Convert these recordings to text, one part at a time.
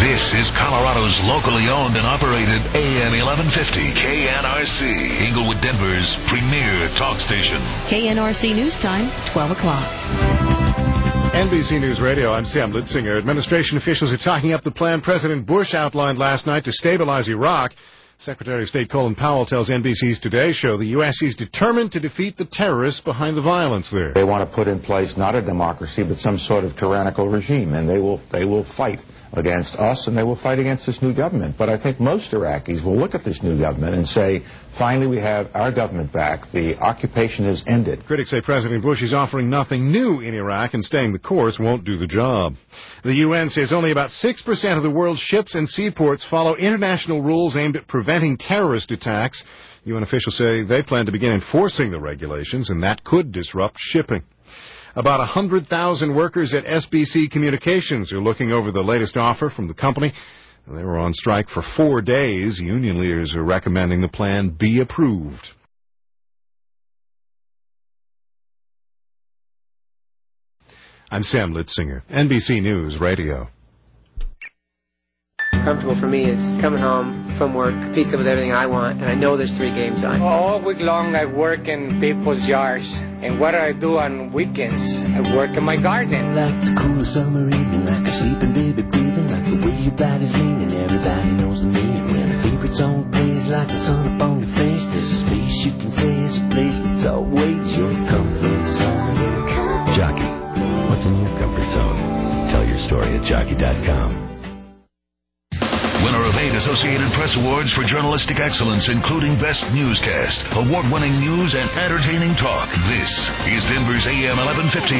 This is Colorado's locally owned and operated AM 1150 KNRC, Inglewood, Denver's premier talk station. KNRC News Time, 12 o'clock. NBC News Radio, I'm Sam Litzinger. Administration officials are talking up the plan President Bush outlined last night to stabilize Iraq. Secretary of State Colin Powell tells NBC's Today Show the U.S. is determined to defeat the terrorists behind the violence there. They want to put in place not a democracy, but some sort of tyrannical regime, and they will fight against us, and they will fight against this new government. But I think most Iraqis will look at this new government and say, finally, we have our government back. The occupation has ended. Critics say President Bush is offering nothing new in Iraq, and staying the course won't do the job. The UN says only about 6% of the world's ships and seaports follow international rules aimed at preventing terrorist attacks. UN officials say they plan to begin enforcing the regulations, and that could disrupt shipping. About 100,000 workers at SBC Communications are looking over the latest offer from the company. They were on strike for 4 days. Union leaders are recommending the plan be approved. I'm Sam Litzinger, NBC News Radio. Comfortable for me is coming home from work, pizza with everything I want, and I know there's 3 games on. All week long I work in people's yards, and what do I do on weekends? I work in my garden. Like the cool summer evening, like a sleeping baby breathing, like the way your body's leaning, everybody knows the meaning. When a favorite song plays like the sun up on your face, there's a space you can say is a place that's always your comfort zone. Jockey, what's in your comfort zone? Tell your story at jockey.com. Winner of 8 Associated Press Awards for journalistic excellence, including Best Newscast, award-winning news and entertaining talk. This is Denver's AM 1150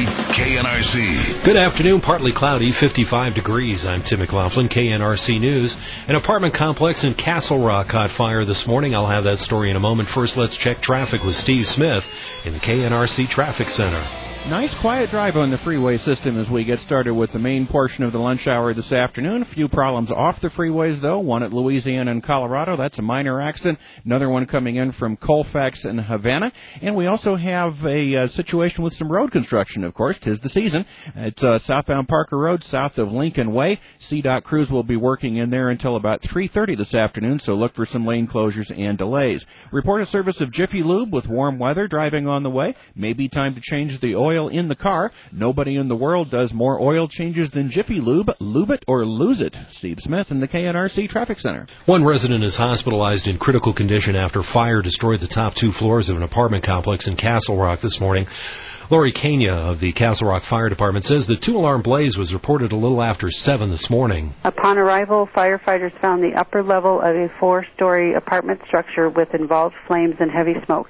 KNRC. Good afternoon. Partly cloudy, 55 degrees. I'm Tim McLaughlin, KNRC News. An apartment complex in Castle Rock caught fire this morning. I'll have that story in a moment. First, let's check traffic with Steve Smith in the KNRC Traffic Center. Nice quiet drive on the freeway system as we get started with the main portion of the lunch hour this afternoon. A few problems off the freeways, though. One at Louisiana and Colorado. That's a minor accident. Another one coming in from Colfax and Havana. And we also have a situation with some road construction, of course. 'Tis the season. It's southbound Parker Road, south of Lincoln Way. CDOT crews will be working in there until about 3:30 this afternoon, so look for some lane closures and delays. Report a service of Jiffy Lube with warm weather driving on the way. Maybe time to change the oil in the car. Nobody in the world does more oil changes than Jiffy Lube. Lube it or lose it. Steve Smith in the KNRC Traffic Center. One resident is hospitalized in critical condition after fire destroyed the top 2 floors of an apartment complex in Castle Rock this morning. Lori Kania of the Castle Rock Fire Department says the 2-alarm blaze was reported a little after 7 this morning. Upon arrival, firefighters found the upper level of a 4-story apartment structure with involved flames and heavy smoke.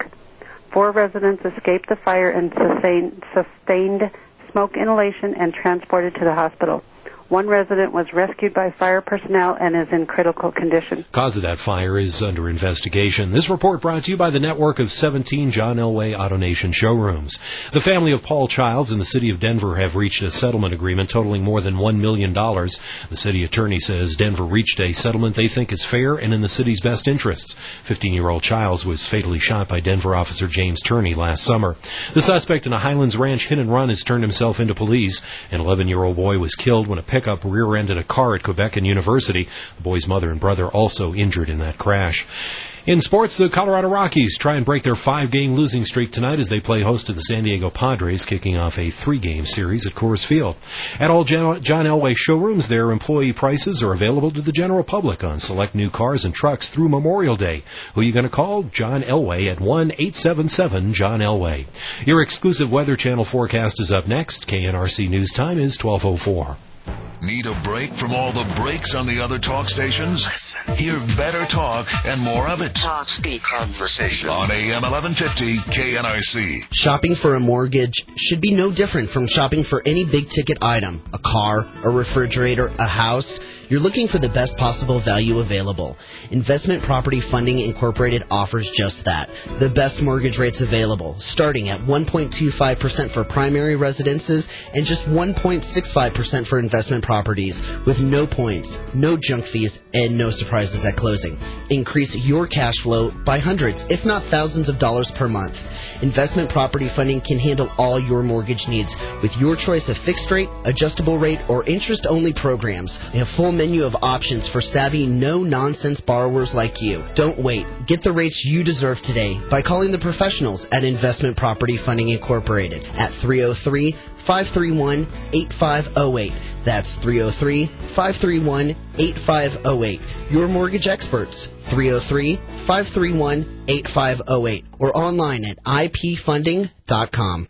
4 residents escaped the fire and sustained smoke inhalation and transported to the hospital. 1 resident was rescued by fire personnel and is in critical condition. Cause of that fire is under investigation. This report brought to you by the network of 17 John Elway Auto Nation showrooms. The family of Paul Childs and the city of Denver have reached a settlement agreement totaling more than $1 million. The city attorney says Denver reached a settlement they think is fair and in the city's best interests. 15-year-old Childs was fatally shot by Denver officer James Turney last summer. The suspect in a Highlands Ranch hit-and-run has turned himself into police. An 11-year-old boy was killed when a pickup rear-ended a car at Quebec University. The boy's mother and brother also injured in that crash. In sports, the Colorado Rockies try and break their 5-game losing streak tonight as they play host to the San Diego Padres, kicking off a 3-game series at Coors Field. At all John Elway showrooms, their employee prices are available to the general public on select new cars and trucks through Memorial Day. Who are you going to call? John Elway at 1-877-JOHN-ELWAY. Your exclusive Weather Channel forecast is up next. KNRC News Time is 12:04. Need a break from all the breaks on the other talk stations? Listen. Hear better talk and more of it. Talk, speak, conversation. On AM 1150 KNRC. Shopping for a mortgage should be no different from shopping for any big-ticket item. A car, a refrigerator, a house. You're looking for the best possible value available. Investment Property Funding Incorporated offers just that. The best mortgage rates available, starting at 1.25% for primary residences and just 1.65% for investment properties with no points, no junk fees, and no surprises at closing. Increase your cash flow by hundreds, if not thousands of dollars per month. Investment Property Funding can handle all your mortgage needs with your choice of fixed rate, adjustable rate, or interest-only programs. We have a full menu of options for savvy, no-nonsense borrowers like you. Don't wait. Get the rates you deserve today by calling the professionals at Investment Property Funding Incorporated at 303-531-8508. That's 303-531-8508. Your mortgage experts, 303-531-8508, or online at ipfunding.com.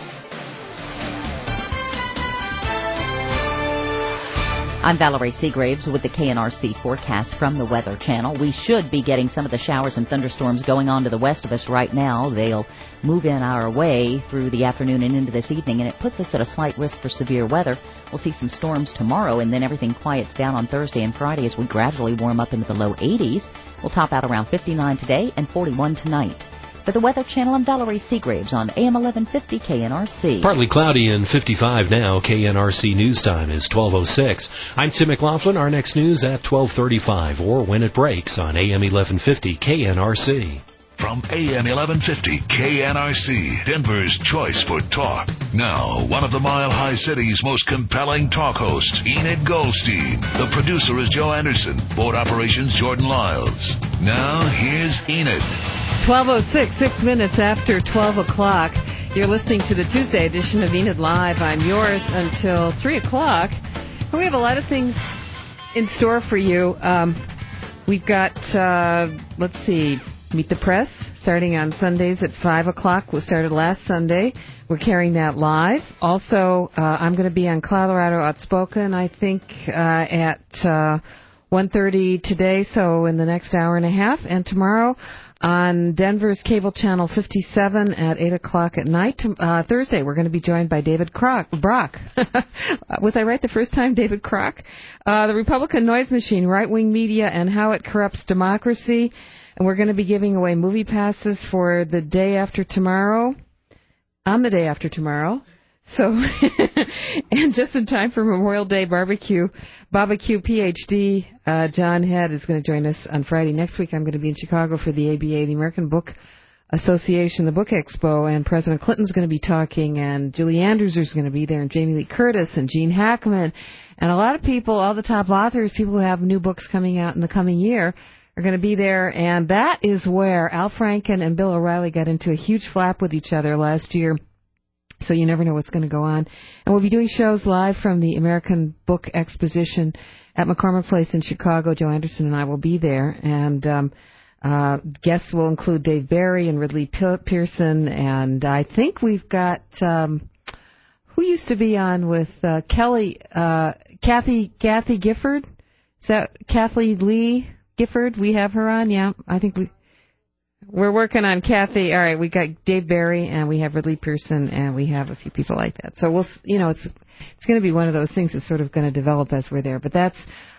I'm Valerie Seagraves with the KNRC forecast from the Weather Channel. We should be getting some of the showers and thunderstorms going on to the west of us right now. They'll move in our way through the afternoon and into this evening, and it puts us at a slight risk for severe weather. We'll see some storms tomorrow, and then everything quiets down on Thursday and Friday as we gradually warm up into the low 80s. We'll top out around 59 today and 41 tonight. For the Weather Channel, I'm Valerie Seagraves on AM 1150 KNRC. Partly cloudy and 55 now. KNRC News Time is 12:06. I'm Tim McLaughlin. Our next news at 12:35 or when it breaks on AM 1150 KNRC. From AM 1150 KNRC, Denver's choice for talk. Now, one of the Mile High City's most compelling talk hosts, Enid Goldstein. The producer is Joe Anderson. Board operations, Jordan Lyles. Now, here's Enid. 12:06, 6 minutes after 12 o'clock. You're listening to the Tuesday edition of Enid Live. I'm yours until 3 o'clock. We have a lot of things in store for you. We've got, let's see, Meet the Press starting on Sundays at 5 o'clock. We started last Sunday. We're carrying that live. Also, I'm going to be on Colorado Outspoken, I think, at 1:30 today, so in the next hour and a half. And tomorrow on Denver's cable channel 57 at 8 o'clock at night. Thursday, we're going to be joined by David Brock. Was I right the first time, David Brock? The Republican Noise Machine, Right-Wing Media, and How It Corrupts Democracy. And we're going to be giving away movie passes for the day after tomorrow, on the day after tomorrow. So, and just in time for Memorial Day barbecue, PhD, John Head is going to join us on Friday. Next week I'm going to be in Chicago for the ABA, the American Book Association, the Book Expo, and President Clinton's going to be talking, and Julie Andrews is going to be there, and Jamie Lee Curtis, and Gene Hackman, and a lot of people, all the top authors, people who have new books coming out in the coming year, are going to be there, and that is where Al Franken and Bill O'Reilly got into a huge flap with each other last year. So you never know what's going to go on. And we'll be doing shows live from the American Book Exposition at McCormick Place in Chicago. Joe Anderson and I will be there. And guests will include Dave Barry and Ridley Pearson. And I think we've got, who used to be on with Kathy Gifford? Is that Kathleen Lee Gifford? We have her on? Yeah, I think we're working on Kathy. All right, we got Dave Barry, and we have Ridley Pearson, and we have a few people like that. So we'll, it's going to be one of those things that's sort of going to develop as we're there. But that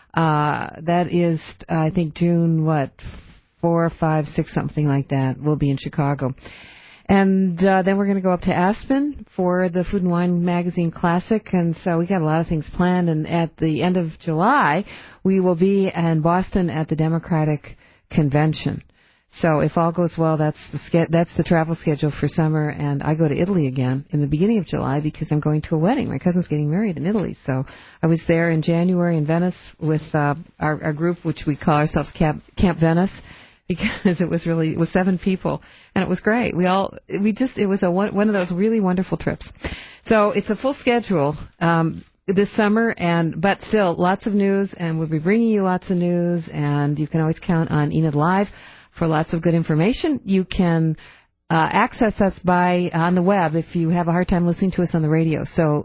is, I think, June 4, 5, 6, something like that. We'll be in Chicago, and then we're going to go up to Aspen for the Food and Wine Magazine Classic, and so we got a lot of things planned. And at the end of July, we will be in Boston at the Democratic Convention. So if all goes well, that's the travel schedule for summer, and I go to Italy again in the beginning of July because I'm going to a wedding. My cousin's getting married in Italy, so I was there in January in Venice with our group, which we call ourselves Camp Venice, because it was 7 people, and it was great. It was one of those really wonderful trips. So it's a full schedule this summer, but still lots of news, and we'll be bringing you lots of news, and you can always count on Enid Live for lots of good information. You can access us on the web if you have a hard time listening to us on the radio. So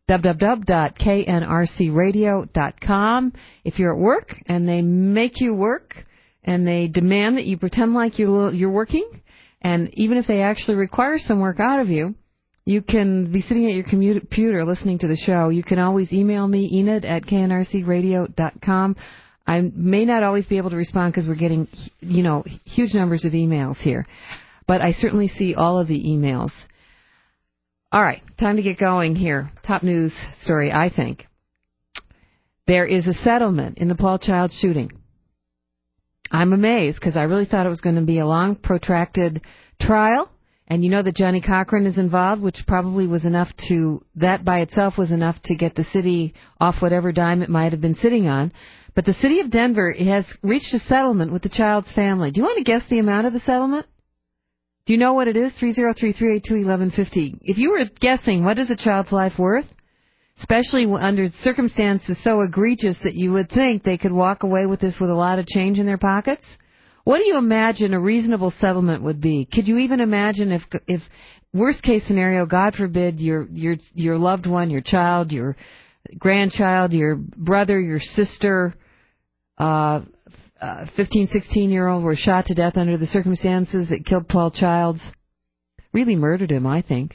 www.knrcradio.com. If you're at work and they make you work and they demand that you pretend like you're working, and even if they actually require some work out of you, you can be sitting at your computer listening to the show. You can always email me, Enid at knrcradio.com. I may not always be able to respond because we're getting, huge numbers of emails here. But I certainly see all of the emails. All right, time to get going here. Top news story, I think. there is a settlement in the Paul Childs shooting. I'm amazed because I really thought it was going to be a long, protracted trial. And you know that Johnny Cochran is involved, which probably was enough that by itself was enough to get the city off whatever dime it might have been sitting on. But the city of Denver has reached a settlement with the Childs family. Do you want to guess the amount of the settlement? Do you know what it is? 303-382-1150. If you were guessing, what is a child's life worth? Especially under circumstances so egregious that you would think they could walk away with this with a lot of change in their pockets? What do you imagine a reasonable settlement would be? Could you even imagine if worst case scenario, God forbid, your loved one, your child, your grandchild, your brother, your sister, 15, 16-year-old were shot to death under the circumstances that killed Paul Childs? Really murdered him, I think.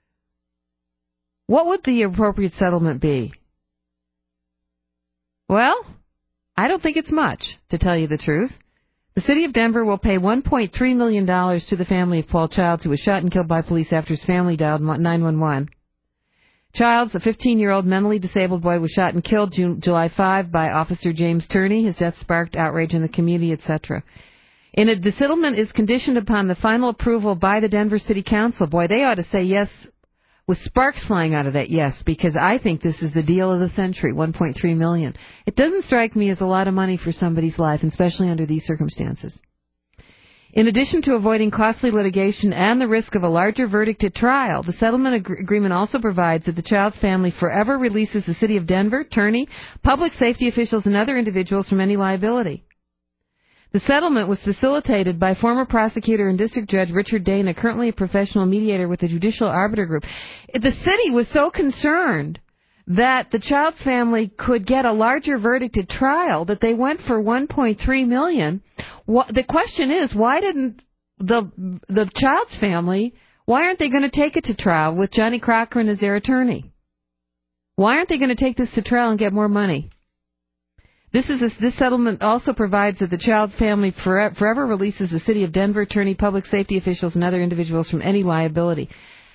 What would the appropriate settlement be? Well, I don't think it's much, to tell you the truth. The city of Denver will pay $1.3 million to the family of Paul Childs, who was shot and killed by police after his family dialed 911. Childs, a 15-year-old mentally disabled boy, was shot and killed July 5 by Officer James Turney. His death sparked outrage in the community, etc. The settlement is conditioned upon the final approval by the Denver City Council. Boy, they ought to say yes with sparks flying out of that yes, because I think this is the deal of the century, $1.3 million. It doesn't strike me as a lot of money for somebody's life, especially under these circumstances. In addition to avoiding costly litigation and the risk of a larger verdict at trial, the settlement agreement also provides that the Childs family forever releases the city of Denver, Turney, public safety officials, and other individuals from any liability. The settlement was facilitated by former prosecutor and district judge Richard Dana, currently a professional mediator with the Judicial Arbiter Group. The city was so concerned that the Childs family could get a larger verdict at trial that they went for $1.3 million. The question is, why didn't the Childs family, why aren't they going to take it to trial with Johnny Cochran as their attorney? Why aren't they going to take this to trial and get more money? This settlement also provides that the Childs family forever releases the city of Denver, Turney, public safety officials, and other individuals from any liability.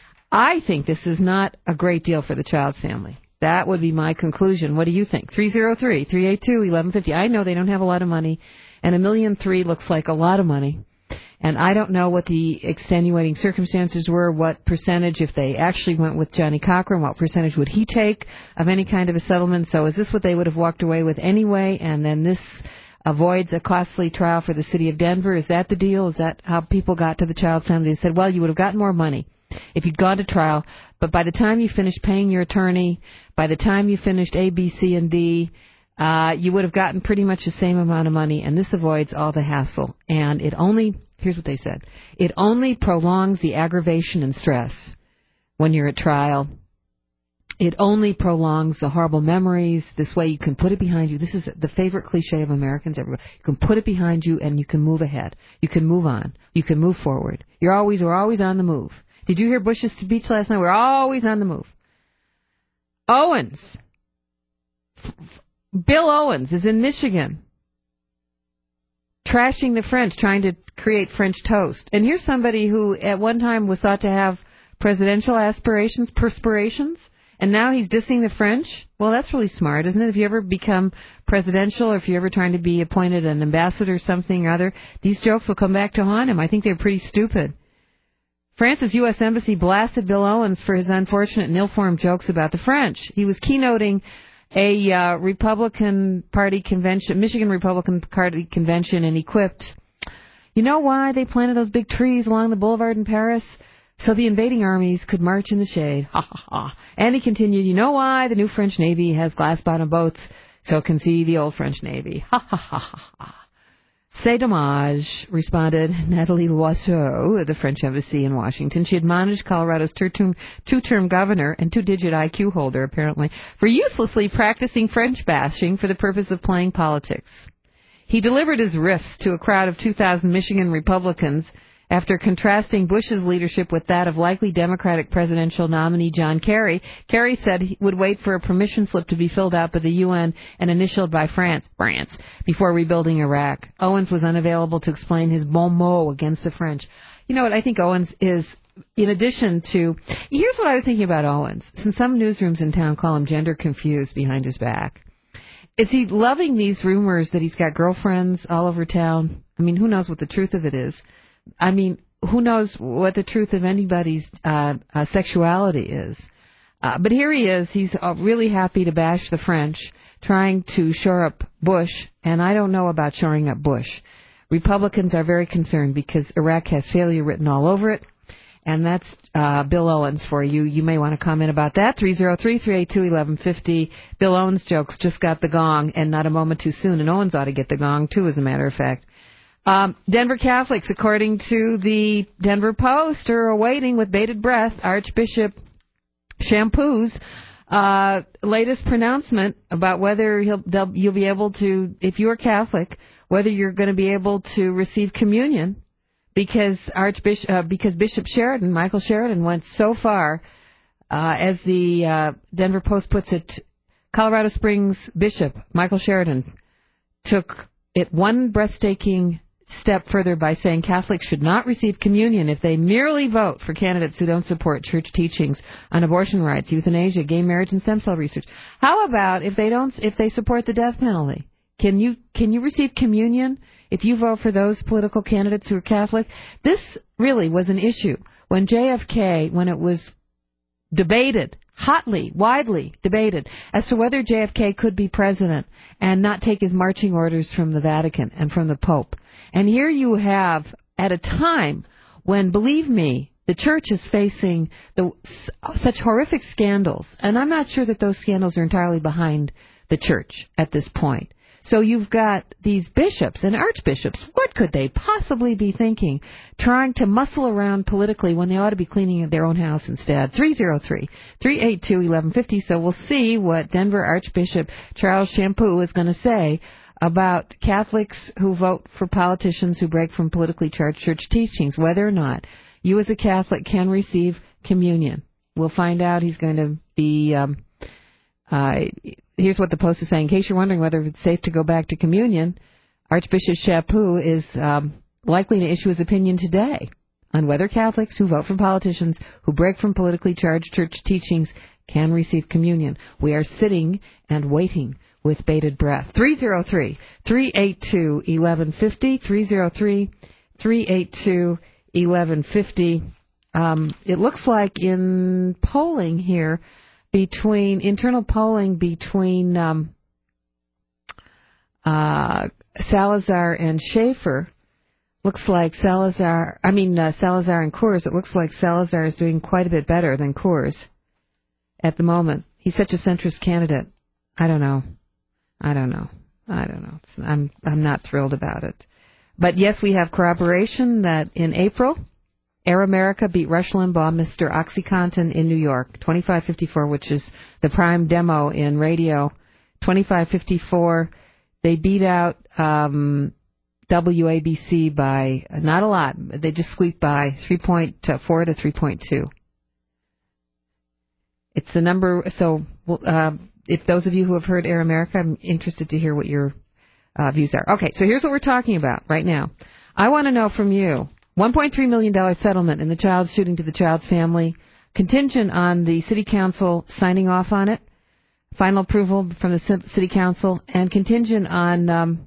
I think this is not a great deal for the Childs family. That would be my conclusion. What do you think? 303-382-1150. I know they don't have a lot of money, and $1.3 million looks like a lot of money. And I don't know what the extenuating circumstances were, what percentage, if they actually went with Johnny Cochran, what percentage would he take of any kind of a settlement. So is this what they would have walked away with anyway, and then this avoids a costly trial for the city of Denver? Is that the deal? Is that how people got to the Childs family? They said, well, you would have gotten more money if you'd gone to trial, but by the time you finished paying your attorney, by the time you finished A, B, C, and D, you would have gotten pretty much the same amount of money, and this avoids all the hassle. And here's what they said, it only prolongs the aggravation and stress when you're at trial. It only prolongs the horrible memories. This way you can put it behind you. This is the favorite cliche of Americans everywhere. You can put it behind you and you can move ahead. You can move on. You can move forward. We're always on the move. Did you hear Bush's speech last night? We're always on the move. Owens. Bill Owens is in Michigan, trashing the French, trying to create French toast. And here's somebody who at one time was thought to have presidential perspirations, and now he's dissing the French. Well, that's really smart, isn't it? If you ever become presidential, or if you're ever trying to be appointed an ambassador or something or other, these jokes will come back to haunt him. I think they're pretty stupid. France's U.S. Embassy blasted Bill Owens for his unfortunate and ill-formed jokes about the French. He was keynoting a Republican Party convention, Michigan Republican Party convention, and he quipped, you know why they planted those big trees along the boulevard in Paris? So the invading armies could march in the shade. Ha ha ha. And he continued, you know why the new French Navy has glass-bottom boats? So can see the old French Navy. Ha ha ha ha ha. C'est dommage, responded Nathalie Loiseau of the French Embassy in Washington. She admonished Colorado's two-term governor and two-digit IQ holder, apparently, for uselessly practicing French bashing for the purpose of playing politics. He delivered his riffs to a crowd of 2,000 Michigan Republicans after contrasting Bush's leadership with that of likely Democratic presidential nominee John Kerry. Kerry said he would wait for a permission slip to be filled out by the UN and initialed by France, before rebuilding Iraq. Owens was unavailable to explain his bon mot against the French. You know what? I think Owens is, in addition to... Here's what I was thinking about Owens. Since some newsrooms in town call him gender confused behind his back. Is he loving these rumors that he's got girlfriends all over town? I mean, who knows what the truth of it is? I mean, who knows what the truth of anybody's sexuality is? But here he is. He's really happy to bash the French, trying to shore up Bush, and I don't know about shoring up Bush. Republicans are very concerned because Iraq has failure written all over it, and that's Bill Owens for you. You may want to comment about that. 303-382-1150. Bill Owens jokes just got the gong, and not a moment too soon, and Owens ought to get the gong, too, as a matter of fact. Denver Catholics, according to the Denver Post, are awaiting with bated breath Archbishop Shampoo's latest pronouncement about whether you'll be able to, if you're Catholic, whether you're going to be able to receive communion, because Bishop Sheridan, Michael Sheridan, went so far, as the Denver Post puts it, Colorado Springs Bishop Michael Sheridan took it one breathtaking step further by saying Catholics should not receive communion if they merely vote for candidates who don't support church teachings on abortion rights, euthanasia, gay marriage, and stem cell research. How about if they support the death penalty? Can you receive communion if you vote for those political candidates who are Catholic? This really was an issue when JFK, when it was debated, hotly, widely debated, as to whether JFK could be president and not take his marching orders from the Vatican and from the Pope. And here you have, at a time when, believe me, the church is facing such horrific scandals, and I'm not sure that those scandals are entirely behind the church at this point. So you've got these bishops and archbishops. What could they possibly be thinking, trying to muscle around politically when they ought to be cleaning their own house instead? 303-382-1150. So we'll see what Denver Archbishop Charles Shampoo is going to say about Catholics who vote for politicians who break from politically charged church teachings, whether or not you as a Catholic can receive communion. We'll find out. He's going to be... here's what the Post is saying. In case you're wondering whether it's safe to go back to communion, Archbishop Shampoo is likely to issue his opinion today on whether Catholics who vote for politicians who break from politically charged church teachings can receive communion. We are sitting and waiting with bated breath. 303-382-1150. 303-382-1150. It looks like in polling here, internal polling between Salazar and Schaefer, looks like Salazar and Coors, it looks like Salazar is doing quite a bit better than Coors at the moment. He's such a centrist candidate. I don't know. I'm not thrilled about it. But yes, we have corroboration that in April, Air America beat Rush Limbaugh, Mr. OxyContin in New York, 2554, which is the prime demo in radio. 2554, they beat out WABC by not a lot. They just squeaked by 3.4 to 3.2. It's the number. So if those of you who have heard Air America, I'm interested to hear what your views are. Okay, so here's what we're talking about right now. I want to know from you. $1.3 million settlement in the child shooting to the child's family, contingent on the city council signing off on it, final approval from the city council, and contingent on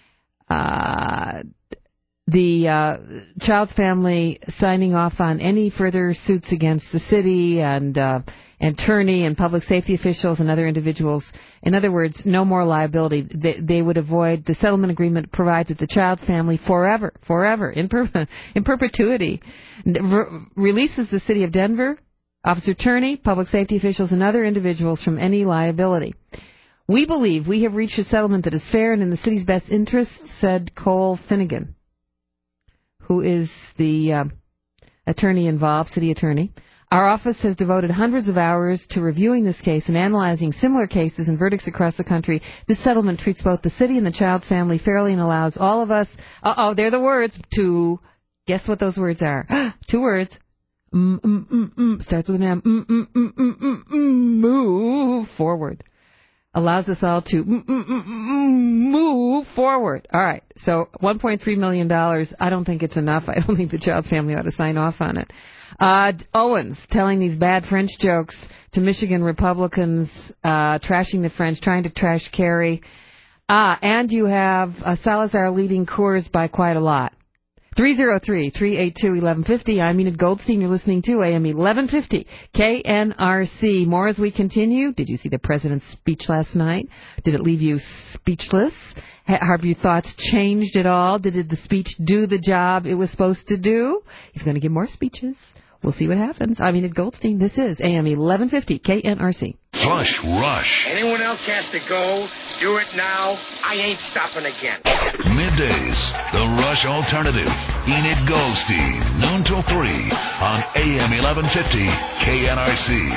the child's family signing off on any further suits against the city and attorney and public safety officials and other individuals. In other words, no more liability. They would avoid. The settlement agreement provides that the child's family forever, in perpetuity, releases the city of Denver, officer attorney, public safety officials, and other individuals from any liability. We believe we have reached a settlement that is fair and in the city's best interest, said Cole Finnegan, who is the attorney involved, city attorney. Our office has devoted hundreds of hours to reviewing this case and analyzing similar cases and verdicts across the country. This settlement treats both the city and the child's family fairly and allows all of us, they're the words, to, guess what those words are? 2 words. Starts with an M. Move forward. Allows us all to move forward. All right, so $1.3 million, I don't think it's enough. I don't think the child's family ought to sign off on it. Owens telling these bad French jokes to Michigan Republicans, trashing the French, trying to trash Kerry. And you have Salazar leading Coors by quite a lot. 303-382-1150. I'm Enid Goldstein. You're listening to AM 1150 KNRC. More as we continue. Did you see the president's speech last night? Did it leave you speechless? Have your thoughts changed at all? Did the speech do the job it was supposed to do? He's going to give more speeches. We'll see what happens. I'm Enid Goldstein. This is AM 1150 KNRC. Flush Rush. Anyone else has to go, do it now. I ain't stopping again. Middays, the Rush Alternative. Enid Goldstein, noon till 3 on AM 1150 KNRC.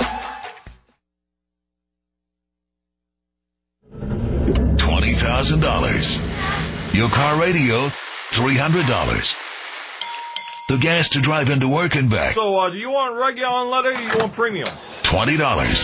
$20,000. Your car radio, $300. The gas to drive into work and back. So, do you want regular unleaded or do you want premium? $20.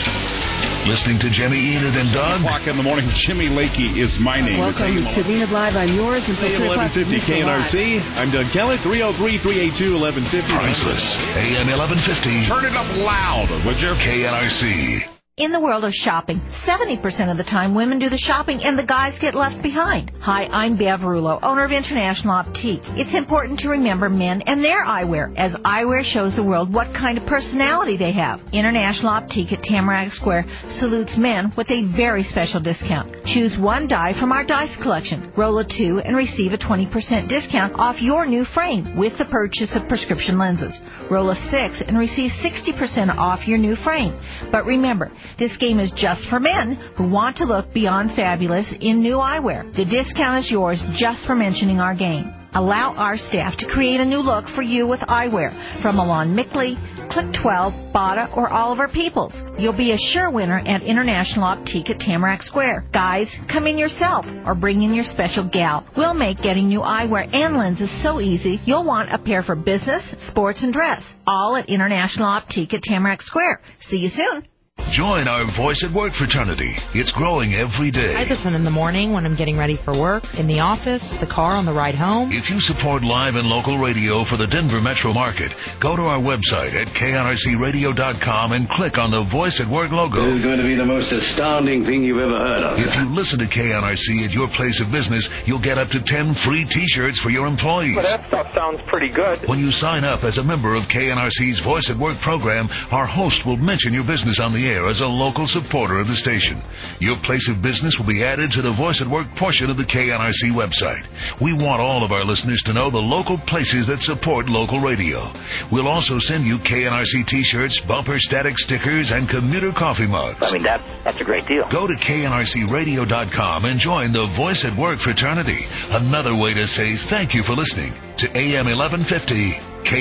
Listening to Jimmy, Enid, and Doug. 8 o'clock in the morning. Jimmy Lakey is my name. Welcome to Enid Live. I'm yours until 3 o'clock. 1150 KNRC. I'm Doug Kellett. 303-382-1150. Priceless. AM 1150. Turn it up loud, would you? KNRC. In the world of shopping, 70% of the time women do the shopping and the guys get left behind. Hi, I'm Bev Rulo, owner of International Optique. It's important to remember men and their eyewear, as eyewear shows the world what kind of personality they have. International Optique at Tamarack Square salutes men with a very special discount. Choose one die from our dice collection, roll a 2, and receive a 20% discount off your new frame with the purchase of prescription lenses. Roll a 6 and receive 60% off your new frame. But remember, this game is just for men who want to look beyond fabulous in new eyewear. The discount is yours just for mentioning our game. Allow our staff to create a new look for you with eyewear from Alon Mickley, Click 12, Bada, or Oliver Peoples. You'll be a sure winner at International Optique at Tamarack Square. Guys, come in yourself or bring in your special gal. We'll make getting new eyewear and lenses so easy you'll want a pair for business, sports, and dress. All at International Optique at Tamarack Square. See you soon. Join our Voice at Work fraternity. It's growing every day. I listen in the morning when I'm getting ready for work, in the office, the car on the ride home. If you support live and local radio for the Denver metro market, go to our website at knrcradio.com and click on the Voice at Work logo. This is going to be the most astounding thing you've ever heard of. If you listen to KNRC at your place of business, you'll get up to 10 free T-shirts for your employees. Well, that stuff sounds pretty good. When you sign up as a member of KNRC's Voice at Work program, our host will mention your business on the air as a local supporter of the station. Your place of business will be added to the Voice at Work portion of the KNRC website. We want all of our listeners to know the local places that support local radio. We'll also send you KNRC T-shirts, bumper static stickers, and commuter coffee mugs. I mean, that's a great deal. Go to knrcradio.com and join the Voice at Work fraternity. Another way to say thank you for listening to AM 1150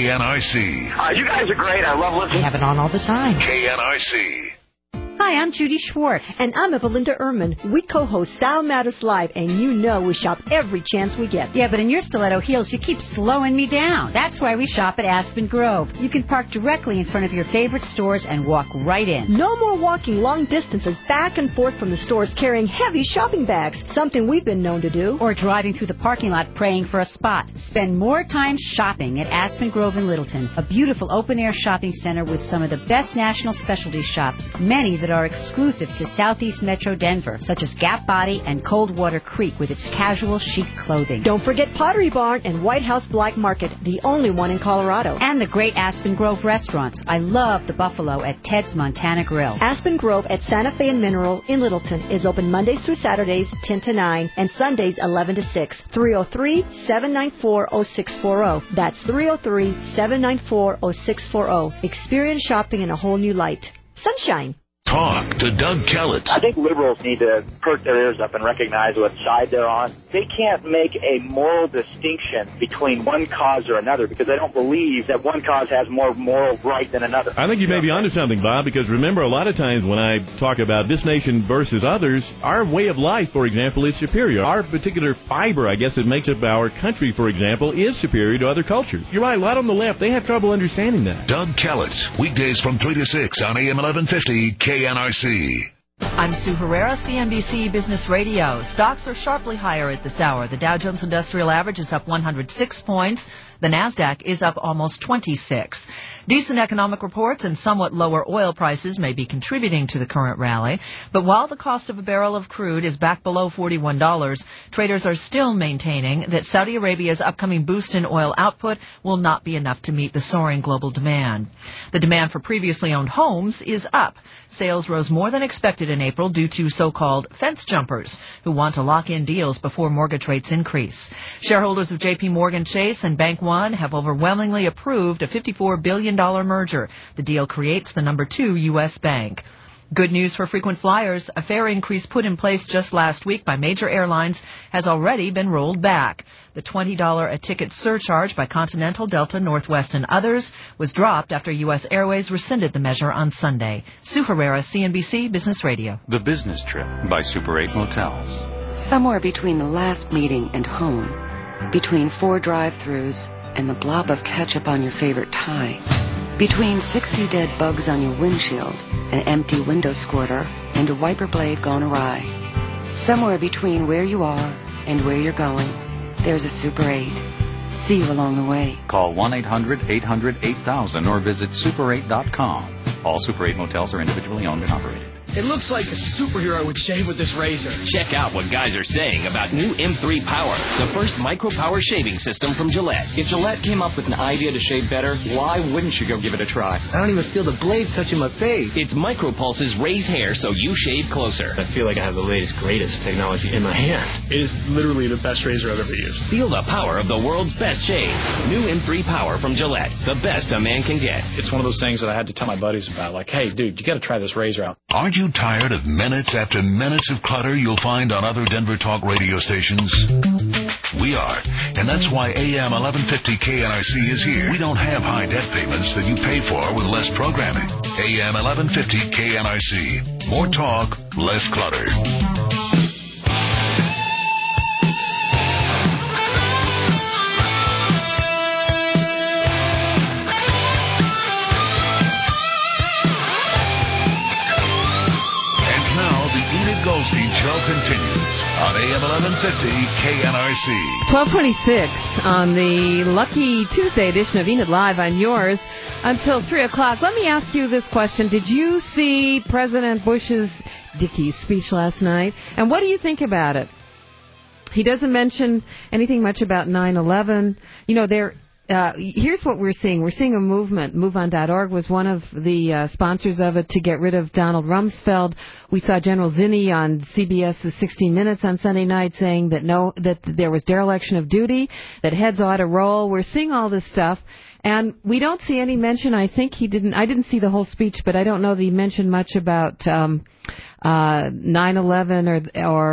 KNRC. You guys are great. I love listening. I have it on all the time. KNRC. Hi, I'm Judy Schwartz. And I'm Evalinda Ehrman. We co-host Style Matters Live, and you know we shop every chance we get. Yeah, but in your stiletto heels, you keep slowing me down. That's why we shop at Aspen Grove. You can park directly in front of your favorite stores and walk right in. No more walking long distances back and forth from the stores carrying heavy shopping bags, something we've been known to do. Or driving through the parking lot praying for a spot. Spend more time shopping at Aspen Grove in Littleton, a beautiful open-air shopping center with some of the best national specialty shops, many that are exclusive to Southeast Metro Denver, such as Gap Body and Coldwater Creek with its casual chic clothing. Don't forget Pottery Barn and White House Black Market, the only one in Colorado. And the great Aspen Grove restaurants. I love the Buffalo at Ted's Montana Grill. Aspen Grove at Santa Fe and Mineral in Littleton is open Mondays through Saturdays 10 to 9 and Sundays 11 to 6. 303-794-0640. That's 303-794-0640. Experience shopping in a whole new light. Sunshine. Talk to Doug Kellett. I think liberals need to perk their ears up and recognize what side they're on. They can't make a moral distinction between one cause or another because they don't believe that one cause has more moral right than another. I think you may be onto something, Bob, because remember, a lot of times when I talk about this nation versus others, our way of life, for example, is superior. Our particular fiber, I guess, that makes up our country, for example, is superior to other cultures. You're right, a lot on the left, they have trouble understanding that. Doug Kellett, weekdays from 3 to 6 on AM 1150 KNRC. I'm Sue Herrera, CNBC Business Radio. Stocks are sharply higher at this hour. The Dow Jones Industrial Average is up 106 points. The Nasdaq is up almost 26. Decent economic reports and somewhat lower oil prices may be contributing to the current rally. But while the cost of a barrel of crude is back below $41, traders are still maintaining that Saudi Arabia's upcoming boost in oil output will not be enough to meet the soaring global demand. The demand for previously owned homes is up. Sales rose more than expected in April due to so-called fence jumpers who want to lock in deals before mortgage rates increase. Shareholders of J.P. Morgan Chase and Bank One have overwhelmingly approved a $54 billion merger. The deal creates the number 2 U.S. bank. Good news for frequent flyers. A fare increase put in place just last week by major airlines has already been rolled back. The $20 a ticket surcharge by Continental, Delta, Northwest, and others was dropped after U.S. Airways rescinded the measure on Sunday. Sue Herrera, CNBC Business Radio. The Business Trip by Super 8 Motels. Somewhere between the last meeting and home, between 4 drive-thrus and the blob of ketchup on your favorite tie, between 60 dead bugs on your windshield, an empty window squirter, and a wiper blade gone awry. Somewhere between where you are and where you're going, there's a Super 8. See you along the way. Call 1-800-800-8000 or visit super8.com. All Super 8 motels are individually owned and operated. It looks like a superhero would shave with this razor. Check out what guys are saying about new M3 Power, the first micro-power shaving system from Gillette. If Gillette came up with an idea to shave better, why wouldn't you go give it a try? I don't even feel the blade touching my face. It's Micropulse's raise hair so you shave closer. I feel like I have the latest, greatest technology in my hand. It is literally the best razor I've ever used. Feel the power of the world's best shave. New M3 Power from Gillette, the best a man can get. It's one of those things that I had to tell my buddies about, like, hey, dude, you got to try this razor out. Aren't you tired of minutes after minutes of clutter you'll find on other Denver talk radio stations? We are, and that's why AM 1150 KNRC is here. We don't have high debt payments that you pay for with less programming. AM 1150 KNRC. More talk, less clutter. Goldstein Show continues on AM 1150 KNRC. 12:26 on the lucky Tuesday edition of Enid Live. I'm yours until 3 o'clock. Let me ask you this question. Did you see President Bush's Dickey's speech last night? And what do you think about it? He doesn't mention anything much about 9/11. You know, here's what we're seeing. We're seeing a movement. MoveOn.org was one of the sponsors of it to get rid of Donald Rumsfeld. We saw General Zinni on CBS's 60 Minutes on Sunday night saying that there was dereliction of duty, that heads ought to roll. We're seeing all this stuff. And we don't see any mention. I didn't see the whole speech, but I don't know that he mentioned much about 9/11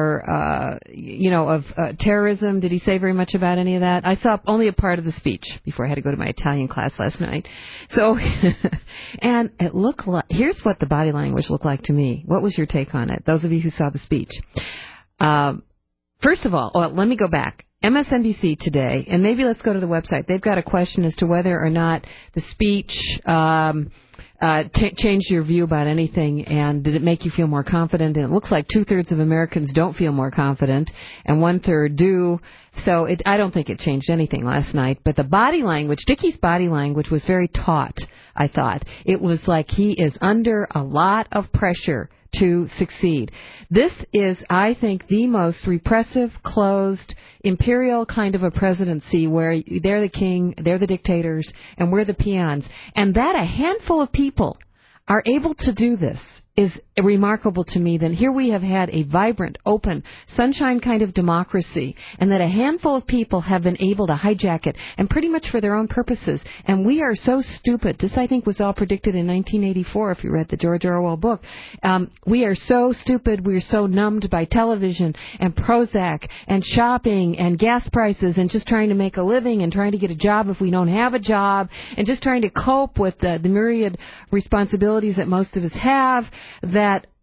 or terrorism. Did he say very much about any of that? I saw only a part of the speech before I had to go to my Italian class last night. So, and it looked like, here's what the body language looked like to me. What was your take on it? Those of you who saw the speech. First of all, let me go back. MSNBC today, and maybe let's go to the website. They've got a question as to whether or not the speech changed your view about anything, and did it make you feel more confident? And it looks like 2/3 of Americans don't feel more confident, and 1/3 do. So I don't think it changed anything last night. But the body language, Dickey's body language was very taut, I thought. It was like he is under a lot of pressure to succeed. This is, I think, the most repressive, closed, imperial kind of a presidency where they're the king, they're the dictators, and we're the peons. And that a handful of people are able to do this is remarkable to me. Then here we have had a vibrant, open, sunshine kind of democracy, and that a handful of people have been able to hijack it, and pretty much for their own purposes. And we are so stupid. This, I think, was all predicted in 1984, if you read the George Orwell book. We are so stupid. We are so numbed by television and Prozac and shopping and gas prices and just trying to make a living and trying to get a job if we don't have a job and just trying to cope with the myriad responsibilities that most of us have, that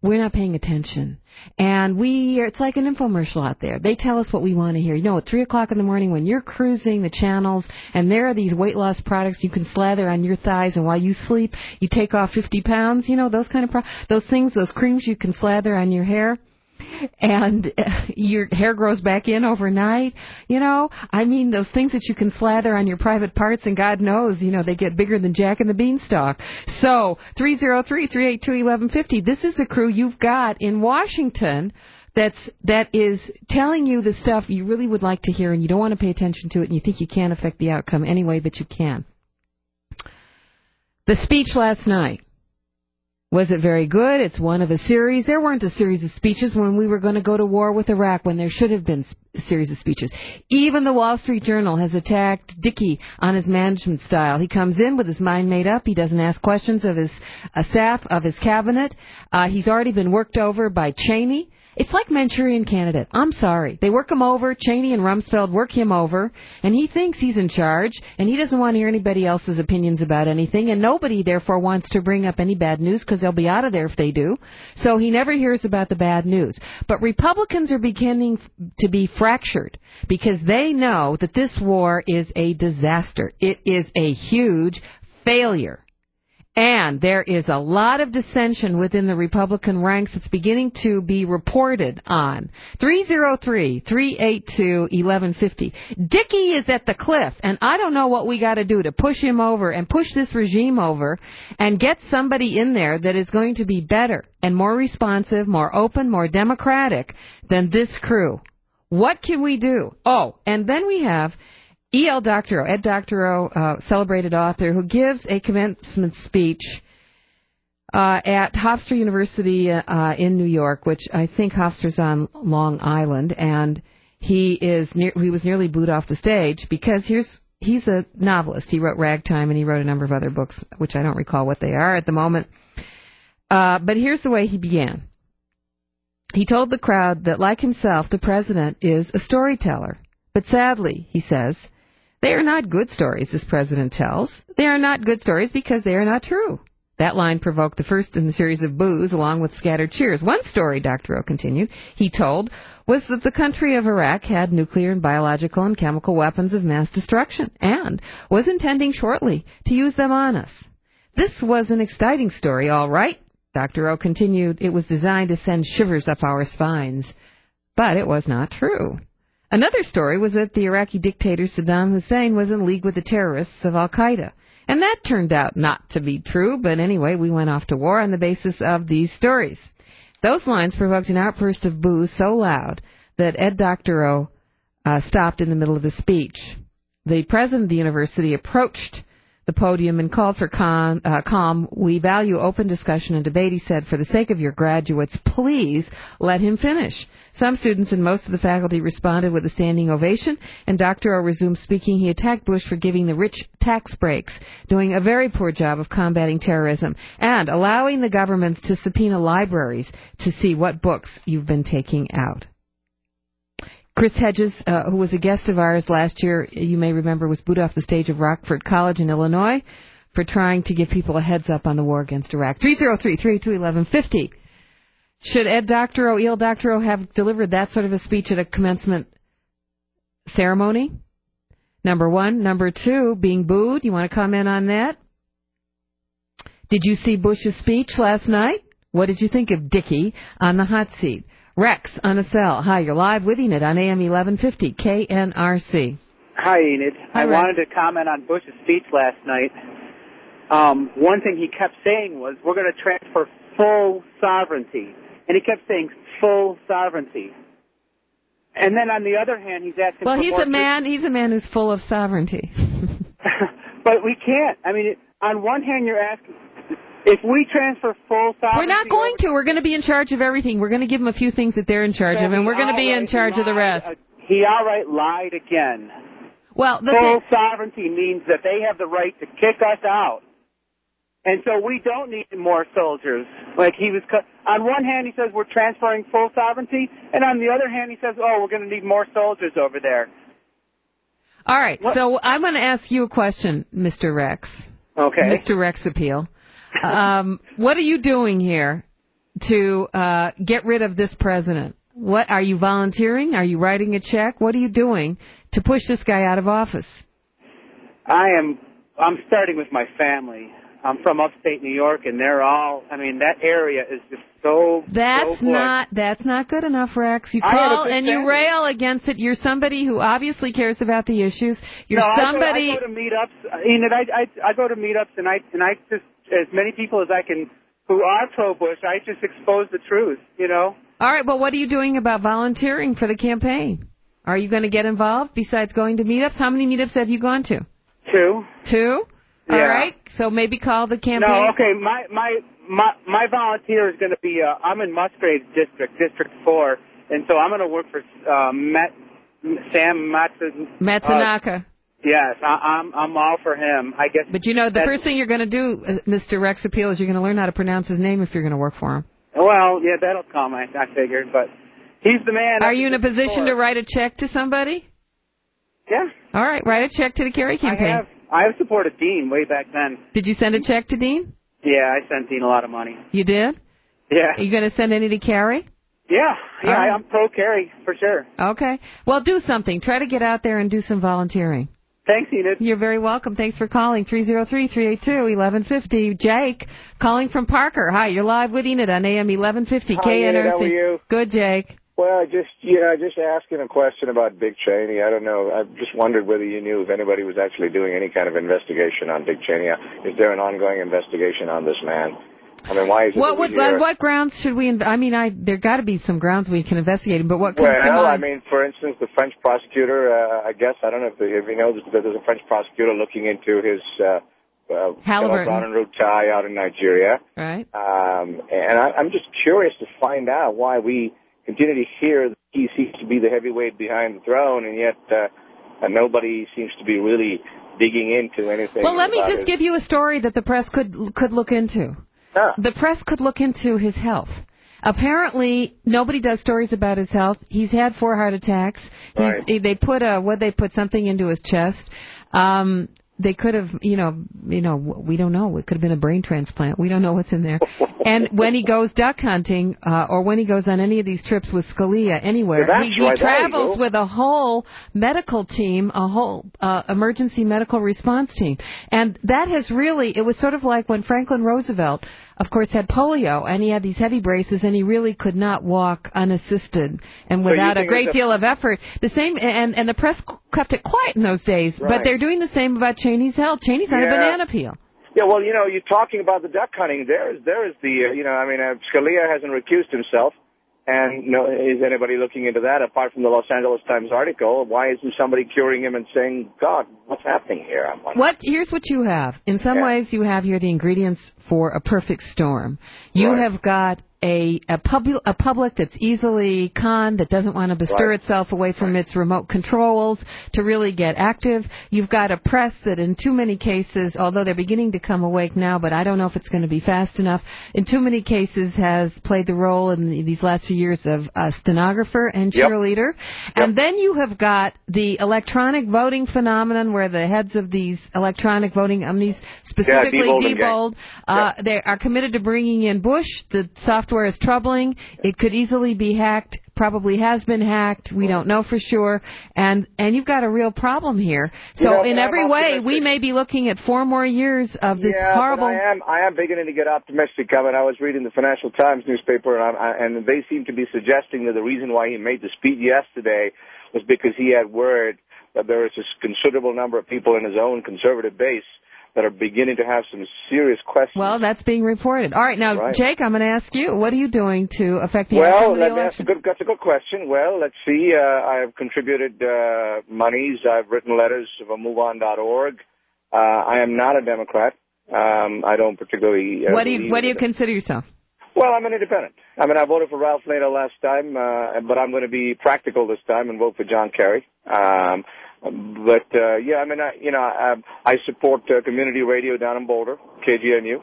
we're not paying attention. And it's like an infomercial out there. They tell us what we want to hear. You know, at 3 o'clock in the morning when you're cruising the channels and there are these weight loss products you can slather on your thighs, and while you sleep, you take off 50 pounds, you know, those kind of those things, those creams you can slather on your hair. And your hair grows back in overnight, you know. I mean, those things that you can slather on your private parts, and God knows, you know, they get bigger than Jack and the Beanstalk. So, 303-382-1150, this is the crew you've got in Washington that is telling you the stuff you really would like to hear, and you don't want to pay attention to it, and you think you can't affect the outcome anyway, but you can. The speech last night. Was it very good? It's one of a series. There weren't a series of speeches when we were going to go to war with Iraq, when there should have been a series of speeches. Even the Wall Street Journal has attacked Dickey on his management style. He comes in with his mind made up. He doesn't ask questions of his staff, of his cabinet. He's already been worked over by Cheney. It's like Manchurian Candidate. I'm sorry. They work him over. Cheney and Rumsfeld work him over, and he thinks he's in charge, and he doesn't want to hear anybody else's opinions about anything, and nobody, therefore, wants to bring up any bad news because they'll be out of there if they do. So he never hears about the bad news. But Republicans are beginning to be fractured because they know that this war is a disaster. It is a huge failure. And there is a lot of dissension within the Republican ranks. It's beginning to be reported on. 303-382-1150. Dickey is at the cliff, and I don't know what we got to do to push him over and push this regime over and get somebody in there that is going to be better and more responsive, more open, more democratic than this crew. What can we do? Oh, and then we have E.L. Doctorow, Ed Doctorow, celebrated author, who gives a commencement speech at Hofstra University in New York, which I think Hofstra's on Long Island, and he was nearly booed off the stage because he's a novelist. He wrote Ragtime, and he wrote a number of other books, which I don't recall what they are at the moment. But here's the way he began. He told the crowd that, like himself, the president is a storyteller. But sadly, he says, they are not good stories, this president tells. They are not good stories because they are not true. That line provoked the first in the series of boos, along with scattered cheers. One story, Doctorow continued, he told, was that the country of Iraq had nuclear and biological and chemical weapons of mass destruction and was intending shortly to use them on us. This was an exciting story, all right, Doctorow continued. It was designed to send shivers up our spines. But it was not true. Another story was that the Iraqi dictator Saddam Hussein was in league with the terrorists of Al-Qaeda. And that turned out not to be true, but anyway, we went off to war on the basis of these stories. Those lines provoked an outburst of boos so loud that Ed Doctorow stopped in the middle of his speech. The president of the university approached the podium and called for calm. We value open discussion and debate, he said. For the sake of your graduates, please let him finish. Some students and most of the faculty responded with a standing ovation, and Doctorow resumed speaking. He attacked Bush for giving the rich tax breaks, doing a very poor job of combating terrorism, and allowing the governments to subpoena libraries to see what books you've been taking out. Chris Hedges, who was a guest of ours last year, you may remember, was booed off the stage of Rockford College in Illinois for trying to give people a heads up on the war against Iraq. 303-382-1150. Should Ed Doctorow, E.L. Doctorow, have delivered that sort of a speech at a commencement ceremony? Number one. Number two, being booed. You want to comment on that? Did you see Bush's speech last night? What did you think of Dickey on the hot seat? Rex on a cell. Hi, you're live with Enid on AM 1150 KNRC. Hi, Enid. Hi, I Rex. wanted to comment on Bush's speech last night. One thing he kept saying was, we're going to transfer full sovereignty. And he kept saying full sovereignty. And then on the other hand, he's asking for he's a man who's full of sovereignty. But we can't. I mean, on one hand, you're asking, if we transfer full sovereignty... We're not going to. We're going to be in charge of everything. We're going to give them a few things that they're in charge of, and we're going to be in charge of the rest. He outright lied again. Well, full sovereignty means that they have the right to kick us out. And so we don't need more soldiers. Like on one hand, he says we're transferring full sovereignty, and on the other hand, he says, we're going to need more soldiers over there. All right, so I'm going to ask you a question, Mr. Rex. Okay. Mr. Rex Appeal. What are you doing here to get rid of this president? What are you volunteering? Are you writing a check? What are you doing to push this guy out of office? I'm starting with my family. I'm from upstate New York, and they're all. I mean, that area is just so. That's not good enough, Rex. You call and you rail against it. You're somebody who obviously cares about the issues. You're somebody. I go to meetups. Enid, I go to meetups, and I just, as many people as I can who are pro-Bush, I just expose the truth. You know. All right. Well, what are you doing about volunteering for the campaign? Are you going to get involved besides going to meetups? How many meetups have you gone to? 2. 2? Yeah. All right. So maybe call the campaign. No, okay. My volunteer is going to be. I'm in Musgrave District, District 4, and so I'm going to work for Sam Matsunaka. Yes, I'm all for him. I guess. But you know, the first thing you're going to do, Mr. Rex Appeal, is you're going to learn how to pronounce his name if you're going to work for him. Well, yeah, that'll come. I figured, but he's the man. Are you in a position to write a check to somebody? Yeah. All right, write a check to the Kerry campaign. I have supported Dean way back then. Did you send a check to Dean? Yeah, I sent Dean a lot of money. You did? Yeah. Are you going to send any to Kerry? Yeah, right. I'm pro-Kerry for sure. Okay. Well, do something. Try to get out there and do some volunteering. Thanks, Enid. You're very welcome. Thanks for calling. 303-382-1150. Jake, calling from Parker. Hi, you're live with Enid on AM 1150 Hi, KNRC. Enid, how are you? Good, Jake. Well, just asking a question about Dick Cheney. I don't know. I just wondered whether you knew if anybody was actually doing any kind of investigation on Dick Cheney. Is there an ongoing investigation on this man? I mean, why is it on what grounds should we? There got to be some grounds we can investigate him. But what comes to mind? Well, I mean, for instance, the French prosecutor. I guess I don't know if you know that there's a French prosecutor looking into his Halliburton en route tie out in Nigeria. Right. And I'm just curious to find out why we continue to hear that he seems to be the heavyweight behind the throne, and yet nobody seems to be really digging into anything. Well, let me just give you a story that the press could look into. The press could look into his health. Apparently, nobody does stories about his health. He's had 4 heart attacks. Right. They put something into his chest. They could have, we don't know. It could have been a brain transplant. We don't know what's in there. And when he goes duck hunting, or when he goes on any of these trips with Scalia anywhere, he travels with a whole medical team, a whole emergency medical response team. And that has really, it was sort of like when Franklin Roosevelt, of course, had polio, and he had these heavy braces, and he really could not walk unassisted and without a great deal of effort. The same, and the press kept it quiet in those days, but they're doing the same about Cheney's health. Cheney's on a banana peel. Yeah, well, you're talking about the duck hunting. There is the, Scalia hasn't recused himself, and is anybody looking into that apart from the Los Angeles Times article? Why isn't somebody curing him and saying, God, what's happening here? Here's what you have. In some ways, you have here the ingredients for a perfect storm. You have got a public that's easily conned, that doesn't want to bestir itself away from its remote controls to really get active. You've got a press that in too many cases, although they're beginning to come awake now, but I don't know if it's going to be fast enough, in too many cases has played the role in these last few years of stenographer and cheerleader. And then you have got the electronic voting phenomenon where the heads of these electronic voting, these specifically Diebold, they are committed to bringing in Bush. The software is troubling. It could easily be hacked. Probably has been hacked. We don't know for sure. And you've got a real problem here. So in every way, we may be looking at 4 more years of this horrible. But I am beginning to get optimistic. I mean, I was reading the Financial Times newspaper, and they seem to be suggesting that the reason why he made the speech yesterday was because he had word that there is a considerable number of people in his own conservative base that are beginning to have some serious questions. Well, that's being reported. All right, now, Jake, I'm going to ask you, what are you doing to affect the outcome of the election? That's a good question. Well, let's see. I have contributed monies. I've written letters for MoveOn.org. I am not a Democrat. I don't particularly... What do you consider yourself? Well, I'm an independent. I mean, I voted for Ralph Nader last time, but I'm going to be practical this time and vote for John Kerry. I support community radio down in Boulder, KGNU.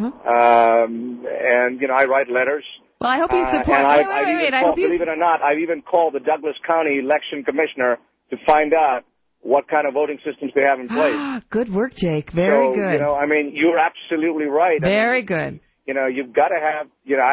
And, I write letters. Well, I hope you support... Believe it or not, I've even called the Douglas County Election Commissioner to find out what kind of voting systems they have in place. Good work, Jake. Very good. You're absolutely right. Very good. you've got to have,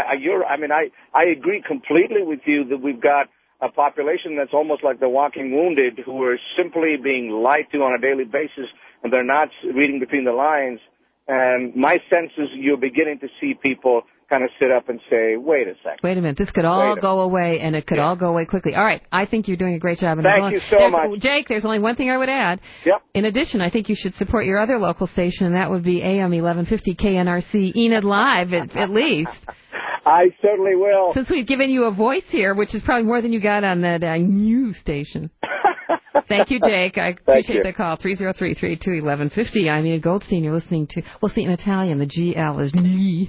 I agree completely with you that we've got a population that's almost like the walking wounded who are simply being lied to on a daily basis, and they're not reading between the lines. And my sense is you're beginning to see people kind of sit up and say, wait a second. Wait a minute. This could all go away, and it could all go away quickly. All right. I think you're doing a great job. Thank you so much. Jake, there's only one thing I would add. Yep. In addition, I think you should support your other local station, and that would be AM 1150 KNRC Enid Live, at least. I certainly will. Since we've given you a voice here, which is probably more than you got on that news station. Thank you, Jake. I appreciate the call. 303-382-1150. I'm Enid Goldstein. You're listening to, see, in Italian, the GL is new.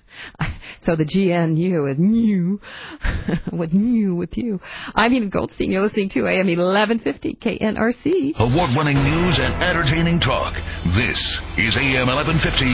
So the GNU is new. What's new with you? I'm Enid Goldstein. You're listening to AM 1150 KNRC. Award-winning news and entertaining talk. This is AM 1150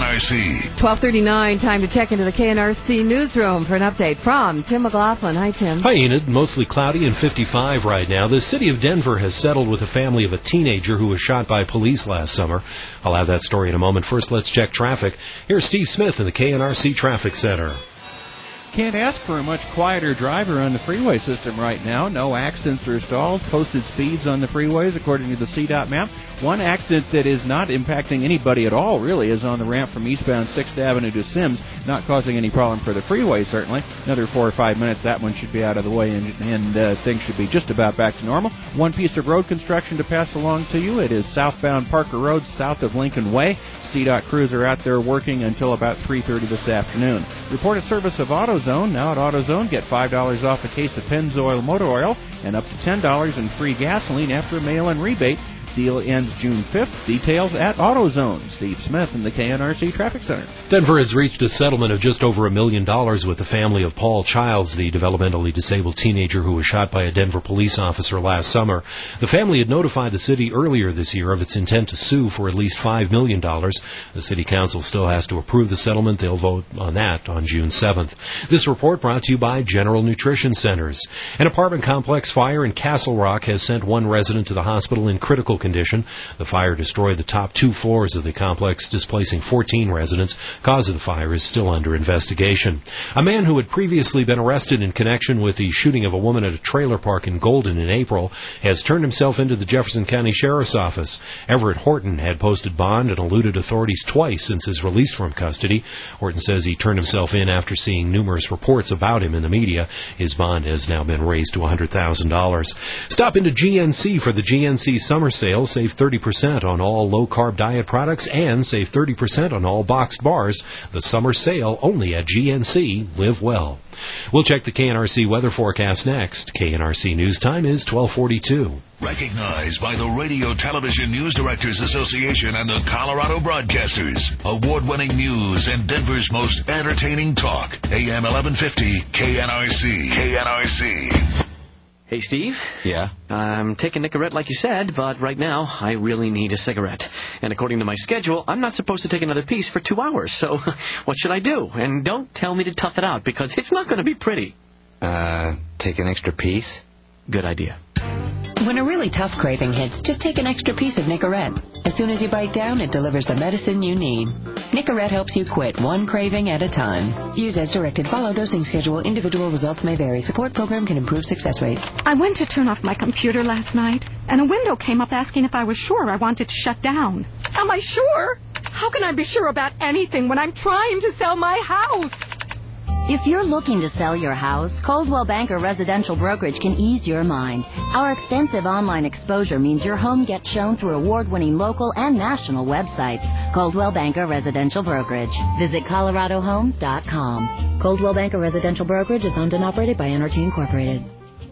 KNRC. 12:39. Time to check into the KNRC newsroom for an update from Tim McLaughlin. Hi, Tim. Hi, Enid. Mostly cloudy and 55 right now. The city of Denver has settled with a family of a teenager who was shot by police last summer. I'll have that story in a moment. First, let's check traffic. Here's Steve Smith in the KNRC Traffic Center. Can't ask for a much quieter driver on the freeway system right now. No accidents or stalls. Posted speeds on the freeways according to the CDOT map. One accident that is not impacting anybody at all, really, is on the ramp from eastbound 6th Avenue to Sims, not causing any problem for the freeway, certainly. Another 4 or 5 minutes, that one should be out of the way, and things should be just about back to normal. One piece of road construction to pass along to you. It is southbound Parker Road, south of Lincoln Way. CDOT crews are out there working until about 3:30 this afternoon. Reported service of AutoZone. Now at AutoZone, get $5 off a case of Pennzoil motor oil and up to $10 in free gasoline after a mail-in rebate. Deal ends June 5th. Details at AutoZone. Steve Smith in the KNRC Traffic Center. Denver has reached a settlement of just over $1 million with the family of Paul Childs, the developmentally disabled teenager who was shot by a Denver police officer last summer. The family had notified the city earlier this year of its intent to sue for at least $5 million. The city council still has to approve the settlement. They'll vote on that on June 7th. This report brought to you by General Nutrition Centers. An apartment complex fire in Castle Rock has sent one resident to the hospital in critical condition. The fire destroyed the top 2 floors of the complex, displacing 14 residents. Cause of the fire is still under investigation. A man who had previously been arrested in connection with the shooting of a woman at a trailer park in Golden in April has turned himself into the Jefferson County Sheriff's Office. Everett Horton had posted bond and eluded authorities twice since his release from custody. Horton says he turned himself in after seeing numerous reports about him in the media. His bond has now been raised to $100,000. Stop into GNC for the GNC Summer Sale. Save 30% on all low-carb diet products and save 30% on all boxed bars. The summer sale only at GNC. Live well. We'll check the KNRC weather forecast next. KNRC News Time is 12:42. Recognized by the Radio Television News Directors Association and the Colorado Broadcasters. Award-winning news and Denver's most entertaining talk. AM 1150 KNRC. KNRC. Hey, Steve. Yeah? I'm taking Nicorette like you said, but right now I really need a cigarette. And according to my schedule, I'm not supposed to take another piece for 2 hours. So what should I do? And don't tell me to tough it out, because it's not going to be pretty. Take an extra piece? Good idea. When a really tough craving hits, just take an extra piece of Nicorette. As soon as you bite down, it delivers the medicine you need. Nicorette helps you quit one craving at a time. Use as directed. Follow dosing schedule. Individual results may vary. Support program can improve success rate. I went to turn off my computer last night, and a window came up asking if I was sure I wanted to shut down. Am I sure? How can I be sure about anything when I'm trying to sell my house? If you're looking to sell your house, Coldwell Banker Residential Brokerage can ease your mind. Our extensive online exposure means your home gets shown through award-winning local and national websites. Coldwell Banker Residential Brokerage. Visit ColoradoHomes.com. Coldwell Banker Residential Brokerage is owned and operated by NRT Incorporated.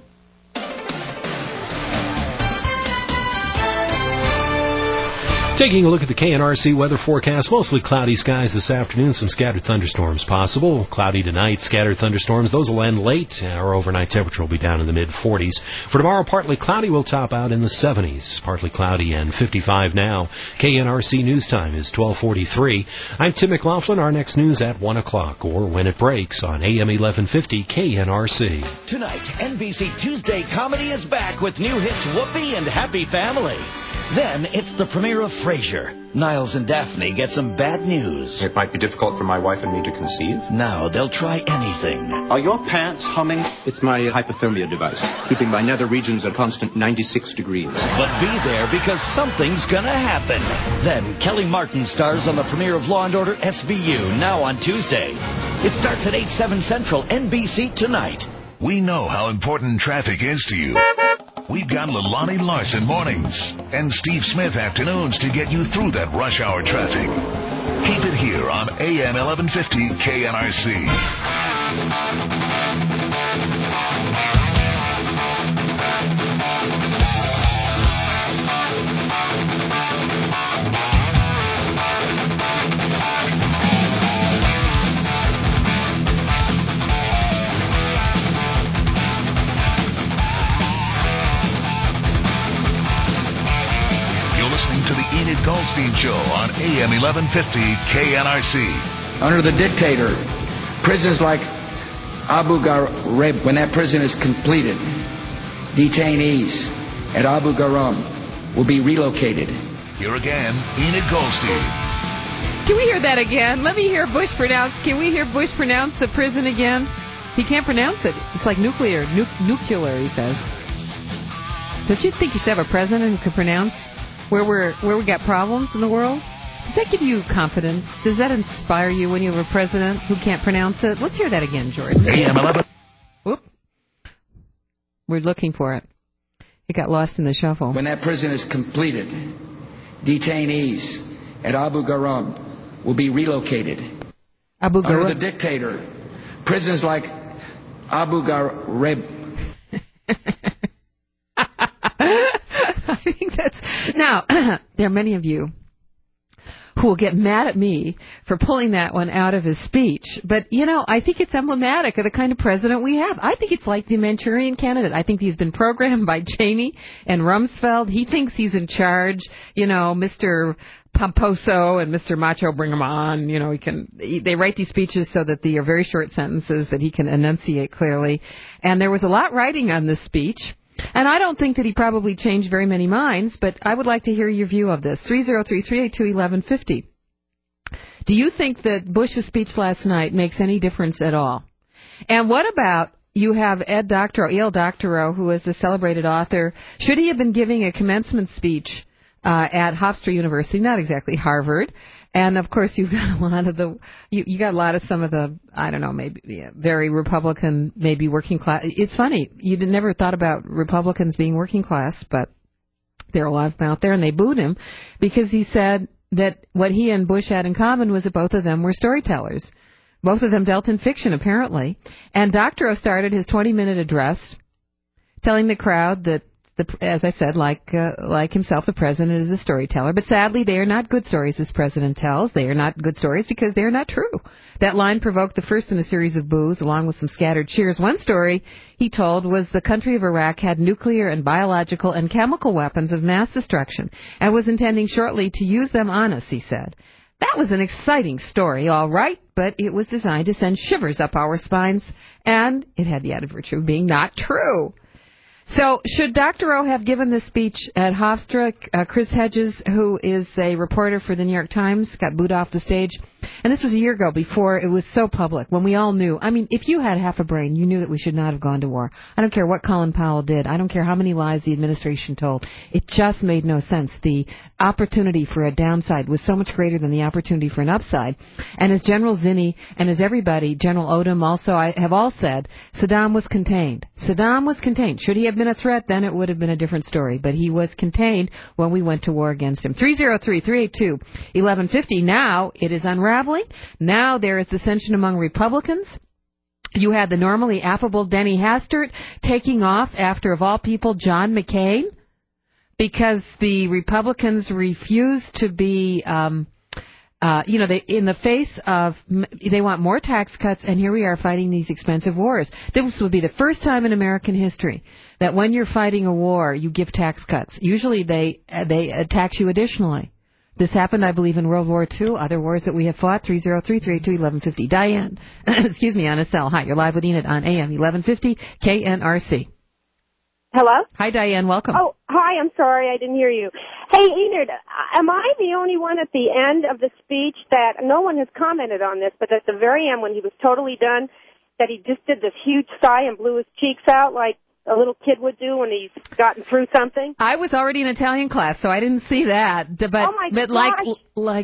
Taking a look at the KNRC weather forecast, mostly cloudy skies this afternoon, some scattered thunderstorms possible. Cloudy tonight, scattered thunderstorms. Those will end late. Our overnight temperature will be down in the mid-40s. For tomorrow, partly cloudy, will top out in the 70s. Partly cloudy and 55 now. KNRC News Time is 12:43. I'm Tim McLaughlin. Our next news at 1 o'clock or when it breaks on AM 1150 KNRC. Tonight, NBC Tuesday Comedy is back with new hits Whoopi and Happy Family. Then it's the premiere of Frasier. Niles and Daphne get some bad news. It might be difficult for my wife and me to conceive. Now they'll try anything. Are your pants humming? It's my hypothermia device, keeping my nether regions at constant 96 degrees. But be there because something's gonna happen. Then Kelly Martin stars on the premiere of Law & Order SVU, now on Tuesday. It starts at 8/7 Central, NBC tonight. We know how important traffic is to you. We've got Leilani Larson mornings and Steve Smith afternoons to get you through that rush hour traffic. Keep it here on AM 1150 KNRC. To the Enid Goldstein Show on AM 1150 KNRC. Under the dictator, prisons like Abu Ghraib, when that prison is completed, detainees at Abu Ghraib will be relocated. Here again, Enid Goldstein. Can we hear that again? Let me hear Bush pronounce. Can we hear Bush pronounce the prison again? He can't pronounce it. It's like nuclear, he says. Don't you think you should have a president who could pronounce where we got problems in the world? Does that give you confidence? Does that inspire you when you have a president who can't pronounce it? Let's hear that again, Jordan. AM 11. Whoop. We're looking for it. It got lost in the shuffle. When that prison is completed, detainees at Abu Ghraib will be relocated. Abu Ghraib. Under the dictator, prisons like Abu Ghraib. I think that's... Now, there are many of you who will get mad at me for pulling that one out of his speech. But, I think it's emblematic of the kind of president we have. I think it's like the Manchurian Candidate. I think he's been programmed by Cheney and Rumsfeld. He thinks he's in charge. Mr. Pomposo and Mr. Macho, bring him on. They write these speeches so that they are very short sentences that he can enunciate clearly. And there was a lot writing on this speech. And I don't think that he probably changed very many minds, but I would like to hear your view of this. 303-382-1150. Do you think that Bush's speech last night makes any difference at all? And what about, you have E.L. Doctorow, who is a celebrated author. Should he have been giving a commencement speech at Hofstra University? Not exactly Harvard. And of course, you've got a lot of some of the, I don't know, maybe very Republican, maybe working class. It's funny, you never thought about Republicans being working class, but there are a lot of them out there, and they booed him because he said that what he and Bush had in common was that both of them were storytellers. Both of them dealt in fiction, apparently. And Doctorow started his 20-minute address telling the crowd that, as I said, like himself, the president is a storyteller. But sadly, they are not good stories this president tells. They are not good stories because they are not true. That line provoked the first in a series of boos, along with some scattered cheers. One story he told was the country of Iraq had nuclear and biological and chemical weapons of mass destruction and was intending shortly to use them on us, he said. That was an exciting story, all right, but it was designed to send shivers up our spines, and it had the added virtue of being not true. So, should Doctorow have given this speech at Hofstra? Chris Hedges, who is a reporter for the New York Times, got booed off the stage. And this was a year ago, before it was so public, when we all knew. I mean, if you had half a brain, you knew that we should not have gone to war. I don't care what Colin Powell did. I don't care how many lies the administration told. It just made no sense. The opportunity for a downside was so much greater than the opportunity for an upside. And as General Zinni and as everybody, General Odom also, I have all said, Saddam was contained. Saddam was contained. Should he have been a threat, then it would have been a different story. But he was contained when we went to war against him. 303-382-1150. Now it is unraveling. Now there is dissension among Republicans. You had the normally affable Denny Hastert taking off after, of all people, John McCain, because the Republicans refused to be, they, in the face of, they want more tax cuts, and here we are fighting these expensive wars. This will be the first time in American history that when you're fighting a war, you give tax cuts. Usually they tax you additionally. This happened, I believe, in World War II, other wars that we have fought. 303-382-1150. Diane, excuse me, on a cell. Hi, you're live with Enid on AM 1150 KNRC. Hello? Hi, Diane. Welcome. Oh, hi. I'm sorry. I didn't hear you. Hey, Enid, am I the only one at the end of the speech that no one has commented on this, but at the very end when he was totally done, that he just did this huge sigh and blew his cheeks out like a little kid would do when he's gotten through something? I was already in Italian class, so I didn't see that. But, oh, my but gosh. like...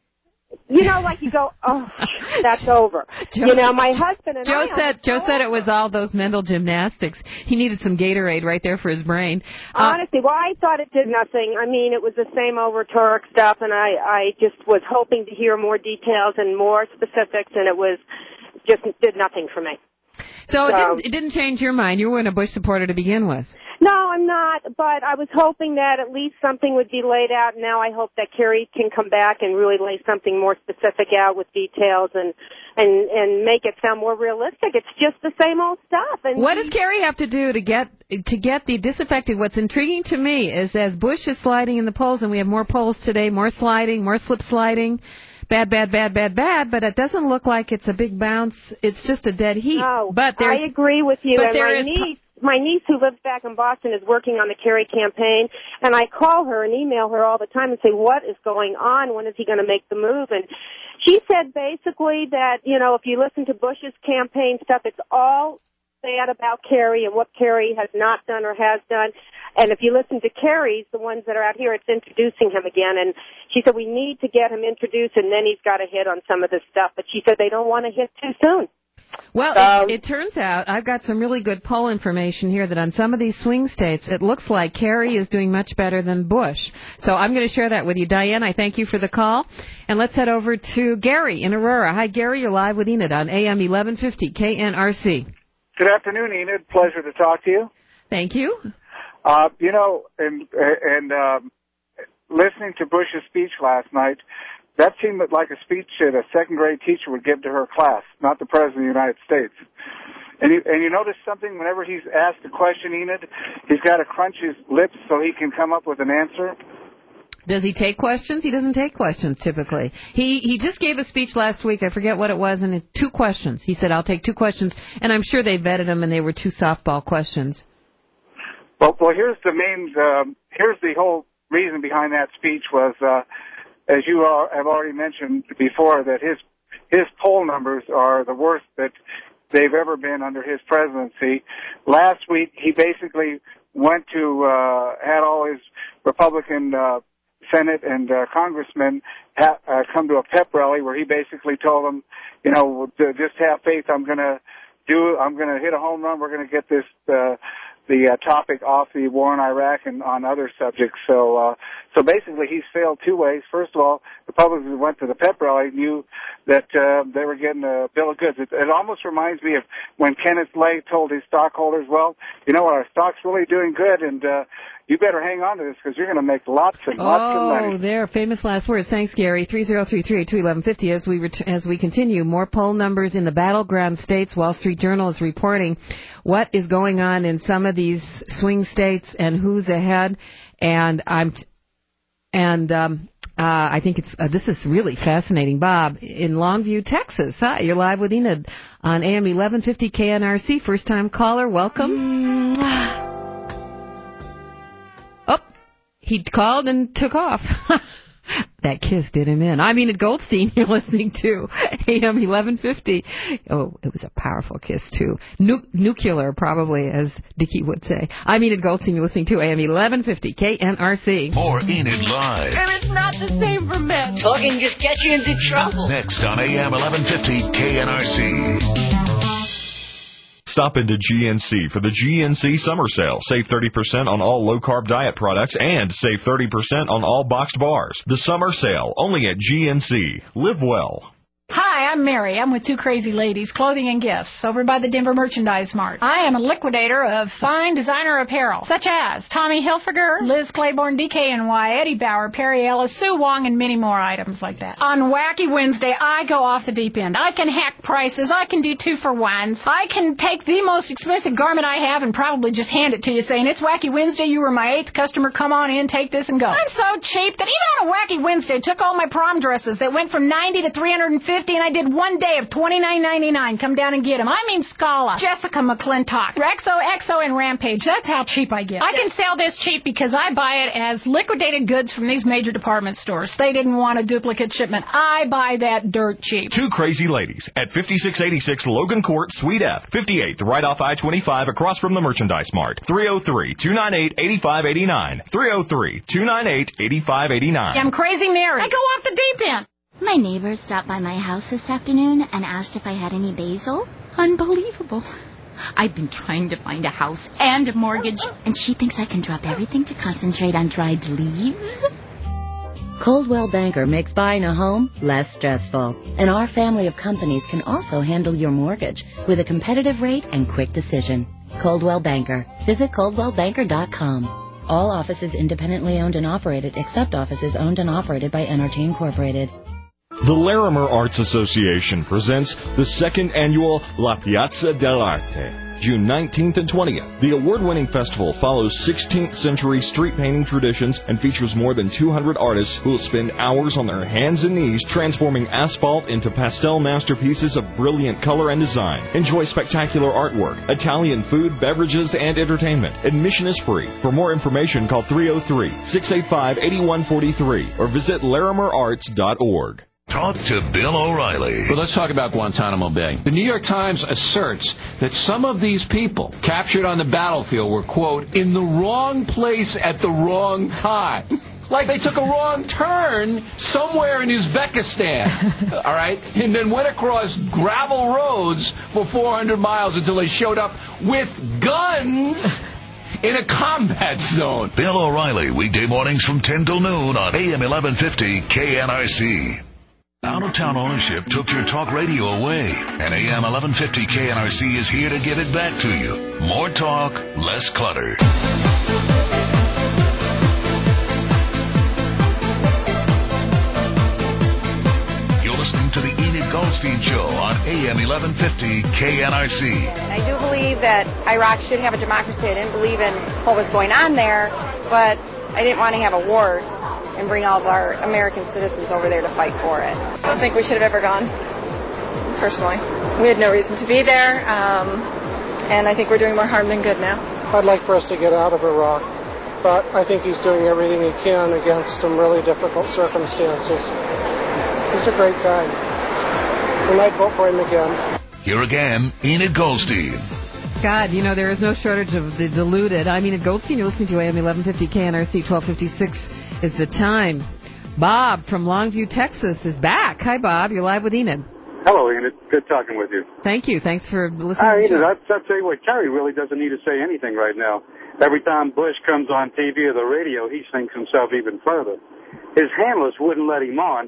You know, like you go, oh, that's over. You know, my husband and Joe said it was all those mental gymnastics. He needed some Gatorade right there for his brain. Honestly, well, I thought it did nothing. I mean, it was the same old rhetoric stuff, and I just was hoping to hear more details and more specifics, and it was just did nothing for me. So it didn't change your mind. You weren't a Bush supporter to begin with. No, I'm not, but I was hoping that at least something would be laid out. Now I hope that Kerry can come back and really lay something more specific out with details and make it sound more realistic. It's just the same old stuff. And what does Kerry have to do to get the disaffected? What's intriguing to me is as Bush is sliding in the polls, and we have more polls today, more sliding, more slip sliding, bad, but it doesn't look like it's a big bounce. It's just a dead heat. No, but I agree with you. But and my niece who lives back in Boston is working on the Kerry campaign, and I call her and email her all the time and say, what is going on? When is he going to make the move? And she said basically that, you know, if you listen to Bush's campaign stuff, it's all bad about Kerry and what Kerry has not done or has done. And if you listen to Kerry's, the ones that are out here, it's introducing him again. And she said, we need to get him introduced, and then he's got to hit on some of this stuff. But she said they don't want to hit too soon. Well, it turns out I've got some really good poll information here that on some of these swing states, it looks like Kerry is doing much better than Bush. So I'm going to share that with you. Diane, I thank you for the call. And let's head over to Gary in Aurora. Hi, Gary. You're live with Enid on AM 1150 KNRC. Good afternoon, Enid. Pleasure to talk to you. Thank you. You know, and listening to Bush's speech last night, that seemed like a speech that a second-grade teacher would give to her class, not the President of the United States. And you notice something? Whenever he's asked a question, Enid, he's got to crunch his lips so he can come up with an answer. Does he take questions? He doesn't take questions typically. He just gave a speech last week, I forget what it was, and 2 questions. He said, I'll take 2 questions, and I'm sure they vetted him and they were 2 softball questions. Well, here's the whole reason behind that speech was, as you have already mentioned before, that his poll numbers are the worst that they've ever been under his presidency. Last week, he basically went to had all his Republican Senate and congressmen come to a pep rally where he basically told them, you know, to just have faith. I'm going to hit a home run. We're going to get this the topic off the war in Iraq and on other subjects. So basically he's failed 2 ways. First of all, Republicans who went to the pep rally knew that they were getting a bill of goods. It almost reminds me of when Kenneth Lay told his stockholders, well, you know what, our stock's really doing good, and you better hang on to this because you're going to make lots and lots of money. Oh, there, famous last words. Thanks, Gary. 303-382-1150. As we continue, more poll numbers in the battleground states. Wall Street Journal is reporting what is going on in some of these swing states and who's ahead. And I think this is really fascinating. Bob, in Longview, Texas. Hi, you're live with Enid on AM 1150 KNRC. First time caller, welcome. He called and took off. That kiss did him in. I'm Enid Goldstein. You're listening to AM 1150. Oh, it was a powerful kiss, too. Nuclear, probably, as Dickie would say. I'm Enid Goldstein. You're listening to AM 1150 KNRC. More Enid Live. And it's not the same for men. Talking just gets you into trouble. Next on AM 1150 KNRC. Stop into GNC for the GNC Summer Sale. Save 30% on all low-carb diet products and save 30% on all boxed bars. The Summer Sale, only at GNC. Live well. Hi, I'm Mary. I'm with Two Crazy Ladies, Clothing and Gifts, over by the Denver Merchandise Mart. I am a liquidator of fine designer apparel, such as Tommy Hilfiger, Liz Claiborne, DKNY, Eddie Bauer, Perry Ellis, Sue Wong, and many more items like that. On Wacky Wednesday, I go off the deep end. I can hack prices. I can do 2-for-1s. I can take the most expensive garment I have and probably just hand it to you saying, it's Wacky Wednesday, you were my 8th customer, come on in, take this and go. I'm so cheap that even on a Wacky Wednesday, took all my prom dresses that went from $90 to $350, and I did did one day of $29.99. Come down and get them. I mean Scala, Jessica McClintock, Rexo, Exo, and Rampage. That's how cheap I get. I can sell this cheap because I buy it as liquidated goods from these major department stores. They didn't want a duplicate shipment. I buy that dirt cheap. Two Crazy Ladies at 5686 Logan Court, Suite F, 58th, right off I-25 across from the Merchandise Mart. 303-298-8589. 303-298-8589. I'm Crazy Mary. I go off the deep end. My neighbor stopped by my house this afternoon and asked if I had any basil. Unbelievable. I've been trying to find a house and a mortgage, and she thinks I can drop everything to concentrate on dried leaves. Coldwell Banker makes buying a home less stressful. And our family of companies can also handle your mortgage with a competitive rate and quick decision. Coldwell Banker. Visit ColdwellBanker.com. All offices independently owned and operated, except offices owned and operated by NRT Incorporated. The Larimer Arts Association presents the second annual La Piazza dell'Arte, June 19th and 20th. The award-winning festival follows 16th century street painting traditions and features more than 200 artists who will spend hours on their hands and knees transforming asphalt into pastel masterpieces of brilliant color and design. Enjoy spectacular artwork, Italian food, beverages, and entertainment. Admission is free. For more information, call 303-685-8143 or visit larimerarts.org. Talk to Bill O'Reilly. But let's talk about Guantanamo Bay. The New York Times asserts that some of these people captured on the battlefield were, quote, in the wrong place at the wrong time. Like they took a wrong turn somewhere in Uzbekistan, all right, and then went across gravel roads for 400 miles until they showed up with guns in a combat zone. Bill O'Reilly, weekday mornings from 10 till noon on AM 1150 KNRC. Out-of-town ownership took your talk radio away, and AM 1150 KNRC is here to give it back to you. More talk, less clutter. You're listening to the Enid Goldstein Show on AM 1150 KNRC. I do believe that Iraq should have a democracy. I didn't believe in what was going on there, but I didn't want to have a war and bring all of our American citizens over there to fight for it. I don't think we should have ever gone, personally. We had no reason to be there, and I think we're doing more harm than good now. I'd like for us to get out of Iraq, but I think he's doing everything he can against some really difficult circumstances. He's a great guy, and I'd vote for him again. Here again, Enid Goldstein. God, you know, there is no shortage of the deluded. I'm Enid Goldstein. You're listening to AM 1150 KNRC 1256 is the time. Bob from Longview, Texas is back. Hi, Bob. You're live with Enid. Hello, Enid. Good talking with you. Thank you. Thanks for listening Hi, to the Enid. show. I'll tell you what, Kerry really doesn't need to say anything right now. Every time Bush comes on TV or the radio, he sinks himself even further. His handlers wouldn't let him on.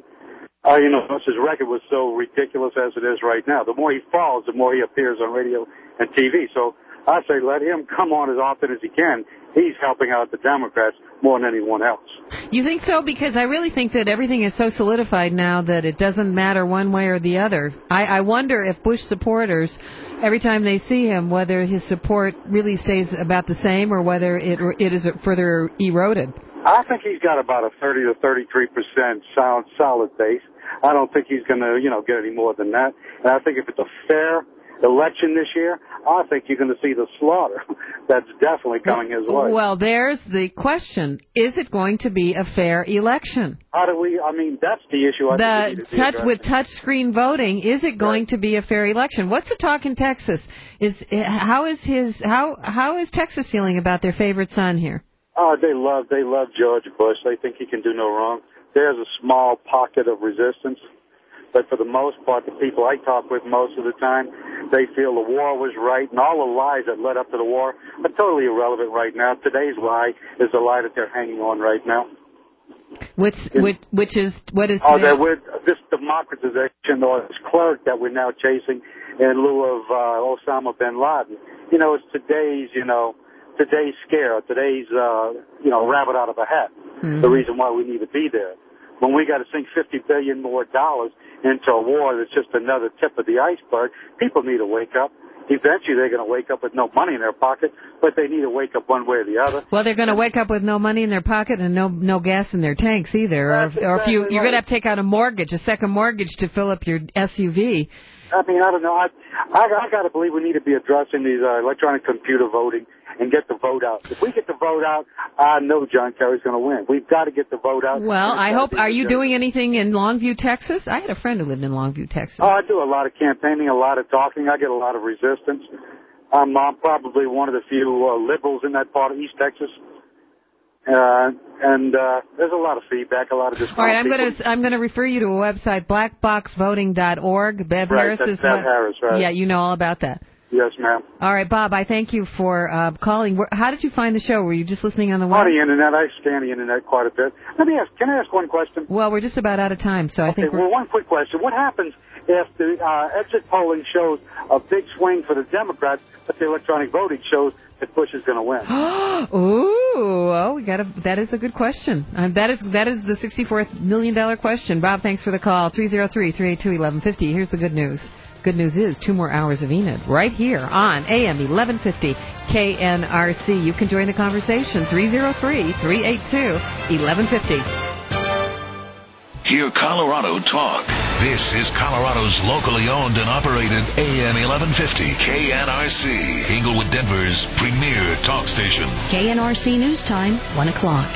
His record was so ridiculous as it is right now. The more he falls, the more he appears on radio and TV. So I say let him come on as often as he can. He's helping out the Democrats more than anyone else. You think so? Because I really think that everything is so solidified now that it doesn't matter one way or the other. I wonder if Bush supporters, every time they see him, whether his support really stays about the same or whether it is further eroded. I think he's got about a 30 to 33% solid base. I don't think he's going to, get any more than that. And I think if it's a fair election this year, I think you're going to see the slaughter. That's definitely coming his way. Well, there's the question. Is it going to be a fair election? How do we, that's the issue. With touch screen voting, is it going to be a fair election? What's the talk in Texas? How is Texas feeling about their favorite son here? Oh, they love George Bush. They think he can do no wrong. There's a small pocket of resistance, but for the most part, the people I talk with most of the time, they feel the war was right, and all the lies that led up to the war are totally irrelevant right now. Today's lie is the lie that they're hanging on right now. What is today? With this democratization or this clerk that we're now chasing in lieu of Osama bin Laden. It's today's scare, today's rabbit out of a hat. Mm-hmm. The reason why we need to be there. When we got to sink $50 billion more into a war that's just another tip of the iceberg, people need to wake up. eventually they're going to wake up with no money in their pocket, but they need to wake up one way or the other. Well, they're going to wake up with no money in their pocket and no gas in their tanks either. Or if you're going to have to take out a second mortgage to fill up your SUV. I mean, I don't know. I got to believe we need to be addressing these electronic computer voting and get the vote out. If we get the vote out, I know John Kerry's going to win. We've got to get the vote out. Well, I hope. Are you doing anything in Longview, Texas? I had a friend who lived in Longview, Texas. Oh, I do a lot of campaigning, a lot of talking. I get a lot of resistance. I'm probably one of the few liberals in that part of East Texas. And there's a lot of feedback, a lot of discussion. All right, I'm going to refer you to a website, blackboxvoting.org. Bev Harris is Bev Harris, right? Yeah, you know all about that. Yes, ma'am. All right, Bob, I thank you for calling. How did you find the show? Were you just listening on the web? On the Internet. I scan the Internet quite a bit. Can I ask one question? Well, we're just about out of time, so I think well, one quick question. What happens if the exit polling shows a big swing for the Democrats, but the electronic voting shows that Bush is going to win? That is a good question. That is the $64 million question. Bob, thanks for the call. 303-382-1150. Here's the good news. Good news is 2 more hours of Enid right here on AM 1150 KNRC. You can join the conversation. 303-382-1150. Hear Colorado talk. This is Colorado's locally owned and operated AM 1150 KNRC, Inglewood, Denver's premier talk station. KNRC News Time, 1 o'clock.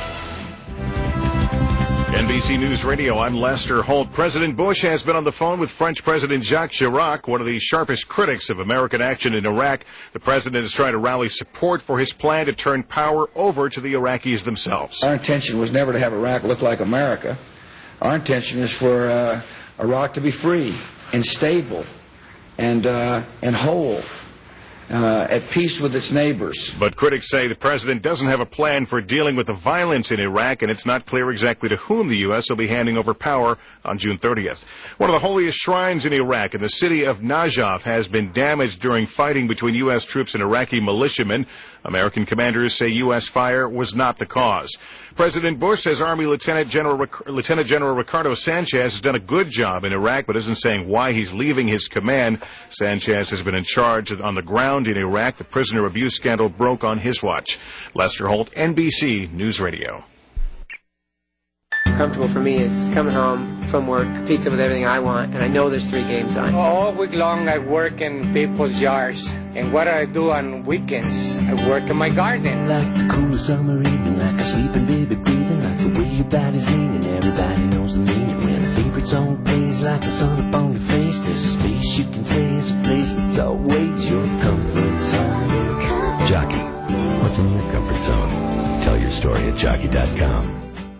NBC News Radio, I'm Lester Holt. President Bush has been on the phone with French President Jacques Chirac, one of the sharpest critics of American action in Iraq. The president is trying to rally support for his plan to turn power over to the Iraqis themselves. Our intention was never to have Iraq look like America. Our intention is for Iraq to be free and stable and whole, at peace with its neighbors. But critics say the president doesn't have a plan for dealing with the violence in Iraq, and it's not clear exactly to whom the U.S. will be handing over power on June 30th. One of the holiest shrines in Iraq, in the city of Najaf, has been damaged during fighting between U.S. troops and Iraqi militiamen. American commanders say U.S. fire was not the cause. President Bush says Army Lieutenant General Ricardo Sanchez has done a good job in Iraq, but isn't saying why he's leaving his command. Sanchez has been in charge on the ground in Iraq. The prisoner abuse scandal broke on his watch. Lester Holt, NBC News Radio. Comfortable for me is coming home from work, pizza with everything I want, and I know there's 3 games on. All week long I work in people's yards, and what I do on weekends, I work in my garden. Like the cool summer evening, like a sleeping baby breathing, like the way your body's leaning, everybody knows the meaning. When a favorite song plays like the sun up on your face, there's a space you can say is a place that's always your comfort zone. Jockey, what's in your comfort zone? Tell your story at jockey.com.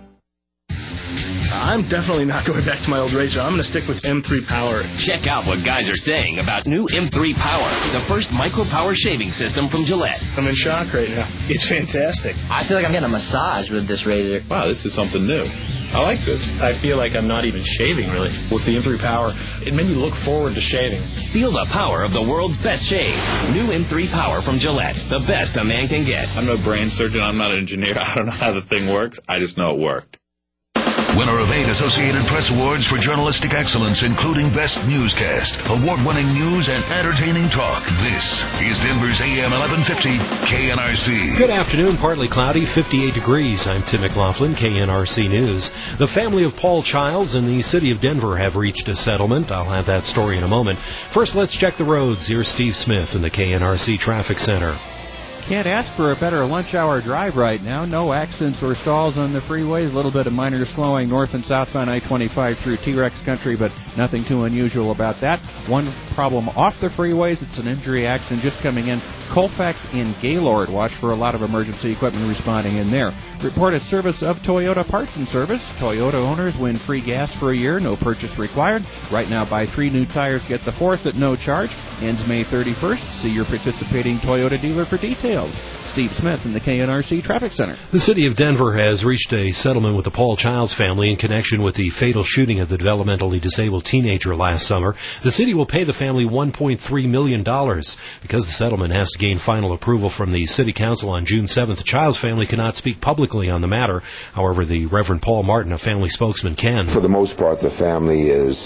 I'm definitely not going back to my old razor. I'm going to stick with M3 Power. Check out what guys are saying about new M3 Power, the first micro-power shaving system from Gillette. I'm in shock right now. It's fantastic. I feel like I'm getting a massage with this razor. Wow, this is something new. I like this. I feel like I'm not even shaving, really. With the M3 Power, it made me look forward to shaving. Feel the power of the world's best shave. New M3 Power from Gillette, the best a man can get. I'm no brain surgeon. I'm not an engineer. I don't know how the thing works. I just know it worked. Winner of 8 Associated Press Awards for journalistic excellence, including Best Newscast, award-winning news and entertaining talk. This is Denver's AM 1150 KNRC. Good afternoon. Partly cloudy, 58 degrees. I'm Tim McLaughlin, KNRC News. The family of Paul Childs and the city of Denver have reached a settlement. I'll have that story in a moment. First, let's check the roads. Here's Steve Smith in the KNRC Traffic Center. Can't ask for a better lunch hour drive right now. No accidents or stalls on the freeways. A little bit of minor slowing north and southbound I-25 through T-Rex country, but nothing too unusual about that. One problem off the freeways, it's an injury accident just coming in. Colfax and Gaylord. Watch for a lot of emergency equipment responding in there. Reported service of Toyota Parts and Service. Toyota owners win free gas for a year, no purchase required. Right now, buy 3 new tires, get the 4th at no charge. Ends May 31st. See your participating Toyota dealer for details. Steve Smith in the KNRC Traffic Center. The city of Denver has reached a settlement with the Paul Childs family in connection with the fatal shooting of the developmentally disabled teenager last summer. The city will pay the family $1.3 million. Because the settlement has to gain final approval from the city council on June 7th, the Childs family cannot speak publicly on the matter. However, the Reverend Paul Martin, a family spokesman, can. For the most part, the family is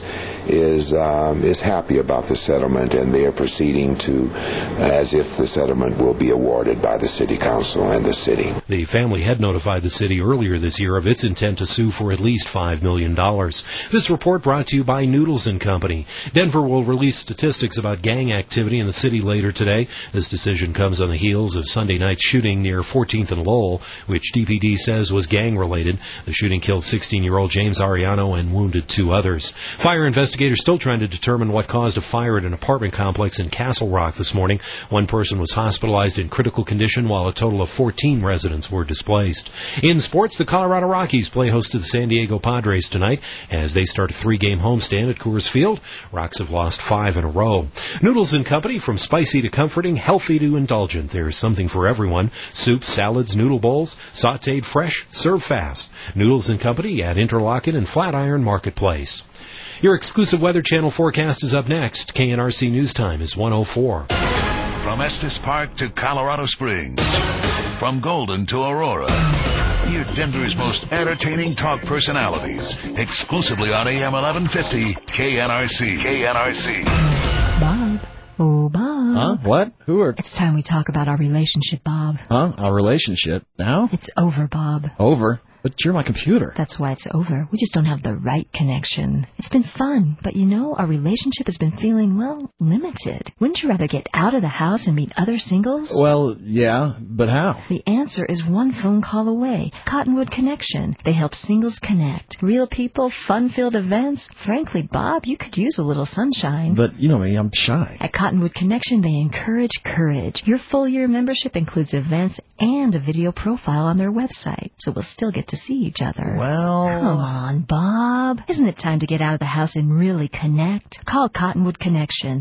happy about the settlement, and they are proceeding to as if the settlement will be awarded by the city council and the city. The family had notified the city earlier this year of its intent to sue for at least $5 million. This report brought to you by Noodles & Company. Denver will release statistics about gang activity in the city later today. This decision comes on the heels of Sunday night's shooting near 14th and Lowell, which DPD says was gang-related. The shooting killed 16-year-old James Ariano and wounded 2 others. Fire investigators still trying to determine what caused a fire at an apartment complex in Castle Rock this morning. 1 person was hospitalized in critical condition, while a total of 14 residents were displaced. In sports, the Colorado Rockies play host to the San Diego Padres tonight as they start a 3-game homestand at Coors Field. Rocks have lost 5 in a row. Noodles & Company, from spicy to comforting, healthy to indulgent. There's something for everyone. Soups, salads, noodle bowls, sautéed fresh, served fast. Noodles & Company at Interlochen and Flatiron Marketplace. Your exclusive Weather Channel forecast is up next. KNRC News Time is 1:04. From Estes Park to Colorado Springs, from Golden to Aurora, hear Denver's most entertaining talk personalities exclusively on AM 1150 KNRC. KNRC. Bob. Oh, Bob. Huh? What? Who are... It's time we talk about our relationship, Bob. Huh? Our relationship? Now? It's over, Bob. Over? But you're my computer. That's why it's over. We just don't have the right connection. It's been fun, but you know, our relationship has been feeling, well, limited. Wouldn't you rather get out of the house and meet other singles? Well, yeah, but how? The answer is one phone call away. Cottonwood Connection. They help singles connect. Real people, fun-filled events. Frankly, Bob, you could use a little sunshine. But you know me, I'm shy. At Cottonwood Connection, they encourage courage. Your full-year membership includes events and a video profile on their website, so we'll still get to see each other. Well... Come on, Bob. Isn't it time to get out of the house and really connect? Call Cottonwood Connection,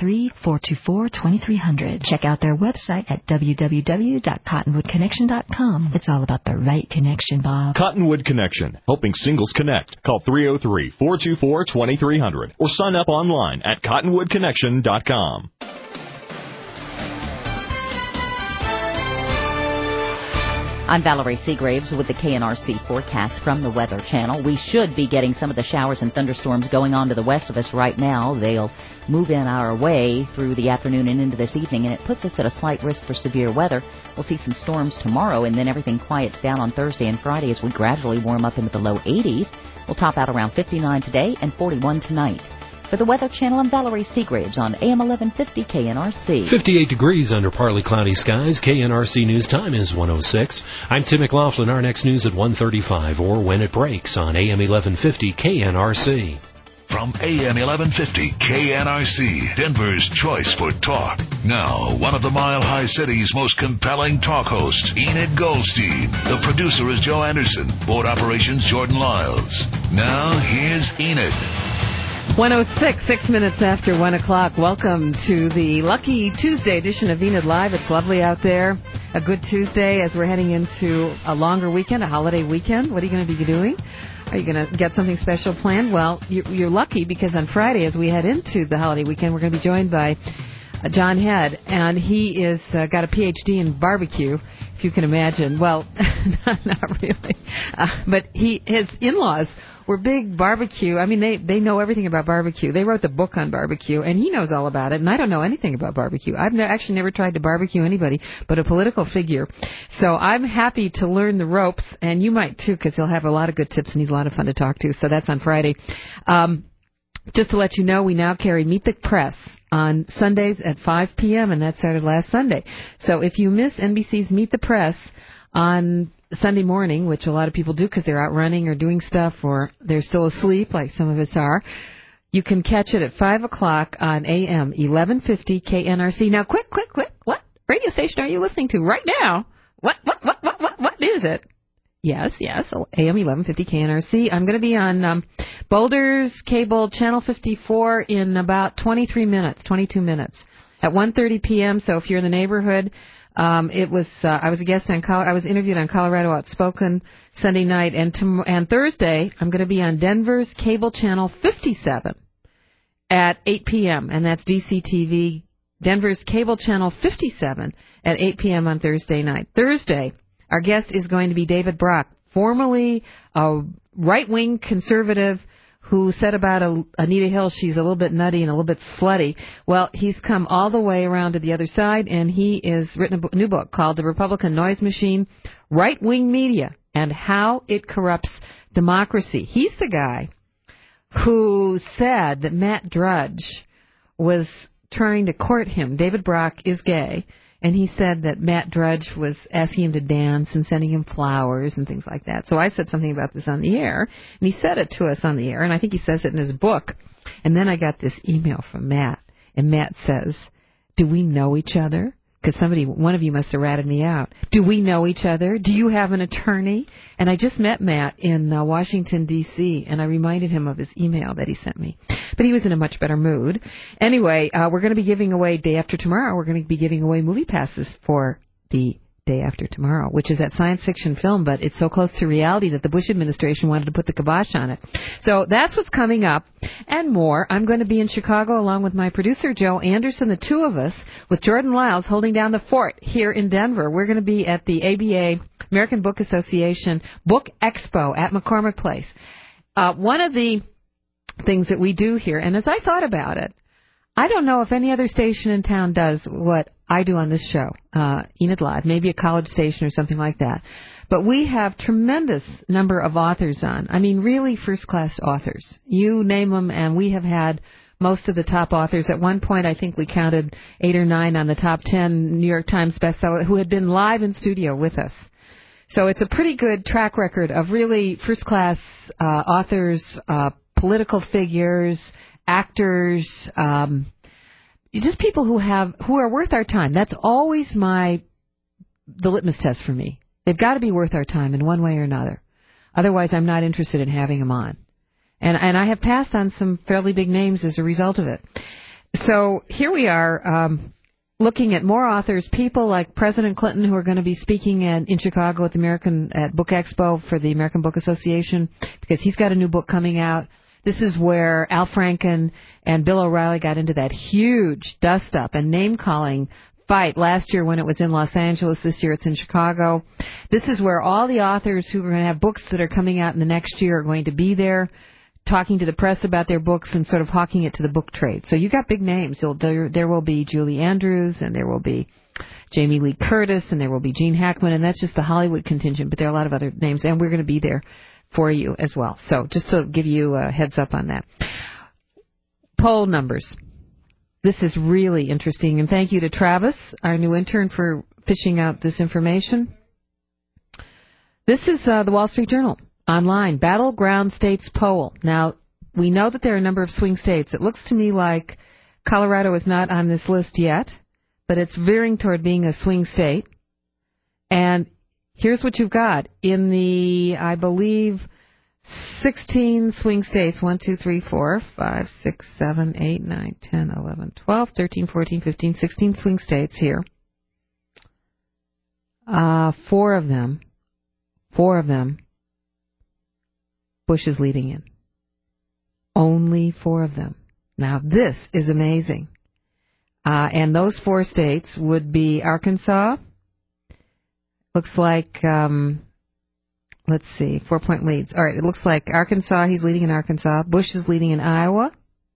303-424-2300. Check out their website at www.cottonwoodconnection.com. It's all about the right connection, Bob. Cottonwood Connection, helping singles connect. Call 303-424-2300 or sign up online at cottonwoodconnection.com. I'm Valerie Seagraves with the KNRC forecast from the Weather Channel. We should be getting some of the showers and thunderstorms going on to the west of us right now. They'll move in our way through the afternoon and into this evening, and it puts us at a slight risk for severe weather. We'll see some storms tomorrow, and then everything quiets down on Thursday and Friday as we gradually warm up into the low 80s. We'll top out around 59 today and 41 tonight. For the Weather Channel, I'm Valerie Seagraves on AM 1150 KNRC. 58 degrees under partly cloudy skies. KNRC News Time is 1:06. I'm Tim McLaughlin. Our next news at 1:35 or when it breaks on AM 1150 KNRC. From AM 1150 KNRC, Denver's choice for talk. Now, one of the Mile High City's most compelling talk hosts, Enid Goldstein. The producer is Joe Anderson. Board operations, Jordan Lyles. Now, here's Enid. 1:06, 6 minutes after 1 o'clock. Welcome to the lucky Tuesday edition of Enid Live. It's lovely out there. A good Tuesday as we're heading into a longer weekend, a holiday weekend. What are you going to be doing? Are you going to get something special planned? Well, you're lucky because on Friday, as we head into the holiday weekend, we're going to be joined by John Head, and he is got a PhD in barbecue, if you can imagine. Well, not really. But his in-laws were big barbecue. I mean, they know everything about barbecue. They wrote the book on barbecue, and he knows all about it, and I don't know anything about barbecue. I've actually never tried to barbecue anybody but a political figure. So I'm happy to learn the ropes, and you might too, because he'll have a lot of good tips, and he's a lot of fun to talk to. So that's on Friday. Just to let you know, we now carry Meet the Press on Sundays at 5 p.m., and that started last Sunday. So if you miss NBC's Meet the Press on Sunday morning, which a lot of people do because they're out running or doing stuff or they're still asleep, like some of us are, you can catch it at 5 o'clock on AM 1150 KNRC. Now, quick, what radio station are you listening to right now? What is it? Yes, AM 1150 KNRC. I'm going to be on Boulder's Cable Channel 54 in about 22 minutes, at 1:30 p.m. So if you're in the neighborhood, It was I was a guest on I was interviewed on Colorado Outspoken Sunday night, and Thursday I'm going to be on Denver's cable channel 57 at 8 p.m. and that's DCTV, Denver's cable channel 57 at 8 p.m. on Thursday night. Thursday, our guest is going to be David Brock, formerly a right-wing conservative who said about Anita Hill she's a little bit nutty and a little bit slutty. Well, he's come all the way around to the other side, and he has written a new book called The Republican Noise Machine, Right-Wing Media, and How It Corrupts Democracy. He's the guy who said that Matt Drudge was trying to court him. David Brock is gay, and he said that Matt Drudge was asking him to dance and sending him flowers and things like that. So I said something about this on the air, and he said it to us on the air, and I think he says it in his book. And then I got this email from Matt, and Matt says, do we know each other? Because one of you must have ratted me out. Do we know each other? Do you have an attorney? And I just met Matt in Washington, D.C., and I reminded him of his email that he sent me. But he was in a much better mood. Anyway, we're going to be giving away day after tomorrow. We're going to be giving away movie passes for the day after tomorrow, which is that science fiction film, but it's so close to reality that the Bush administration wanted to put the kibosh on it. So that's what's coming up and more. I'm going to be in Chicago along with my producer, Joe Anderson, the two of us, with Jordan Lyles holding down the fort here in Denver. We're going to be at the ABA, American Book Association, Book Expo at McCormick Place. One of the things that we do here, and as I thought about it, I don't know if any other station in town does what I do on this show, Enid Live, maybe a college station or something like that. But we have tremendous number of authors on. I mean, really first-class authors. You name them, and we have had most of the top authors. At one point, I think we counted 8 or 9 on the top 10 New York Times bestseller who had been live in studio with us. So it's a pretty good track record of really first-class authors, political figures, actors, just people who are worth our time. That's always the litmus test for me. They've got to be worth our time in one way or another. Otherwise, I'm not interested in having them on. And I have passed on some fairly big names as a result of it. So here we are, looking at more authors, people like President Clinton, who are going to be speaking in Chicago at Book Expo for the American Book Association, because he's got a new book coming out. This is where Al Franken and Bill O'Reilly got into that huge dust-up and name-calling fight last year when it was in Los Angeles. This year it's in Chicago. This is where all the authors who are going to have books that are coming out in the next year are going to be there, talking to the press about their books and sort of hawking it to the book trade. So you got big names. There will be Julie Andrews, and there will be Jamie Lee Curtis, and there will be Gene Hackman, and that's just the Hollywood contingent, but there are a lot of other names, and we're going to be there for you as well. So just to give you a heads up on that. Poll numbers. This is really interesting, and thank you to Travis, our new intern, for fishing out this information. This is the Wall Street Journal online, Battleground States poll. Now, we know that there are a number of swing states. It looks to me like Colorado is not on this list yet, but it's veering toward being a swing state. And here's what you've got. In the, I believe, 16 swing states, 1, 2, 3, 4, 5, 6, 7, 8, 9, 10, 11, 12, 13, 14, 15, 16 swing states here. 4 of them, Bush is leading in. Only 4 of them. Now, this is amazing. And those 4 states would be Arkansas. Looks like, let's see, 4-point leads. All right, it looks like Arkansas, he's leading in Arkansas. Bush is leading in Iowa.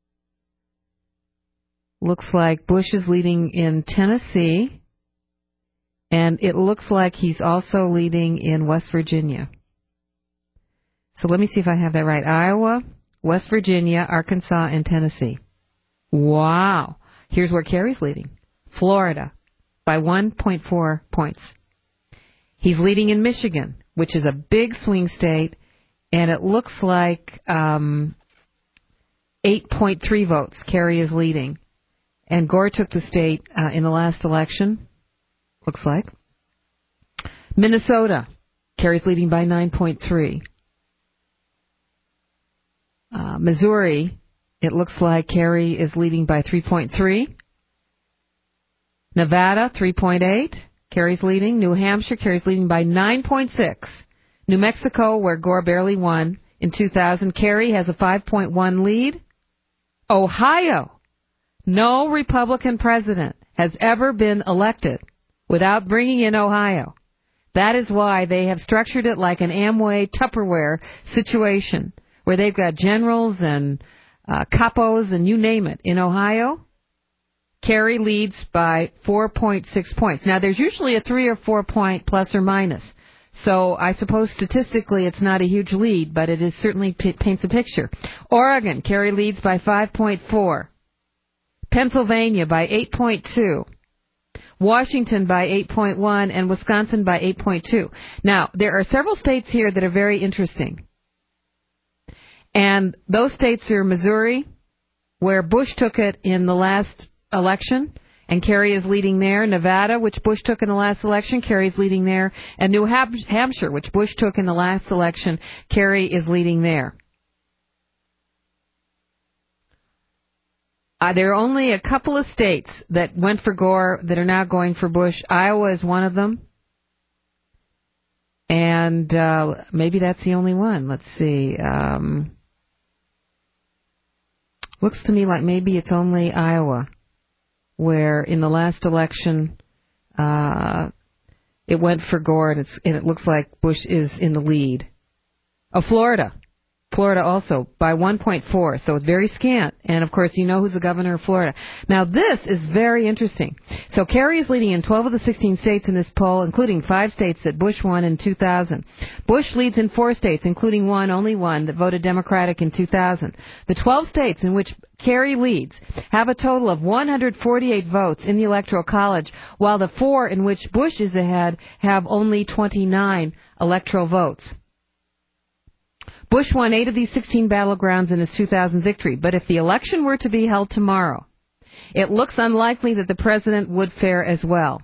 Looks like Bush is leading in Tennessee. And it looks like he's also leading in West Virginia. So let me see if I have that right. Iowa, West Virginia, Arkansas, and Tennessee. Wow. Here's where Kerry's leading. Florida, by 1.4 points. He's leading in Michigan, which is a big swing state, and it looks like 8.3 votes. Kerry is leading. And Gore took the state in the last election, looks like. Minnesota, Kerry's leading by 9.3. Missouri, it looks like Kerry is leading by 3.3. Nevada, 3.8. Kerry's leading. New Hampshire, Kerry's leading by 9.6. New Mexico, where Gore barely won in 2000, Kerry has a 5.1 lead. Ohio, no Republican president has ever been elected without bringing in Ohio. That is why they have structured it like an Amway Tupperware situation, where they've got generals and capos and you name it. In Ohio, Kerry leads by 4.6 points. Now, there's usually a 3 or 4 point plus or minus. So I suppose statistically it's not a huge lead, but it is certainly paints a picture. Oregon, Kerry leads by 5.4. Pennsylvania by 8.2. Washington by 8.1, and Wisconsin by 8.2. Now, there are several states here that are very interesting. And those states are Missouri, where Bush took it in the last election, and Kerry is leading there. Nevada, which Bush took in the last election, Kerry is leading there. And New Hampshire, which Bush took in the last election, Kerry is leading there. There are only a couple of states that went for Gore that are now going for Bush. Iowa is one of them. And maybe that's the only one. Let's see. Looks to me like maybe it's only Iowa, where in the last election it went for Gore, and it looks like Bush is in the lead. Oh, Florida also by 1.4, so it's very scant. And, of course, you know who's the governor of Florida. Now, this is very interesting. So Kerry is leading in 12 of the 16 states in this poll, including 5 states that Bush won in 2000. Bush leads in 4 states, including only one, that voted Democratic in 2000. The 12 states in which Kerry leads have a total of 148 votes in the Electoral College, while the 4 in which Bush is ahead have only 29 electoral votes. Bush won 8 of these 16 battlegrounds in his 2000 victory, but if the election were to be held tomorrow, it looks unlikely that the president would fare as well.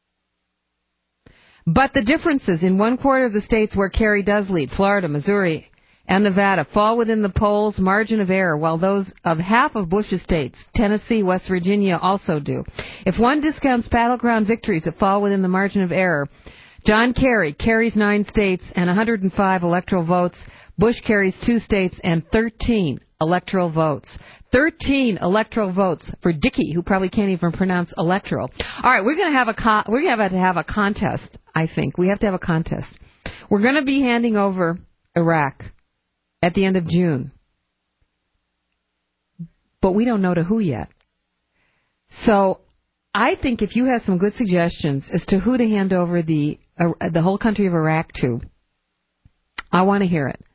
But the differences in 1/4 of the states where Kerry does lead, Florida, Missouri, and Nevada, fall within the poll's margin of error, while those of half of Bush's states, Tennessee, West Virginia, also do. If one discounts battleground victories that fall within the margin of error, John Kerry carries 9 states and 105 electoral votes. Bush carries 2 states and 13 electoral votes. 13 electoral votes for Dickey, who probably can't even pronounce electoral. All right, we're going to have a contest. I think we have to have a contest. We're going to be handing over Iraq at the end of June, but we don't know to who yet. So I think if you have some good suggestions as to who to hand over the whole country of Iraq to, I want to hear it.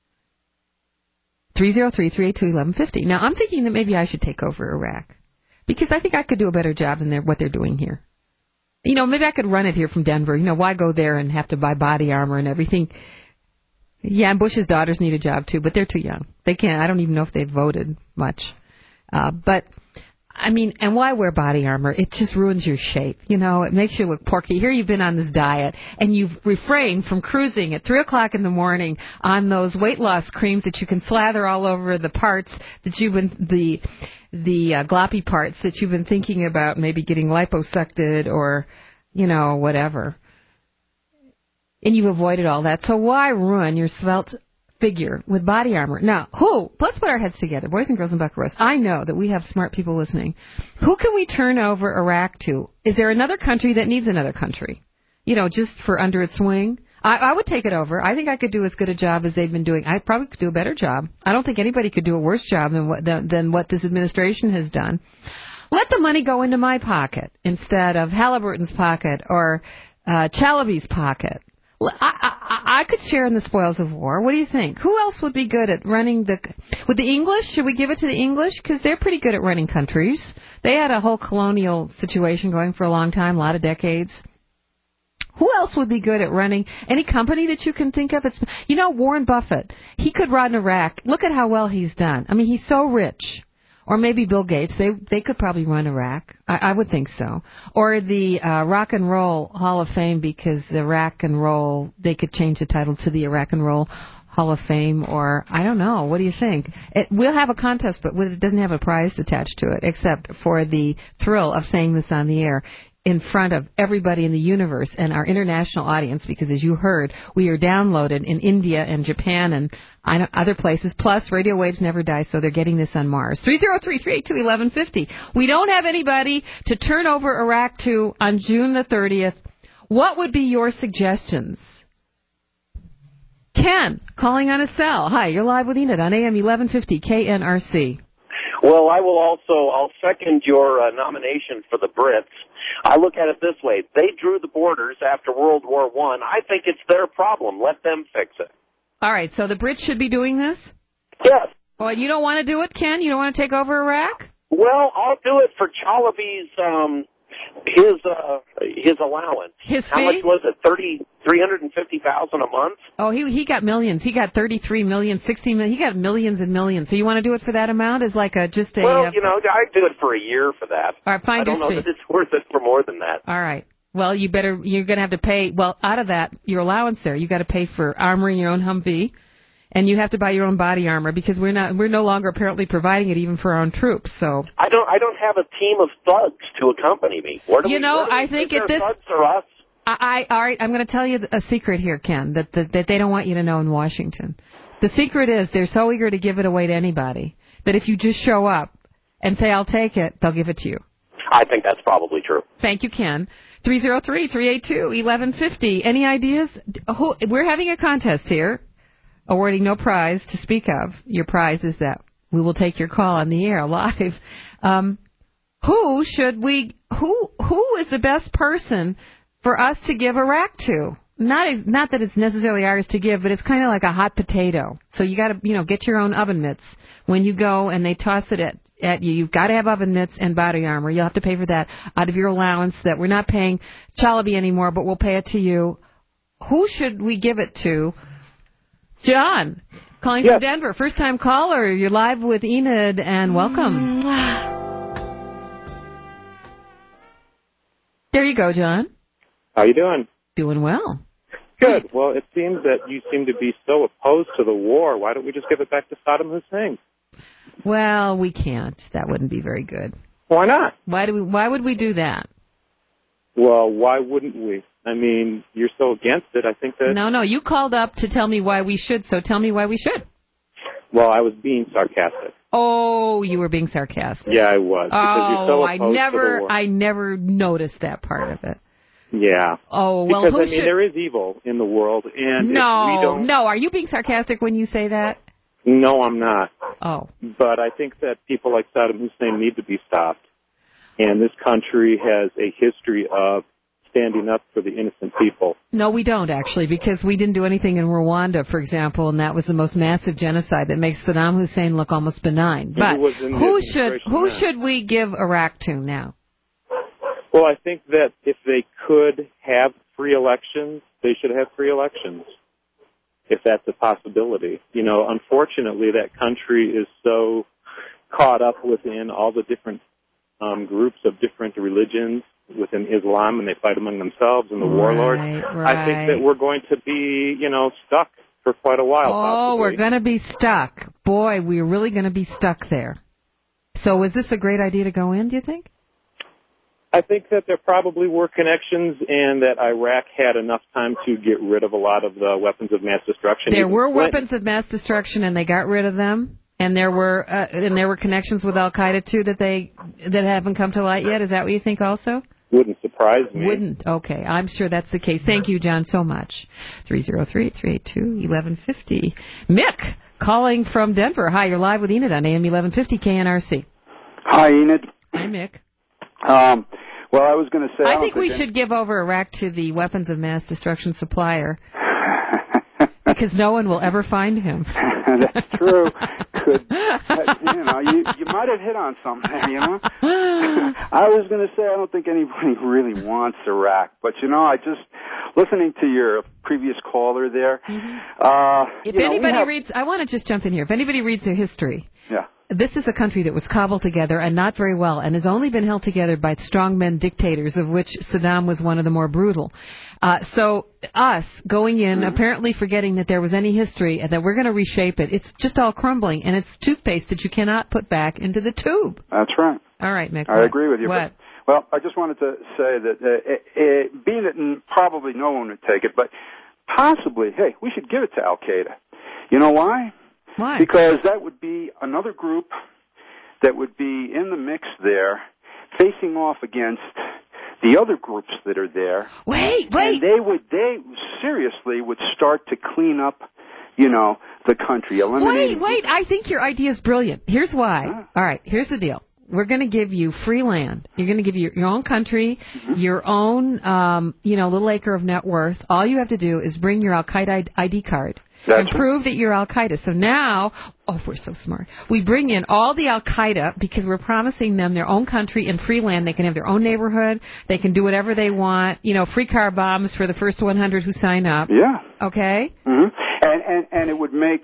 303-382-1150. Now, I'm thinking that maybe I should take over Iraq, because I think I could do a better job than what they're doing here. You know, maybe I could run it here from Denver. You know, why go there and have to buy body armor and everything? Yeah, and Bush's daughters need a job, too, but they're too young. They can't. I don't even know if they've voted much. But I mean, and why wear body armor? It just ruins your shape. You know, it makes you look porky. Here you've been on this diet, and you've refrained from cruising at 3 o'clock in the morning on those weight loss creams that you can slather all over the parts that you've been, the gloppy parts that you've been thinking about maybe getting liposucted or, you know, whatever. And you've avoided all that. So why ruin your svelte figure with body armor? Now, let's put our heads together, boys and girls and buckaroos. I know that we have smart people listening. Who can we turn over Iraq to? Is there another country that needs another country? You know, just for under its wing? I would take it over. I think I could do as good a job as they've been doing. I probably could do a better job. I don't think anybody could do a worse job than what this administration has done. Let the money go into my pocket instead of Halliburton's pocket or Chalabi's pocket. I could share in the spoils of war. What do you think? Who else would be good at running with the English? Should we give it to the English? Because they're pretty good at running countries. They had a whole colonial situation going for a long time, a lot of decades. Who else would be good at running any company that you can think of? You know, Warren Buffett, he could run Iraq. Look at how well he's done. I mean, he's so rich. Or maybe Bill Gates. They could probably run Iraq. I would think so. Or the Rock and Roll Hall of Fame, because the Rock and Roll, they could change the title to the Rock and Roll Hall of Fame. Or, I don't know. What do you think? We'll have a contest, but it doesn't have a prize attached to it, except for the thrill of saying this on the air. in front of everybody in the universe and our international audience, because as you heard, we are downloaded in India and Japan and other places. Plus, radio waves never die, so they're getting this on Mars. 303-382-1150. We don't have anybody to turn over Iraq to on June the 30th. What would be your suggestions? Ken, calling on a cell. Hi, you're live with Enid on AM 1150 KNRC. Well, I'll second your nomination for the Brits. I look at it this way. They drew the borders after World War I. I think it's their problem. Let them fix it. All right, so the Brits should be doing this? Yes. Well, you don't want to do it, Ken? You don't want to take over Iraq? Well, I'll do it for Chalabi's, his allowance. His fee? How much was it? $350,000 a month? Oh, he got millions. He got 33 million, 60 million. He got millions and millions. So you want to do it for that amount? As like I'd do it for a year for that. All right, I don't know that it's worth it for more than that. All right. Well, you're going to have to pay, out of that, your allowance there, you got to pay for armoring your own Humvee, and you have to buy your own body armor because we're no longer apparently providing it even for our own troops. So I don't have a team of thugs to accompany me. I think if this thugs are us. all right, I'm going to tell you a secret here, Ken, that they don't want you to know in Washington. The secret is they're so eager to give it away to anybody that if you just show up and say, I'll take it, they'll give it to you. I think that's probably true. Thank you, Ken. 303-382-1150. Any ideas? We're having a contest here, awarding no prize to speak of. Your prize is that we will take your call on the air live. Who is the best person for us to give Iraq to? Not that it's necessarily ours to give, but it's kind of like a hot potato. So you got to, get your own oven mitts when you go and they toss it at you. You've got to have oven mitts and body armor. You'll have to pay for that out of your allowance that we're not paying Chalabi anymore, but we'll pay it to you. Who should we give it to? John, calling from Denver. First time caller. You're live with Enid and welcome. There you go, John. How you doing? Doing well. Good. Well, it seems that you seem to be so opposed to the war. Why don't we just give it back to Saddam Hussein? Well, we can't. That wouldn't be very good. Why not? Why would we do that? Well, why wouldn't we? I mean, you're so against it. I think that... No, you called up to tell me why we should, so tell me why we should. Well, I was being sarcastic. Oh, you were being sarcastic. Yeah, I was. Because you're so opposed to the war. I never noticed that part of it. Yeah. Oh, well, because, there is evil in the world, and No, if we don't... are you being sarcastic when you say that? No, I'm not. Oh. But I think that people like Saddam Hussein need to be stopped. And this country has a history of standing up for the innocent people. No, we don't, actually, because we didn't do anything in Rwanda, for example, and that was the most massive genocide that makes Saddam Hussein look almost benign. But who should we give Iraq to now? Well, I think that if they could have free elections, they should have free elections, if that's a possibility. Unfortunately, that country is so caught up within all the different groups of different religions within Islam, and they fight among themselves and the warlords. Right. I think that we're going to be, stuck for quite a while. Oh, we're going to be stuck. Boy, we're really going to be stuck there. So is this a great idea to go in, do you think? I think that there probably were connections and that Iraq had enough time to get rid of a lot of the weapons of mass destruction. There were weapons of mass destruction, and they got rid of them. And there were connections with Al-Qaeda, too, that haven't come to light yet. Is that what you think also? Wouldn't surprise me. Wouldn't. Okay. I'm sure that's the case. Thank you, John, so much. 303-382-1150. Mick, calling from Denver. Hi, you're live with Enid on AM 1150 KNRC. Hi, Enid. Hi, Mick. Well, I was going to say... I think we should give over Iraq to the weapons of mass destruction supplier because no one will ever find him. That's true. You might have hit on something, I was going to say I don't think anybody really wants Iraq, but I just listening to your previous caller there. If anybody reads, I want to just jump in here. If anybody reads their history, this is a country that was cobbled together and not very well, and has only been held together by strongmen dictators, of which Saddam was one of the more brutal. So us going in, apparently forgetting that there was any history and that we're going to reshape it, it's just all crumbling, and it's toothpaste that you cannot put back into the tube. That's right. All right, Mick. I agree with you. What? Well, I just wanted to say that being that probably no one would take it, but possibly, hey, we should give it to Al-Qaeda. You know why? Why? Because that would be another group that would be in the mix there, facing off against the other groups that are there. Wait. And they seriously would start to clean up, the country. Wait. I think your idea is brilliant. Here's why. All right, here's the deal. We're going to give you free land. You're going to give you your own country, your own, little acre of net worth. All you have to do is bring your Al-Qaeda ID card. And prove that you're Al-Qaeda. So now, we're so smart. We bring in all the Al-Qaeda because we're promising them their own country and free land. They can have their own neighborhood. They can do whatever they want. Free car bombs for the first 100 who sign up. Yeah. Okay? Mm-hmm. And it would make,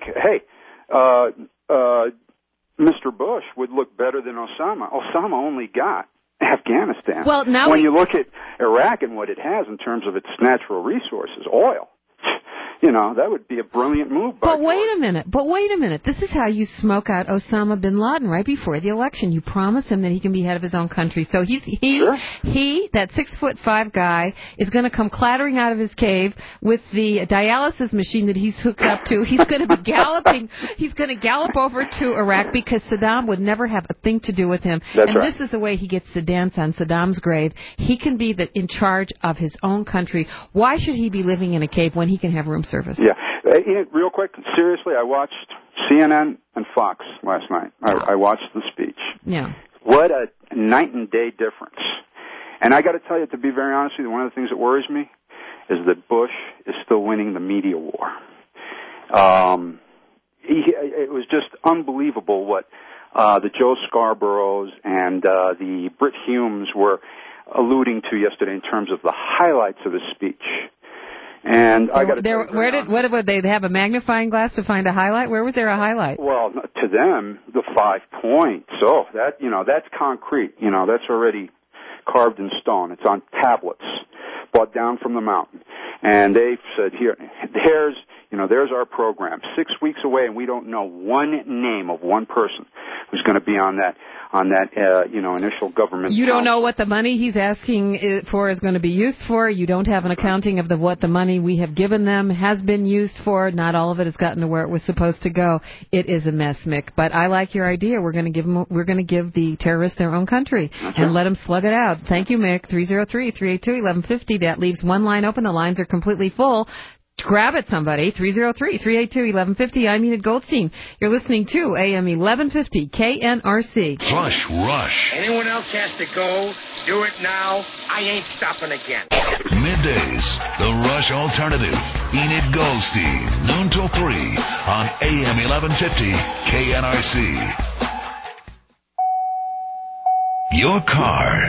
Mr. Bush would look better than Osama. Osama only got Afghanistan. Well, now when you look at Iraq and what it has in terms of its natural resources, oil, that would be a brilliant move. But wait a minute. This is how you smoke out Osama bin Laden right before the election. You promise him that he can be head of his own country. So he, that 6'5" guy, is going to come clattering out of his cave with the dialysis machine that he's hooked up to. He's going to be galloping. He's going to gallop over to Iraq because Saddam would never have a thing to do with him. This is the way he gets to dance on Saddam's grave. He can be in charge of his own country. Why should he be living in a cave when he can have room service? Yeah. Real quick, seriously, I watched CNN and Fox last night. I watched the speech. Yeah. What a night and day difference. And I got to tell you, to be very honest with you, one of the things that worries me is that Bush is still winning the media war. It was just unbelievable what the Joe Scarboroughs and the Brit Humes were alluding to yesterday in terms of the highlights of his speech. And I got to what would they have a magnifying glass to find a highlight? Where was there a highlight? Well, to them, the 5 points. Oh, that's concrete. That's already carved in stone. It's on tablets brought down from the mountain. And they said, there's our program. 6 weeks away, and we don't know one name of one person who's going to be on that initial government. You don't know what the money he's asking for is going to be used for. You don't have an accounting of what the money we have given them has been used for. Not all of it has gotten to where it was supposed to go. It is a mess, Mick. But I like your idea. We're going to give the terrorists their own country and let them slug it out. Thank you, Mick. 303-382-1150. That leaves one line open. The lines are completely full. Grab it, somebody. 303-382-1150. I'm Enid Goldstein. You're listening to AM 1150 KNRC. Flush Rush. Anyone else has to go, do it now. I ain't stopping again. Middays, the Rush Alternative. Enid Goldstein, noon till 3 on AM 1150 KNRC. Your car,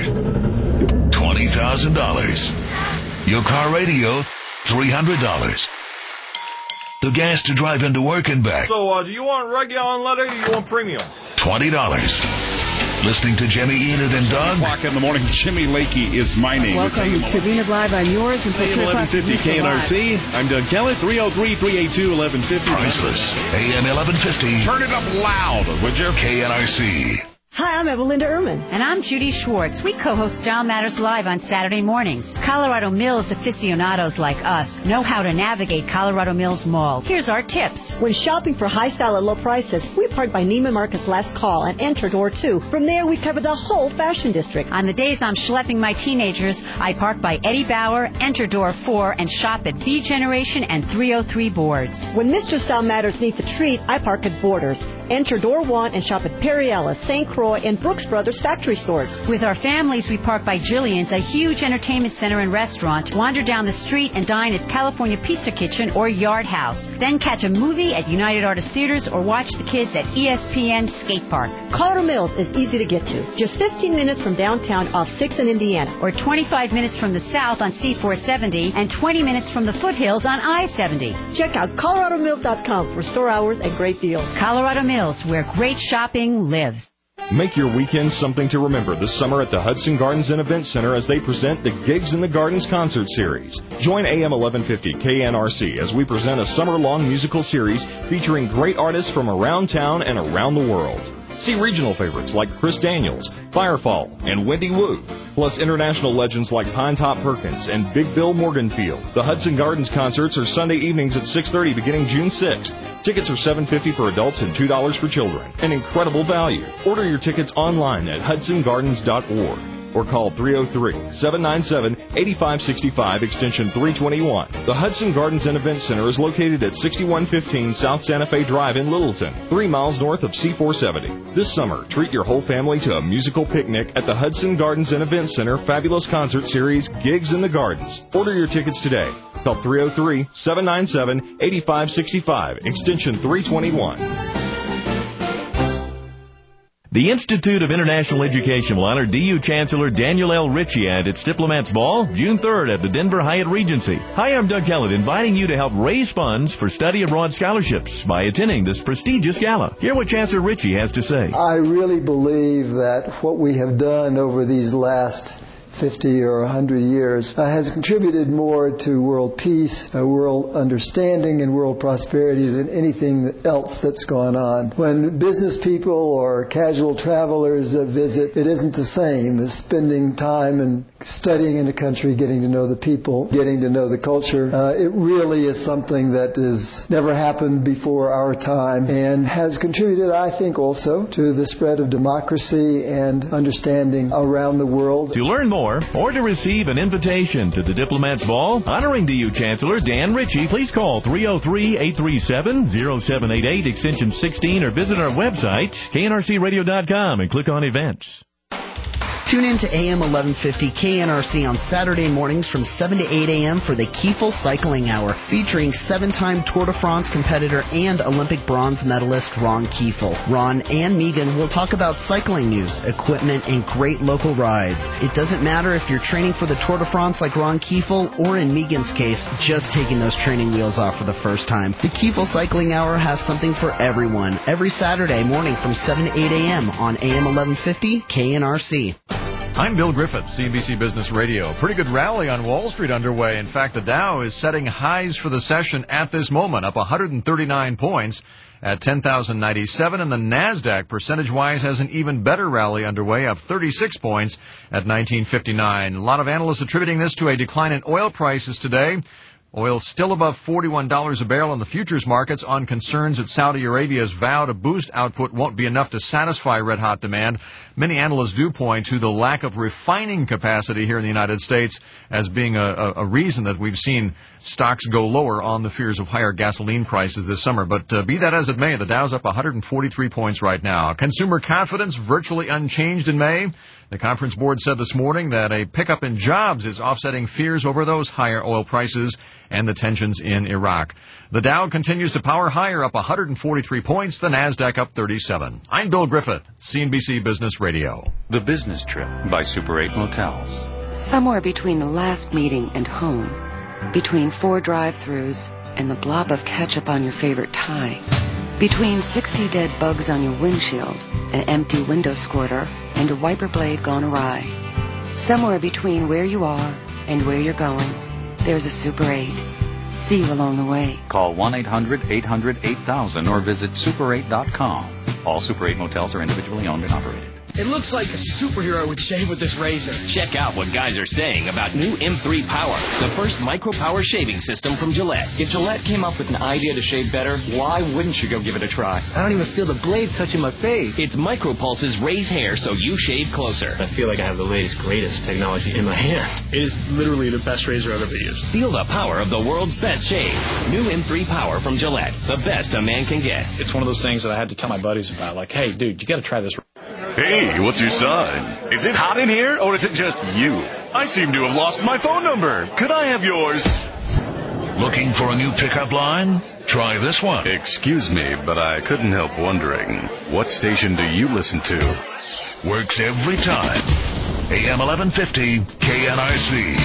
$20,000. Your car radio, $300. The gas to drive into work and back. So, do you want regular unleaded or do you want premium? $20. Listening to Jimmy, Enid, and Doug. O'clock in the morning. Jimmy Lakey is my name. Welcome to Enid Live. I'm yours until 3 o'clock. 1150 KNRC. I'm Doug Kellett. 303-382-1150. Priceless. AM 1150. Turn it up loud, would you? KNRC. Hi, I'm Evelinda Ehrman. And I'm Judy Schwartz. We co-host Style Matters Live on Saturday mornings. Colorado Mills aficionados like us know how to navigate Colorado Mills Mall. Here's our tips. When shopping for high style at low prices, we park by Neiman Marcus Last Call and enter door 2. From there, we cover the whole fashion district. On the days I'm schlepping my teenagers, I park by Eddie Bauer, enter door 4, and shop at B Generation and 303 Boards. When Mr. Style Matters needs a treat, I park at Borders. Enter door 1 and shop at Perry Ellis, St. Croix, and Brooks Brothers factory stores. With our families, we park by Jillian's, a huge entertainment center and restaurant, wander down the street and dine at California Pizza Kitchen or Yard House. Then catch a movie at United Artists Theaters or watch the kids at ESPN Skate Park. Colorado Mills is easy to get to. Just 15 minutes from downtown off 6th and Indiana. Or 25 minutes from the south on C470 and 20 minutes from the foothills on I-70. Check out coloradomills.com for store hours and great deals. Colorado Mills, where great shopping lives. Make your weekend something to remember this summer at the Hudson Gardens and Event Center as they present the Gigs in the Gardens concert series. Join AM 1150 KNRC as we present a summer-long musical series featuring great artists from around town and around the world. See regional favorites like Chris Daniels, Firefall, and Wendy Wu, plus international legends like Pinetop Perkins and Big Bill Morganfield. The Hudson Gardens concerts are Sunday evenings at 6:30 beginning June 6th. Tickets are $7.50 for adults and $2 for children. An incredible value. Order your tickets online at hudsongardens.org. or call 303-797-8565, extension 321. The Hudson Gardens and Event Center is located at 6115 South Santa Fe Drive in Littleton, 3 miles north of C-470. This summer, treat your whole family to a musical picnic at the Hudson Gardens and Event Center Fabulous Concert Series Gigs in the Gardens. Order your tickets today. Call 303-797-8565, extension 321. The Institute of International Education will honor DU Chancellor Daniel L. Ritchie at its Diplomats Ball, June 3rd at the Denver Hyatt Regency. Hi, I'm Doug Kellett, inviting you to help raise funds for study abroad scholarships by attending this prestigious gala. Hear what Chancellor Ritchie has to say. I really believe that what we have done over these last 50 or 100 years has contributed more to world peace, world understanding, and world prosperity than anything else that's gone on. When business people or casual travelers visit, it isn't the same as spending time and studying in a country, getting to know the people, getting to know the culture. It really is something that has never happened before our time and has contributed, I think, also to the spread of democracy and understanding around the world. To learn more or to receive an invitation to the Diplomats Ball honoring DU Chancellor Dan Ritchie, please call 303-837-0788 extension 16 or visit our website knrcradio.com and click on events. Tune in to AM 1150 KNRC on Saturday mornings from 7 to 8 a.m. for the Kiefel Cycling Hour, featuring 7-time Tour de France competitor and Olympic bronze medalist Ron Kiefel. Ron and Megan will talk about cycling news, equipment, and great local rides. It doesn't matter if you're training for the Tour de France like Ron Kiefel, or in Megan's case, just taking those training wheels off for the first time. The Kiefel Cycling Hour has something for everyone, every Saturday morning from 7 to 8 a.m. on AM 1150 KNRC. I'm Bill Griffith, CNBC Business Radio. Pretty good rally on Wall Street underway. In fact, the Dow is setting highs for the session at this moment, up 139 points at 10,097, and the NASDAQ, percentage-wise, has an even better rally underway, up 36 points at 1959. A lot of analysts attributing this to a decline in oil prices today. Oil still above $41 a barrel in the futures markets on concerns that Saudi Arabia's vow to boost output won't be enough to satisfy red-hot demand. Many analysts do point to the lack of refining capacity here in the United States as being a reason that we've seen stocks go lower on the fears of higher gasoline prices this summer. But be that as it may, the Dow's up 143 points right now. Consumer confidence virtually unchanged in May. The conference board said this morning that a pickup in jobs is offsetting fears over those higher oil prices and the tensions in Iraq. The Dow continues to power higher, up 143 points, the NASDAQ up 37. I'm Bill Griffith, CNBC Business Radio. The Business Trip by Super 8 Motels. Somewhere between the last meeting and home, between 4 drive-thrus and the blob of ketchup on your favorite tie, between 60 dead bugs on your windshield, an empty window squirter, and a wiper blade gone awry. Somewhere between where you are and where you're going, there's a Super 8. See you along the way. Call 1-800-800-8000 or visit super8.com. All Super 8 motels are individually owned and operated. It looks like a superhero would shave with this razor. Check out what guys are saying about new M3 Power, the first micro-power shaving system from Gillette. If Gillette came up with an idea to shave better, why wouldn't you go give it a try? I don't even feel the blade touching my face. Its micro-pulses raise hair so you shave closer. I feel like I have the latest, greatest technology in my hand. It is literally the best razor I've ever used. Feel the power of the world's best shave. New M3 Power from Gillette, the best a man can get. It's one of those things that I had to tell my buddies about, like, hey, dude, you got to try this. Hey, what's your sign? Is it hot in here, or is it just you? I seem to have lost my phone number. Could I have yours? Looking for a new pickup line? Try this one. Excuse me, but I couldn't help wondering, what station do you listen to? Works every time. AM 1150 KNRC.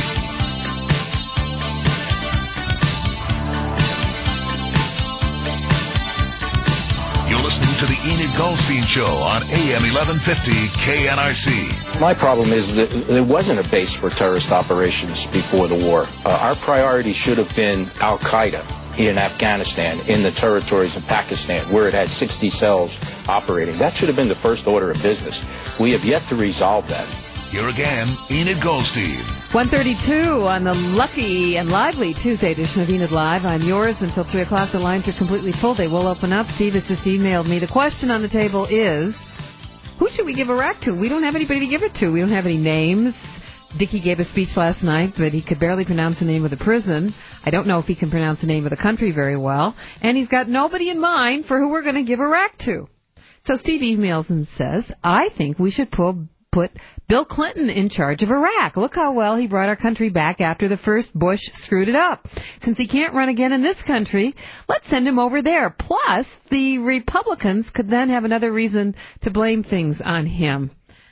You're listening to the Enid Goldstein Show on AM 1150 KNRC. My problem is that there wasn't a base for terrorist operations before the war. Our priority should have been Al-Qaeda. in Afghanistan, in the territories of Pakistan, where it had 60 cells operating. That should have been the first order of business. We have yet to resolve that. Here again, Enid Goldstein. 1:32 on the lucky and lively Tuesday edition of Enid Live. I'm yours until 3 o'clock. The lines are completely full. They will open up. Steve has just emailed me. The question on the table is, who should we give Iraq to? We don't have anybody to give it to. We don't have any names. Dickie gave a speech last night, but he could barely pronounce the name of the prison. I don't know if he can pronounce the name of the country very well. And he's got nobody in mind for who we're going to give Iraq to. So Steve emails and says, I think we should put Bill Clinton in charge of Iraq. Look how well he brought our country back after the first Bush screwed it up. Since he can't run again in this country, let's send him over there. Plus, the Republicans could then have another reason to blame things on him.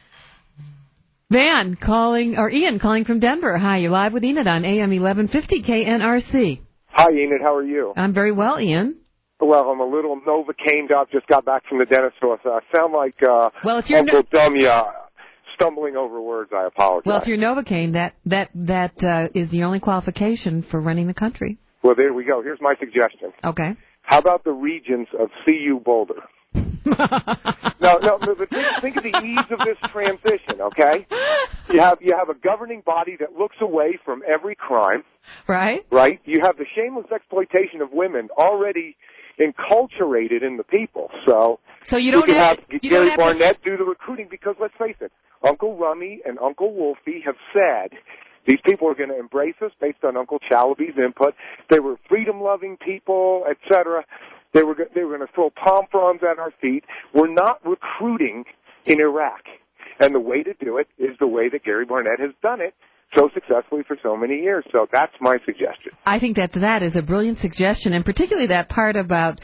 Ian calling from Denver. Hi, you're live with Enid on AM 1150 KNRC. Hi, Enid. How are you? I'm very well, Ian. Well, I'm a little Novocained up. Just got back from the dentist, so I sound like Uncle Dumya stumbling over words. I apologize. Well, if you're Novocaine, that is the only qualification for running the country. Well, there we go. Here's my suggestion. Okay. How about the regions of CU Boulder? No, but think of the ease of this transition, okay? You have a governing body that looks away from every crime. Right. Right? You have the shameless exploitation of women already enculturated in the people. So you don't have Gary Barnett do the recruiting, because let's face it, Uncle Rummy and Uncle Wolfie have said these people are going to embrace us based on Uncle Chalaby's input. They were freedom-loving people, etc. They were going to throw palm fronds at our feet. We're not recruiting in Iraq. And the way to do it is the way that Gary Barnett has done it so successfully for so many years. So that's my suggestion. I think that is a brilliant suggestion, and particularly that part about,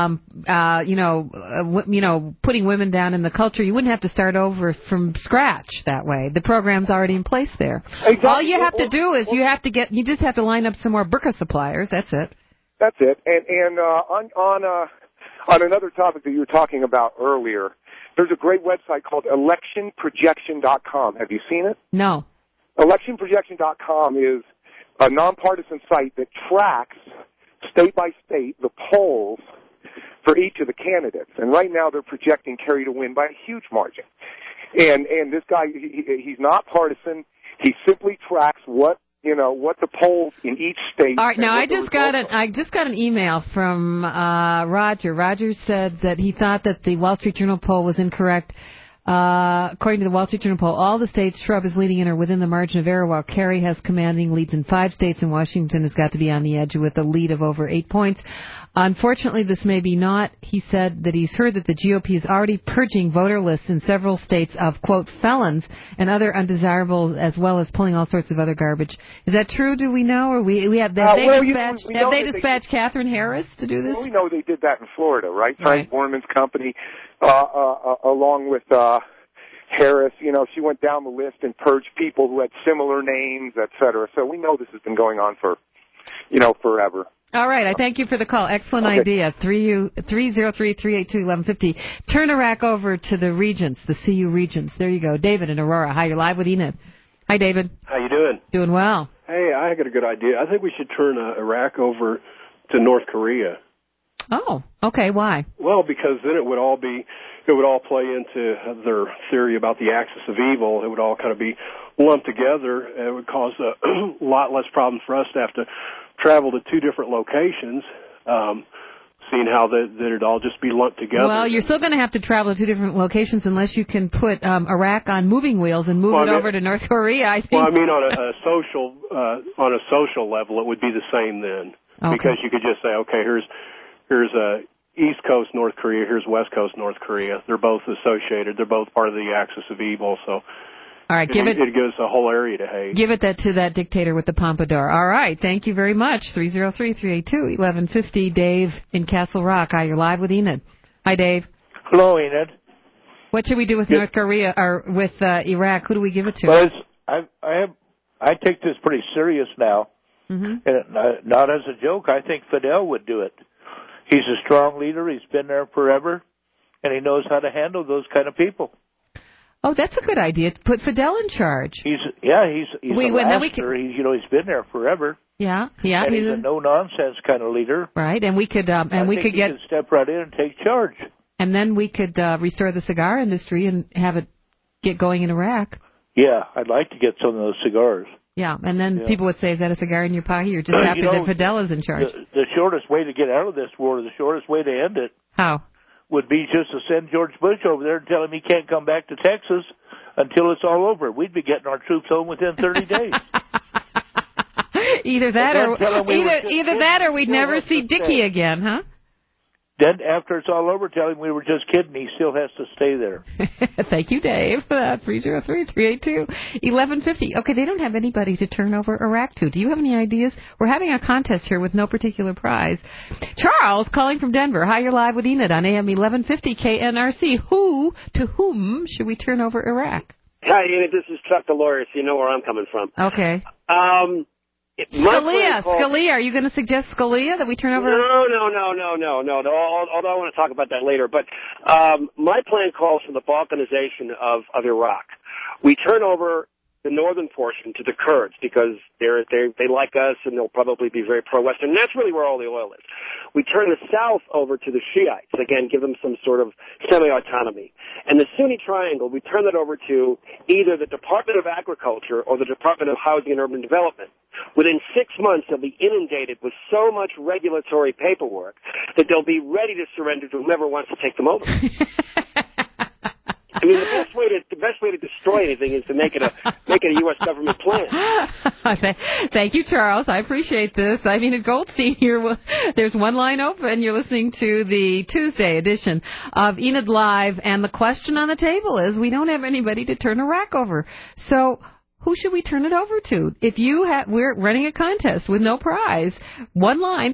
putting women down in the culture. You wouldn't have to start over from scratch that way. The program's already in place there. Exactly. All you have to do is you just have to line up some more burqa suppliers. That's it. That's it. And on another topic that you were talking about earlier, there's a great website called electionprojection.com. Have you seen it? No. Electionprojection.com is a nonpartisan site that tracks state by state the polls for each of the candidates. And right now they're projecting Kerry to win by a huge margin. And this guy, he's not partisan. He simply tracks what the polls in each state. All right, now I just got an email from Roger. Roger said that he thought that the Wall Street Journal poll was incorrect. According to the Wall Street Journal poll, all the states Trump is leading in are within the margin of error, while Kerry has commanding leads in 5 states, and Washington has got to be on the edge with a lead of over 8 points. Unfortunately, this may be not. He said that he's heard that the GOP is already purging voter lists in several states of, quote, felons and other undesirables, as well as pulling all sorts of other garbage. Is that true? Do we know? Or we have they dispatched Catherine Harris to do this? Well, we know they did that in Florida, right? Frank Borman's company, along with Harris, she went down the list and purged people who had similar names, et cetera. So we know this has been going on for, forever. All right. I thank you for the call. Excellent idea. 303-382-1150. Turn Iraq over to the regions, the CU regions. There you go. David in Aurora. Hi, you're live with Enid. Hi, David. How you doing? Doing well. Hey, I got a good idea. I think we should turn Iraq over to North Korea. Oh, okay. Why? Well, because then it would all play into their theory about the axis of evil. It would all kind of be lumped together. It would cause a lot less problems for us to have to travel to 2 different locations, seeing how that it'd all just be lumped together. Well, you're still going to have to travel to 2 different locations unless you can put Iraq on moving wheels and move it over to North Korea, I think. Well, I mean, on a social level, it would be the same then. Okay. Because you could just say, okay, here's East Coast North Korea, here's West Coast North Korea. They're both associated. They're both part of the axis of evil, so... All right, it gives a whole area to hate. Give it to that dictator with the pompadour. All right, thank you very much. 303-382-1150. Dave in Castle Rock. Hi, you're live with Enid. Hi, Dave. Hello, Enid. What should we do with North Korea or with Iraq? Who do we give it to? Well, I take this pretty serious now, and not as a joke. I think Fidel would do it. He's a strong leader. He's been there forever, and he knows how to handle those kind of people. Oh, that's a good idea. Put Fidel in charge. He's a master. He's been there forever. Yeah. And he's a no-nonsense kind of leader. Right, and we could he can step right in and take charge. And then we could restore the cigar industry and have it get going in Iraq. Yeah, I'd like to get some of those cigars. Yeah, and then people would say, is that a cigar in your pocket? You're just happy that Fidel is in charge. The shortest way to get out of this war, the shortest way to end it, how? Would be just to send George Bush over there and tell him he can't come back to Texas until it's all over. We'd be getting our troops home within 30 days. Either that or we'd never see Dickie again, huh? Then after it's all over, tell him we were just kidding. He still has to stay there. Thank you, Dave. 303-382-1150. Okay, they don't have anybody to turn over Iraq to. Do you have any ideas? We're having a contest here with no particular prize. Charles calling from Denver. Hi, you're live with Enid on AM 1150 KNRC. To whom should we turn over Iraq? Hi, Enid. This is Chuck the lawyer, so you know where I'm coming from. Okay. Scalia, are you going to suggest Scalia that we turn over? No. Although I want to talk about that later. But my plan calls for the balkanization of Iraq. We turn over the northern portion to the Kurds because they like us and they'll probably be very pro-Western. And that's really where all the oil is. We turn the south over to the Shiites, again, give them some sort of semi-autonomy. And the Sunni triangle, we turn that over to either the Department of Agriculture or the Department of Housing and Urban Development. Within 6 months, they'll be inundated with so much regulatory paperwork that they'll be ready to surrender to whomever wants to take them over. I mean, the best way to destroy anything is to make it a U.S. government plan. Thank you, Charles. I appreciate this. I mean, at Goldstein here, there's one line open. You're listening to the Tuesday edition of Enid Live, and the question on the table is, we don't have anybody to turn Iraq over. So who should we turn it over to? We're running a contest with no prize. One line,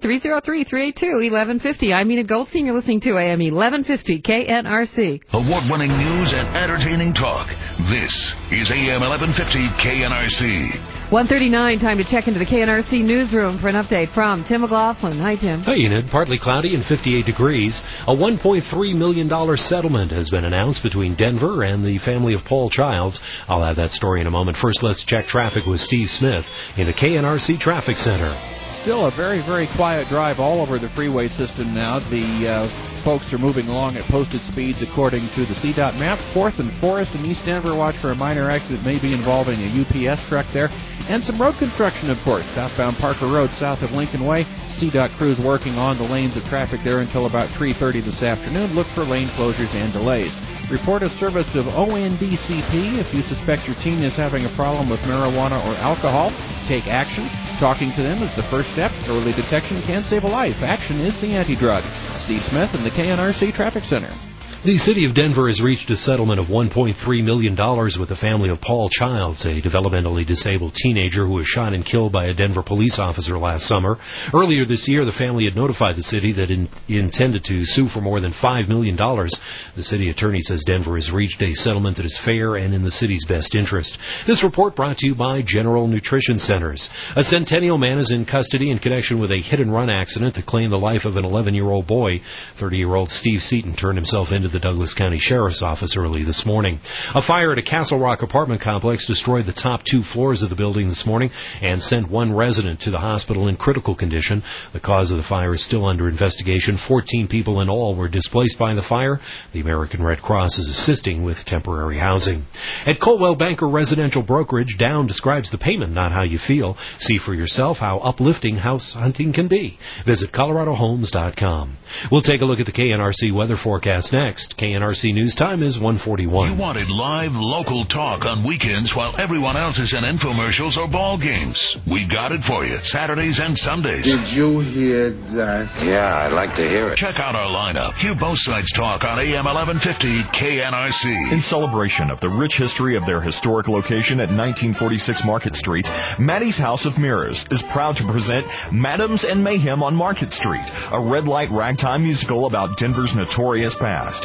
303-382-1150. I'm Enid Goldstein. You're listening to AM 1150 KNRC. Award-winning news and entertaining talk. This is AM 1150 KNRC. 1:39, time to check into the KNRC newsroom for an update from Tim McLaughlin. Hi, Tim. Hey, Enid. Partly cloudy and 58 degrees. A $1.3 million settlement has been announced between Denver and the family of Paul Childs. I'll have that story in a moment. First, let's check traffic with Steve Smith in the KNRC Traffic Center. Still a very, very quiet drive all over the freeway system now. The folks are moving along at posted speeds according to the CDOT map. 4th and Forest in East Denver. Watch for a minor accident maybe involving a UPS truck there. And some road construction, of course. Southbound Parker Road, south of Lincoln Way. CDOT crews working on the lanes of traffic there until about 3:30 this afternoon. Look for lane closures and delays. Report a service of ONDCP. If you suspect your teen is having a problem with marijuana or alcohol, take action. Talking to them is the first step. Early detection can save a life. Action is the anti-drug. Steve Smith in the KNRC Traffic Center. The city of Denver has reached a settlement of $1.3 million with the family of Paul Childs, a developmentally disabled teenager who was shot and killed by a Denver police officer last summer. Earlier this year, the family had notified the city that it intended to sue for more than $5 million. The city attorney says Denver has reached a settlement that is fair and in the city's best interest. This report brought to you by General Nutrition Centers. A Centennial man is in custody in connection with a hit-and-run accident that claimed the life of an 11-year-old boy. 30-year-old Steve Seaton turned himself into the Douglas County Sheriff's Office early this morning. A fire at a Castle Rock apartment complex destroyed the top 2 floors of the building this morning and sent one resident to the hospital in critical condition. The cause of the fire is still under investigation. 14 people in all were displaced by the fire. The American Red Cross is assisting with temporary housing. At Coldwell Banker Residential Brokerage, Down describes the payment, not how you feel. See for yourself how uplifting house hunting can be. Visit ColoradoHomes.com. We'll take a look at the KNRC weather forecast next. KNRC News Time is 1:41. You wanted live local talk on weekends while everyone else is in infomercials or ball games. We got it for you Saturdays and Sundays. Did you hear that? Yeah, I'd like to hear it. Check out our lineup. Hear both sides talk on AM 1150 KNRC. In celebration of the rich history of their historic location at 1946 Market Street, Maddie's House of Mirrors is proud to present Madams and Mayhem on Market Street, a red light ragtime musical about Denver's notorious past.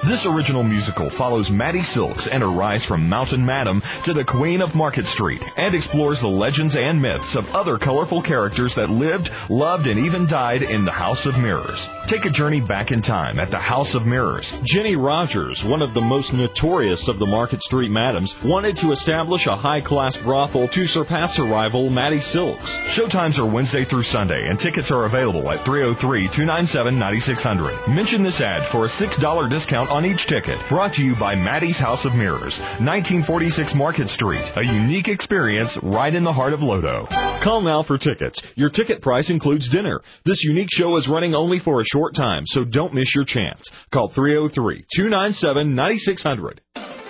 This original musical follows Maddie Silks and her rise from Mountain Madam to the Queen of Market Street and explores the legends and myths of other colorful characters that lived, loved, and even died in the House of Mirrors. Take a journey back in time at the House of Mirrors. Jenny Rogers, one of the most notorious of the Market Street madams, wanted to establish a high-class brothel to surpass her rival, Maddie Silks. Showtimes are Wednesday through Sunday, and tickets are available at 303-297-9600. Mention this ad for a $6 discount on each ticket. Brought to you by Maddie's House of Mirrors, 1946 Market Street. A unique experience right in the heart of Lodo. Call now for tickets. Your ticket price includes dinner. This unique show is running only for a short time, so don't miss your chance. Call 303-297-9600.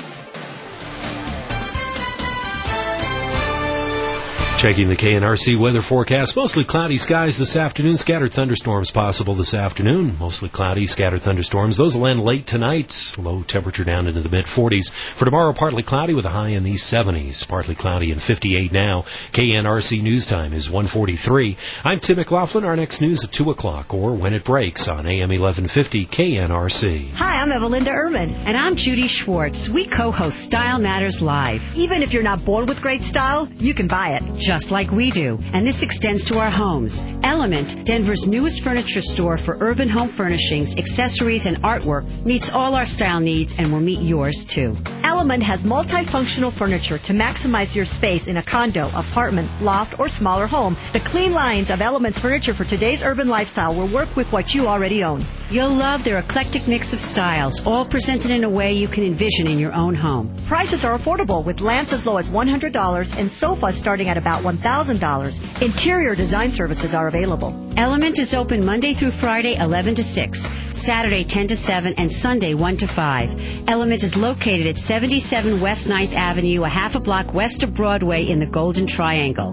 Checking the KNRC weather forecast. Mostly cloudy skies this afternoon. Scattered thunderstorms possible this afternoon. Mostly cloudy, scattered thunderstorms. Those will end late tonight. Low temperature down into the mid-40s. For tomorrow, partly cloudy with a high in the 70s. Partly cloudy and 58 now. KNRC news time is 1:43. I'm Tim McLaughlin. Our next news at 2 o'clock or when it breaks on AM 1150 KNRC. Hi, I'm Evalinda Ehrman. And I'm Judy Schwartz. We co-host Style Matters Live. Even if you're not born with great style, you can buy it. Just like we do. And this extends to our homes. Element, Denver's newest furniture store for urban home furnishings, accessories, and artwork, meets all our style needs and will meet yours, too. Element has multifunctional furniture to maximize your space in a condo, apartment, loft, or smaller home. The clean lines of Element's furniture for today's urban lifestyle will work with what you already own. You'll love their eclectic mix of styles, all presented in a way you can envision in your own home. Prices are affordable, with lamps as low as $100 and sofas starting at about $1,000. Interior design services are available. Element is open Monday through Friday, 11 to 6, Saturday, 10 to 7, and Sunday, 1 to 5. Element is located at 77 West 9th Avenue, a half a block west of Broadway in the Golden Triangle.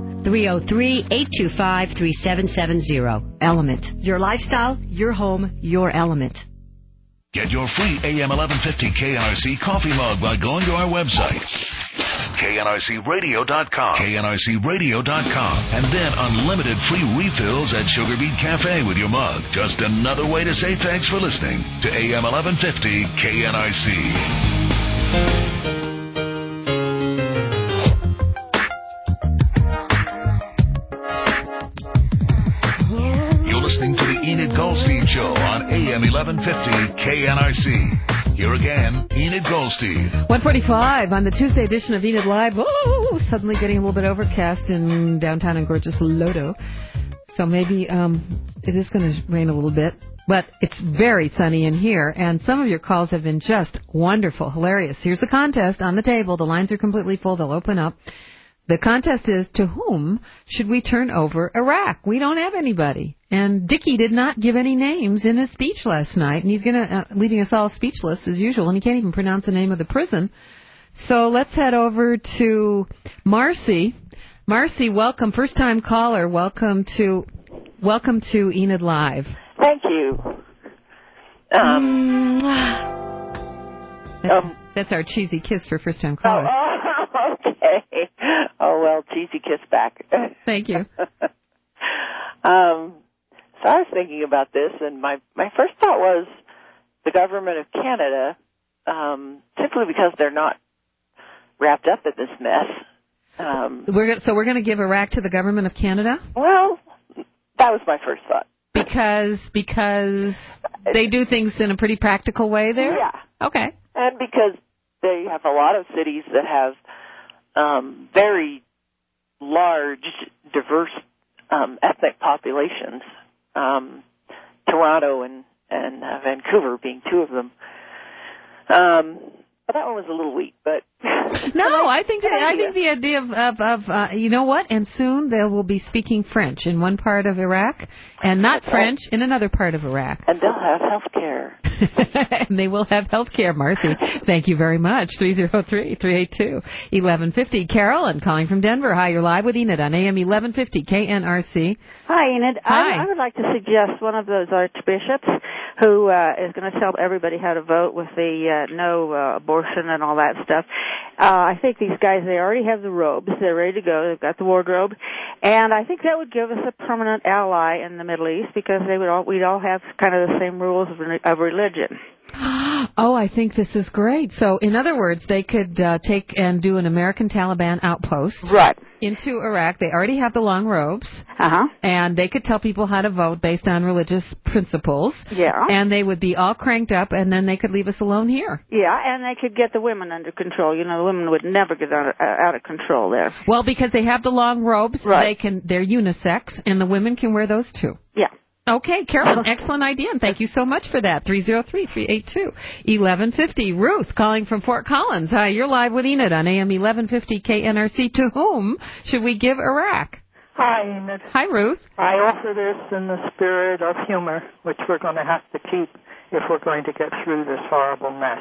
303-825-3770. Element. Your lifestyle, your home, your element. Get your free AM 1150 KNRC coffee mug by going to our website, KNRCradio.com. KNRCradio.com. And then unlimited free refills at Sugar Beet Cafe with your mug. Just another way to say thanks for listening to AM 1150 KNRC. Listening to the Enid Goldstein Show on AM 1150 KNRC. Here again, Enid Goldstein. 1:45 on the Tuesday edition of Enid Live. Oh, suddenly getting a little bit overcast in downtown and gorgeous Lodo. So maybe it is going to rain a little bit. But it's very sunny in here, and some of your calls have been just wonderful, hilarious. Here's the contest on the table. The lines are completely full. They'll open up. The contest is, to whom should we turn over Iraq? We don't have anybody. And Dickie did not give any names in his speech last night, and he's leaving us all speechless as usual, and he can't even pronounce the name of the prison. So let's head over to Marcy. Marcy, welcome, first-time caller. Welcome to Enid Live. Thank you. That's our cheesy kiss for first-time caller. Oh, okay. Oh, well, cheesy kiss back. Thank you. So I was thinking about this, and my first thought was the government of Canada, simply because they're not wrapped up in this mess. We're going to give Iraq to the government of Canada? Well, that was my first thought. Because they do things in a pretty practical way there? Yeah. Okay. And because they have a lot of cities that have very large, diverse ethnic populations. Toronto and Vancouver being two of them. But that one was a little weak, but no, I think the idea of you know what? And soon they will be speaking French in one part of Iraq, and not French in another part of Iraq. And they'll have health care. And they will have health care, Marcy. Thank you very much. 303-382-1150. Carolyn calling from Denver. Hi, you're live with Enid on AM 1150 KNRC. Hi, Enid. Hi. I would like to suggest one of those archbishops who is going to tell everybody how to vote with the no abortion and all that stuff. I think these guys, they already have the robes. They're ready to go. They've got the wardrobe. And I think that would give us a permanent ally in the Middle East because we'd all have kind of the same rules of religion. Oh, I think this is great. So, in other words, they could take and do an American Taliban outpost. Right. Into Iraq. They already have the long robes. Uh-huh. And they could tell people how to vote based on religious principles. Yeah. And they would be all cranked up, and then they could leave us alone here. Yeah, and they could get the women under control. You know, the women would never get out of control there. Well, because they have the long robes, right. They're unisex, and the women can wear those too. Yeah. Okay, Carolyn, excellent idea, and thank you so much for that. 303-382-1150. Ruth, calling from Fort Collins. Hi, you're live with Enid on AM 1150 KNRC. To whom should we give Iraq? Hi, Enid. Hi, Ruth. I offer this in the spirit of humor, which we're going to have to keep if we're going to get through this horrible mess.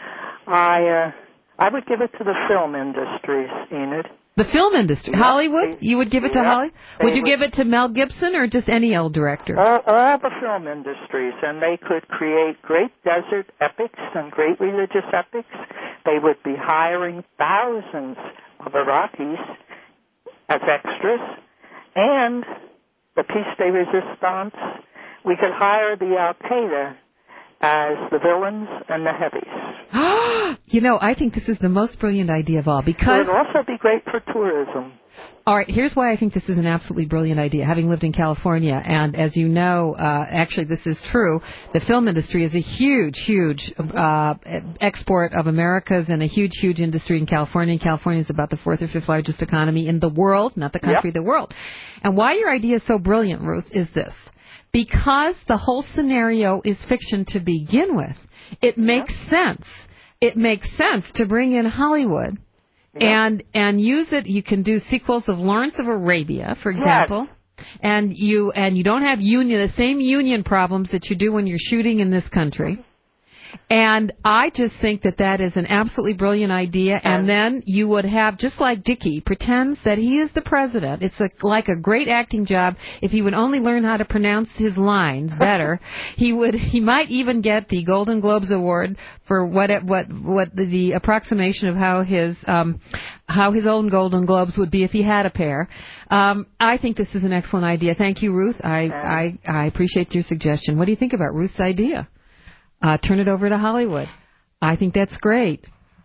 I would give it to the film industries, Enid. The film industry? Yeah. Hollywood? You would give it to Hollywood? Would you give it to Mel Gibson or just any old director? The film industries, and they could create great desert epics and great religious epics. They would be hiring thousands of Iraqis as extras, and the Peace de Resistance, we could hire the Al-Qaeda as the villains and the heavies. You know, I think this is the most brilliant idea of all, because... It would also be great for tourism. All right, here's why I think this is an absolutely brilliant idea, having lived in California. And as you know, actually this is true, the film industry is a huge export of America's and a huge industry in California. And California is about the 4th or 5th largest economy in the world, not the country, the world. And why your idea is so brilliant, Ruth, is this. Because the whole scenario is fiction to begin with, it makes sense. It makes sense to bring in Hollywood and use it. You can do sequels of Lawrence of Arabia, for example, and you don't have the same union problems that you do when you're shooting in this country. And I just think that is an absolutely brilliant idea. And then you would have, just like Dickie pretends that he is the president. It's like a great acting job. If he would only learn how to pronounce his lines better, he might even get the Golden Globes Award for what the approximation of how his own Golden Globes would be if he had a pair. I think this is an excellent idea. Thank you, Ruth. I appreciate your suggestion. What do you think about Ruth's idea? Turn it over to Hollywood. I think that's great.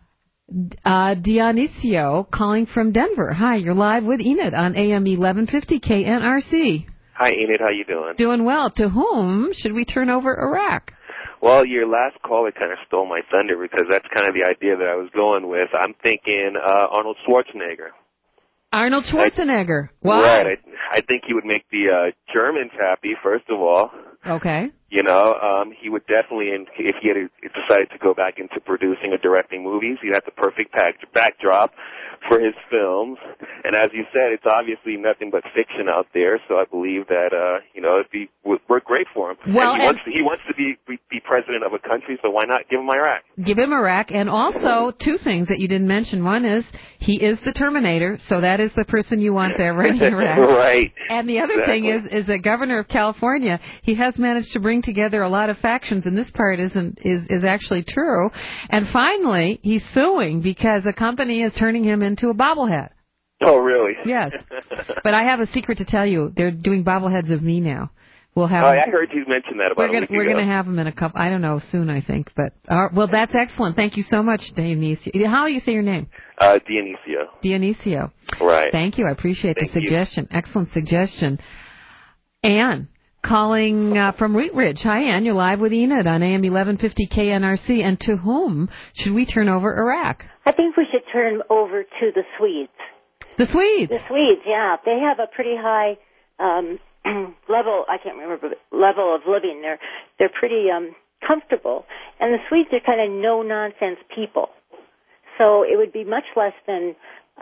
Dionisio calling from Denver. Hi, you're live with Enid on AM 1150 KNRC. Hi, Enid. How you doing? Doing well. To whom should we turn over Iraq? Well, your last caller kind of stole my thunder because that's kind of the idea that I was going with. I'm thinking Arnold Schwarzenegger. Arnold Schwarzenegger. Why? Right. I think he would make the Germans happy, first of all. Okay. You know, he would definitely, if he had decided to go back into producing or directing movies, he'd have the perfect backdrop for his films. And as you said, it's obviously nothing but fiction out there, so I believe that, it'd work great for him. Well, and he wants to be president of a country, so why not give him Iraq? Give him Iraq, and also two things that you didn't mention. One is he is the Terminator, so that is the person you want there running Iraq. Right. And the other thing is that Governor of California, he has managed to bring together a lot of factions, and this part is actually true. And finally, he's suing because a company is turning him into a bobblehead. Oh, really? Yes. But I have a secret to tell you. They're doing bobbleheads of me now. We'll have. I heard you mention that about a week ago. We're going to have them in a couple. I don't know, soon, I think. But well, that's excellent. Thank you so much, Dionisio. How do you say your name? Dionisio. Dionisio. Right. Thank you. I appreciate the suggestion. Excellent suggestion. Anne, calling from Wheat Ridge. Hi, Anne. You're live with Enid on AM 1150 KNRC. And to whom should we turn over Iraq? I think we should turn over to the Swedes. The Swedes? The Swedes, yeah. They have a pretty high level, I can't remember, level of living. They're pretty comfortable. And the Swedes are kind of no-nonsense people. So it would be much less than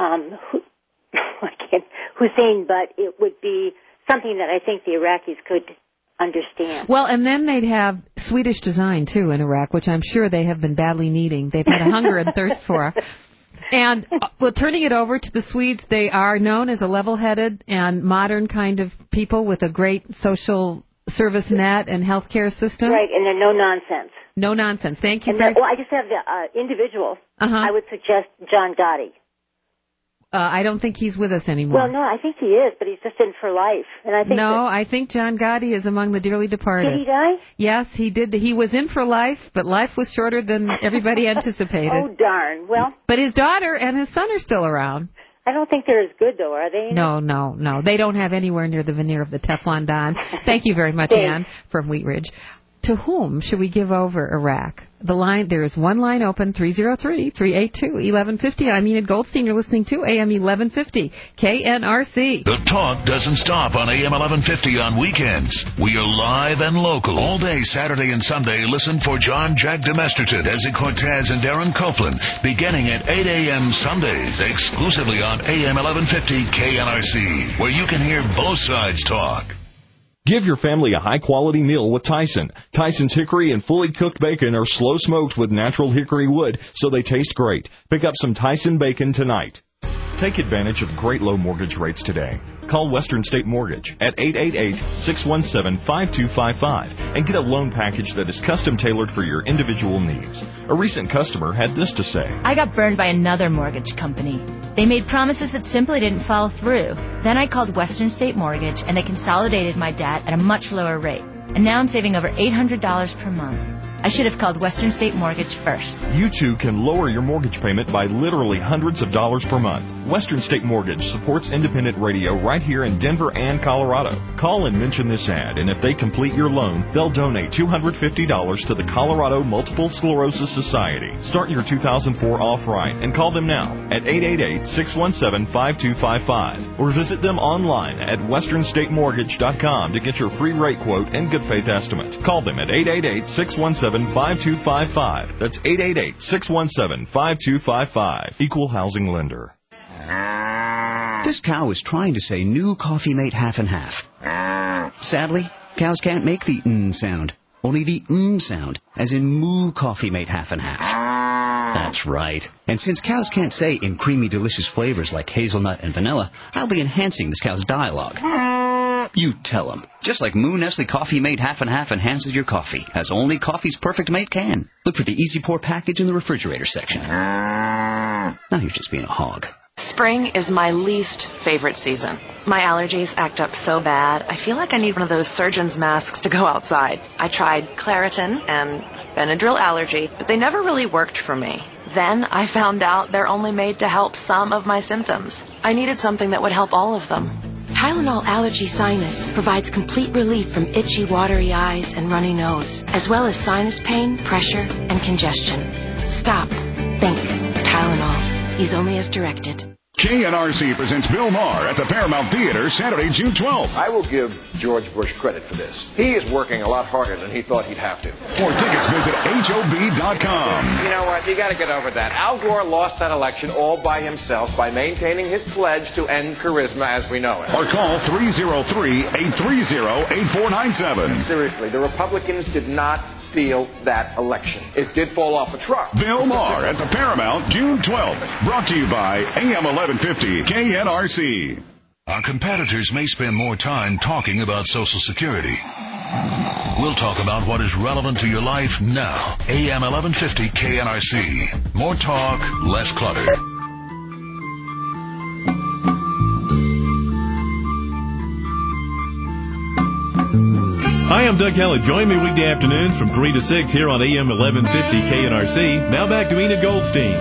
Hussein, but it would be something that I think the Iraqis could understand. Well, and then they'd have Swedish design, too, in Iraq, which I'm sure they have been badly needing. They've had a hunger and thirst for. And, turning it over to the Swedes, they are known as a level-headed and modern kind of people with a great social service net and healthcare system. Right, and they're no-nonsense. No nonsense. Thank you. I just have the individual. I would suggest John Gotti. I don't think he's with us anymore. Well, no, I think he is, but he's just in for life. And I think I think John Gotti is among the dearly departed. Did he die? Yes, he did. He was in for life, but life was shorter than everybody anticipated. Oh, darn. Well, but his daughter and his son are still around. I don't think they're as good, though, are they? No. They don't have anywhere near the veneer of the Teflon Don. Thank you very much, Ann, from Wheat Ridge. To whom should we give over Iraq? There is one line open, 303-382-1150. I'm Enid Goldstein. You're listening to AM 1150, KNRC. The talk doesn't stop on AM 1150 on weekends. We are live and local. All day, Saturday and Sunday, listen for John Jack DeMesterton, Ezzy Cortez, and Darren Copeland, beginning at 8 a.m. Sundays, exclusively on AM 1150 KNRC, where you can hear both sides talk. Give your family a high-quality meal with Tyson. Tyson's hickory and fully cooked bacon are slow smoked with natural hickory wood, so they taste great. Pick up some Tyson bacon tonight. Take advantage of great low mortgage rates today. Call Western State Mortgage at 888-617-5255 and get a loan package that is custom tailored for your individual needs. A recent customer had this to say. I got burned by another mortgage company. They made promises that simply didn't follow through. Then I called Western State Mortgage and they consolidated my debt at a much lower rate. And now I'm saving over $800 per month. I should have called Western State Mortgage first. You too can lower your mortgage payment by literally hundreds of dollars per month. Western State Mortgage supports independent radio right here in Denver and Colorado. Call and mention this ad, and if they complete your loan, they'll donate $250 to the Colorado Multiple Sclerosis Society. Start your 2004 off right and call them now at 888-617-5255 or visit them online at westernstatemortgage.com to get your free rate quote and good faith estimate. Call them at 888-617-5255. That's 888-617-5255. Equal housing lender. This cow is trying to say new Coffee Mate half and half. Sadly, cows can't make the sound. Only the sound, as in moo Coffee Mate half and half. That's right. And since cows can't say in creamy, delicious flavors like hazelnut and vanilla, I'll be enhancing this cow's dialogue. You tell them. Just like Moo Nestle Coffee Mate half and half enhances your coffee, as only coffee's perfect mate can. Look for the Easy Pour package in the refrigerator section. Now you're just being a hog. Spring is my least favorite season. My allergies act up so bad, I feel like I need one of those surgeon's masks to go outside. I tried Claritin and Benadryl Allergy, but they never really worked for me. Then I found out they're only made to help some of my symptoms. I needed something that would help all of them. Tylenol Allergy Sinus provides complete relief from itchy, watery eyes and runny nose, as well as sinus pain, pressure, and congestion. Stop. Think. Tylenol. Use only as directed. KNRC presents Bill Maher at the Paramount Theater Saturday, June 12th. I will give George Bush credit for this. He is working a lot harder than he thought he'd have to. For tickets, visit HOB.com. You know what? You got to get over that. Al Gore lost that election all by himself by maintaining his pledge to end charisma as we know it. Or call 303-830-8497. Seriously, the Republicans did not steal that election. It did fall off a truck. Bill Maher at the Paramount, June 12th. Brought to you by AM 1150 KNRC. Our competitors may spend more time talking about Social Security. We'll talk about what is relevant to your life now. AM 1150 KNRC. More talk, less clutter. Hi, I'm Doug Kelly. Join me weekday afternoons from 3 to 6 here on AM 1150 KNRC. Now back to Enid Goldstein.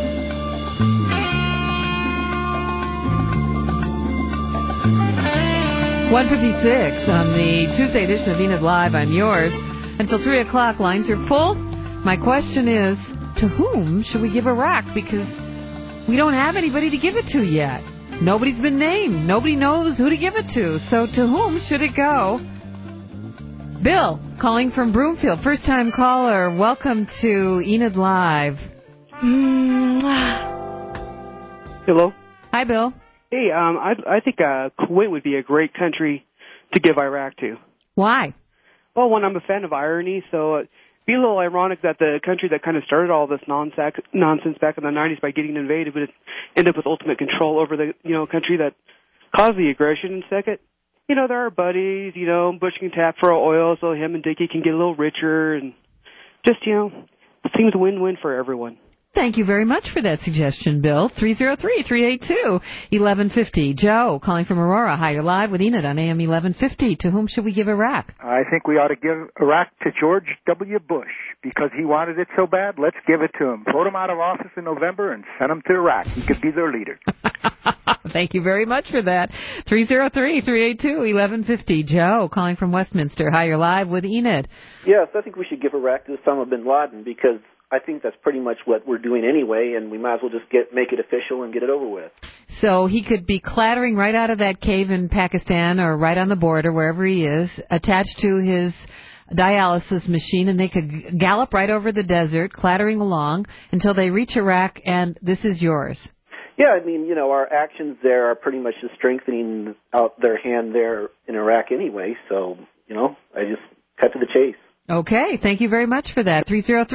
1:56 on the Tuesday edition of Enid Live. I'm yours. Until 3 o'clock, lines are full. My question is, to whom should we give Iraq? Because we don't have anybody to give it to yet. Nobody's been named. Nobody knows who to give it to. So to whom should it go? Bill, calling from Broomfield. First-time caller. Welcome to Enid Live. Hello. Hi, Bill. Hey, I think Kuwait would be a great country to give Iraq to. Why? Well, one, I'm a fan of irony, so it'd be a little ironic that the country that kind of started all this nonsense back in the 90s by getting invaded would end up with ultimate control over the country that caused the aggression. And second, they're our buddies. Bush can tap for oil, so him and Dickie can get a little richer, and just it seems a win-win for everyone. Thank you very much for that suggestion, Bill. 303-382-1150. Joe, calling from Aurora. Hi, you're live with Enid on AM 1150. To whom should we give Iraq? I think we ought to give Iraq to George W. Bush because he wanted it so bad. Let's give it to him. Vote him out of office in November and send him to Iraq. He could be their leader. Thank you very much for that. 303-382-1150. Joe, calling from Westminster. Hi, you're live with Enid. Yes, I think we should give Iraq to Osama bin Laden because I think that's pretty much what we're doing anyway, and we might as well just make it official and get it over with. So he could be clattering right out of that cave in Pakistan or right on the border, wherever he is, attached to his dialysis machine, and they could gallop right over the desert, clattering along until they reach Iraq, and this is yours. Yeah, I mean, our actions there are pretty much just strengthening out their hand there in Iraq anyway, so, I just cut to the chase. Okay, thank you very much for that.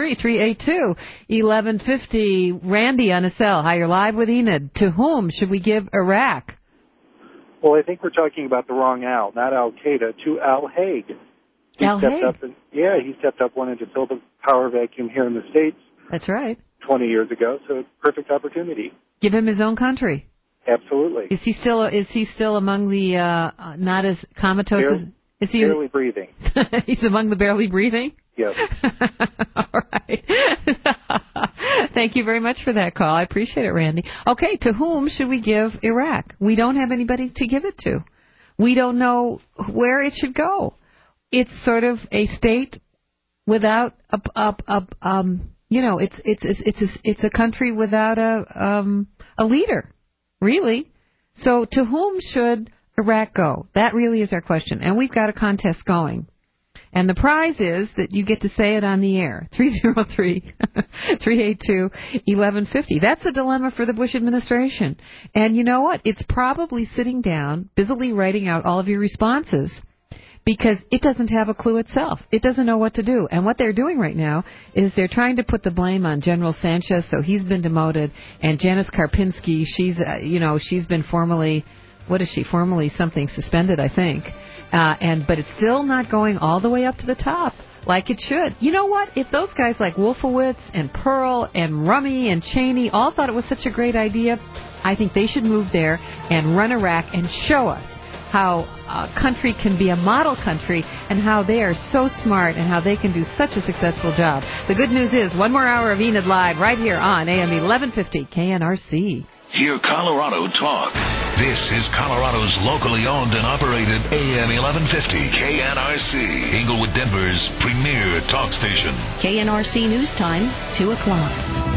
303-382-1150. Randy on a cell. Hi, you're live with Enid. To whom should we give Iraq? Well, I think we're talking about the wrong Al, not Al-Qaeda, to Al Haig. Al Haig? He stepped up, wanted to fill the power vacuum here in the States. That's right. 20 years ago, so perfect opportunity. Give him his own country. Absolutely. Is he still among the not as comatose as... Is he barely breathing? He's among the barely breathing? Yes. All right. Thank you very much for that call. I appreciate it, Randy. Okay, to whom should we give Iraq? We don't have anybody to give it to. We don't know where it should go. It's sort of a state without it's a country without a leader, really. So to whom should Iraq go? That really is our question. And we've got a contest going. And the prize is that you get to say it on the air. 303-382-1150. That's the dilemma for the Bush administration. And you know what? It's probably sitting down, busily writing out all of your responses because it doesn't have a clue itself. It doesn't know what to do. And what they're doing right now is they're trying to put the blame on General Sanchez, so he's been demoted, and Janice Karpinski, she's been formally something suspended, I think. But it's still not going all the way up to the top like it should. You know what? If those guys like Wolfowitz and Pearl and Rummy and Cheney all thought it was such a great idea, I think they should move there and run Iraq and show us how a country can be a model country and how they are so smart and how they can do such a successful job. The good news is 1 more hour of Enid Live right here on AM 1150 KNRC. Hear Colorado talk. This is Colorado's locally owned and operated AM 1150 KNRC, Inglewood, Denver's premier talk station. KNRC News Time, 2 o'clock.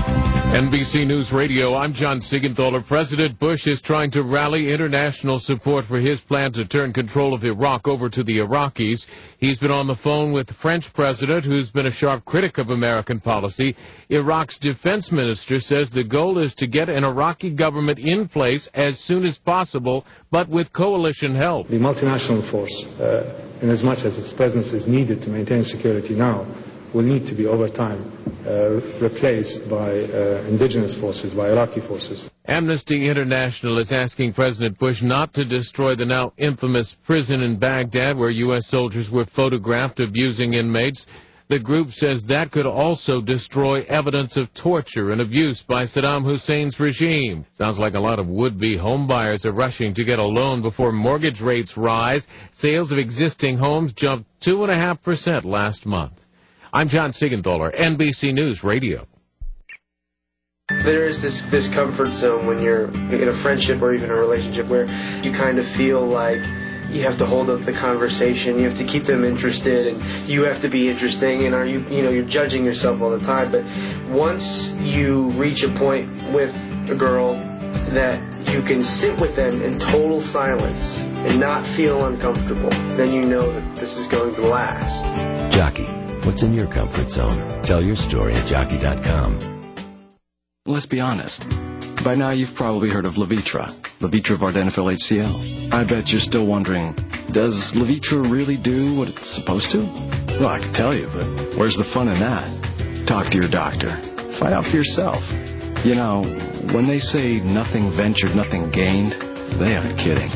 NBC News Radio, I'm John Siegenthaler. President Bush is trying to rally international support for his plan to turn control of Iraq over to the Iraqis. He's been on the phone with the French president, who's been a sharp critic of American policy. Iraq's defense minister says the goal is to get an Iraqi government in place as soon as possible, but with coalition help. The multinational force, in as much as its presence is needed to maintain security now, will need to be over time replaced by indigenous forces, by Iraqi forces. Amnesty International is asking President Bush not to destroy the now infamous prison in Baghdad where U.S. soldiers were photographed abusing inmates. The group says that could also destroy evidence of torture and abuse by Saddam Hussein's regime. Sounds like a lot of would-be homebuyers are rushing to get a loan before mortgage rates rise. Sales of existing homes jumped 2.5% last month. I'm John Siegenthaler, NBC News Radio. There is this comfort zone when you're in a friendship or even a relationship where you kind of feel like you have to hold up the conversation, you have to keep them interested, and you have to be interesting, and you're judging yourself all the time. But once you reach a point with a girl that you can sit with them in total silence and not feel uncomfortable, then you know that this is going to last. Jockey. What's in your comfort zone? Tell your story at Jockey.com. Let's be honest. By now you've probably heard of Levitra Vardenafil HCl. I bet you're still wondering, does Levitra really do what it's supposed to? Well, I can tell you, but where's the fun in that? Talk to your doctor. Find out for yourself. You know, when they say nothing ventured, nothing gained, they aren't kidding.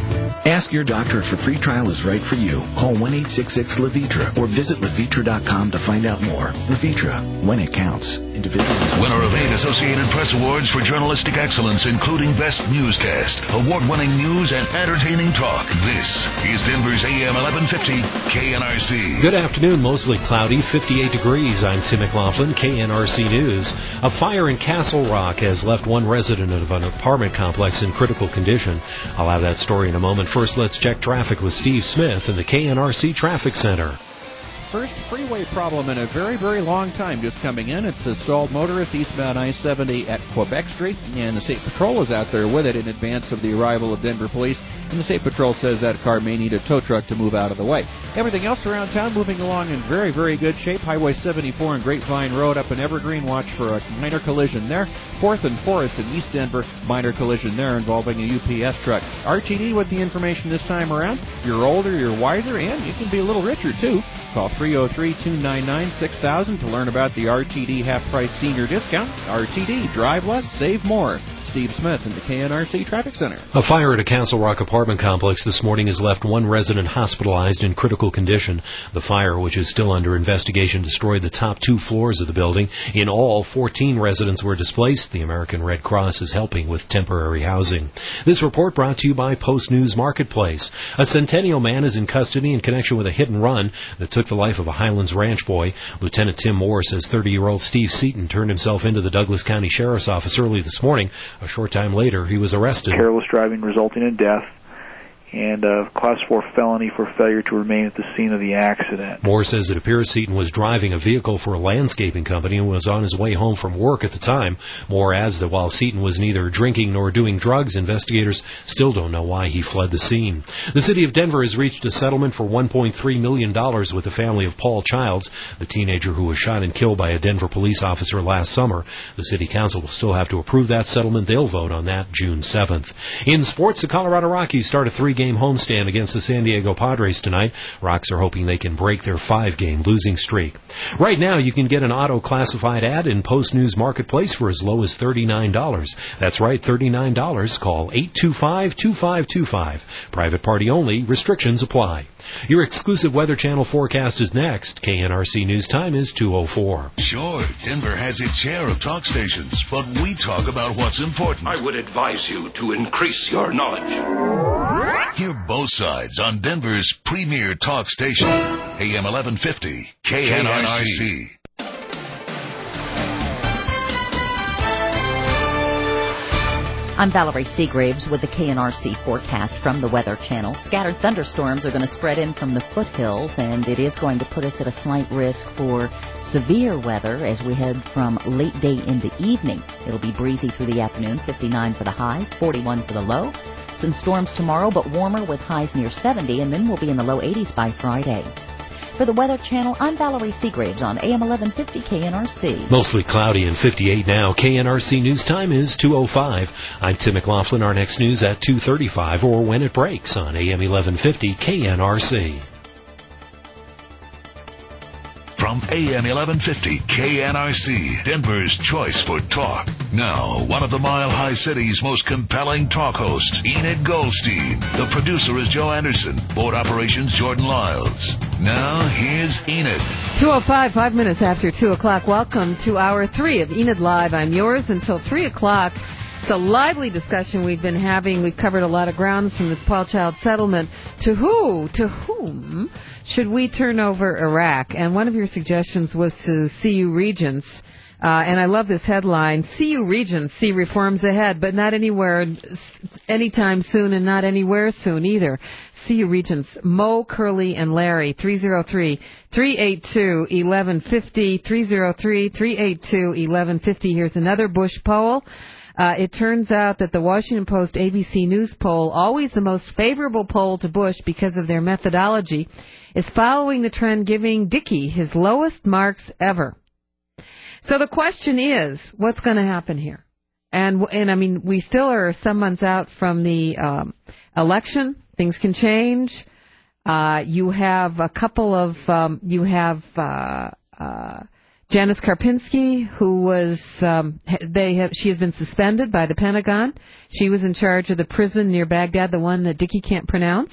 Ask your doctor if a free trial is right for you. Call 1-866-LEVITRA or visit Levitra.com to find out more. Levitra, when it counts. Individuals. Winner of 8 Associated Press Awards for journalistic excellence, including Best Newscast, award-winning news and entertaining talk. This is Denver's AM 1150 KNRC. Good afternoon. Mostly cloudy, 58 degrees. I'm Tim McLaughlin, KNRC News. A fire in Castle Rock has left one resident of an apartment complex in critical condition. I'll have that story in a moment. First, let's check traffic with Steve Smith in the KNRC Traffic Center. First freeway problem in a very, very long time just coming in. It's a stalled motorist eastbound I-70 at Quebec Street, and the State Patrol is out there with it in advance of the arrival of Denver Police, and the State Patrol says that car may need a tow truck to move out of the way. Everything else around town moving along in very, very good shape. Highway 74 and Grapevine Road up in Evergreen. Watch for a minor collision there. 4th and Forest in East Denver, minor collision there involving a UPS truck. RTD with the information this time around. You're older, you're wiser, and you can be a little richer, too. Call 303-299-6000 to learn about the RTD half-price senior discount. RTD, drive less, save more. Steve Smith in the KNRC Traffic Center. A fire at a Castle Rock apartment complex this morning has left one resident hospitalized in critical condition. The fire, which is still under investigation, destroyed the top 2 floors of the building. In all, 14 residents were displaced. The American Red Cross is helping with temporary housing. This report brought to you by Post News Marketplace. A Centennial man is in custody in connection with a hit and run that took the life of a Highlands Ranch boy. Lieutenant Tim Moore says 30-year-old Steve Seaton turned himself into the Douglas County Sheriff's Office early this morning. A short time later, he was arrested. Careless driving resulting in death, and a Class 4 felony for failure to remain at the scene of the accident. Moore says it appears Seaton was driving a vehicle for a landscaping company and was on his way home from work at the time. Moore adds that while Seaton was neither drinking nor doing drugs, investigators still don't know why he fled the scene. The city of Denver has reached a settlement for $1.3 million with the family of Paul Childs, the teenager who was shot and killed by a Denver police officer last summer. The city council will still have to approve that settlement. They'll vote on that June 7th. In sports, the Colorado Rockies start a 3-game homestand against the San Diego Padres tonight. Rocks are hoping they can break their 5-game losing streak. Right now, you can get an auto-classified ad in Post News Marketplace for as low as $39. That's right, $39. Call 825-2525. Private party only. Restrictions apply. Your exclusive Weather Channel forecast is next. KNRC News Time is 2:04. Sure, Denver has its share of talk stations, but we talk about what's important. I would advise you to increase your knowledge. Hear both sides on Denver's premier talk station, AM 1150 KNRC. I'm Valerie Seagraves with the KNRC forecast from the Weather Channel. Scattered thunderstorms are going to spread in from the foothills, and it is going to put us at a slight risk for severe weather as we head from late day into evening. It'll be breezy through the afternoon, 59 for the high, 41 for the low. Some storms tomorrow, but warmer with highs near 70, and then we'll be in the low 80s by Friday. For the Weather Channel, I'm Valerie Seagraves on AM 1150 KNRC. Mostly cloudy and 58 now. KNRC News Time is 2:05. I'm Tim McLaughlin. Our next news at 2:35 or when it breaks on AM 1150 KNRC. From AM 1150 KNRC, Denver's choice for talk. Now, one of the Mile High City's most compelling talk hosts, Enid Goldstein. The producer is Joe Anderson. Board operations, Jordan Lyles. Now, here's Enid. 2:05, 5 minutes after 2 o'clock. Welcome to Hour 3 of Enid Live. I'm yours until 3 o'clock. It's a lively discussion we've been having. We've covered a lot of grounds from the Paul Child settlement to whom should we turn over Iraq? And one of your suggestions was to CU Regents. And I love this headline, CU Regents see reforms ahead, but not anywhere, anytime soon, and not anywhere soon either. CU Regents, Mo, Curley, and Larry, 303-382-1150, 303-382-1150. Here's another Bush poll. It turns out that the Washington Post ABC News poll, always the most favorable poll to Bush because of their methodology, is following the trend, giving Dickey his lowest marks ever. So the question is, what's going to happen here? And I mean, we still are some months out from the election. Things can change. You have a couple of Janice Karpinski, who was, she has been suspended by the Pentagon. She was in charge of the prison near Baghdad, the one that Dickie can't pronounce.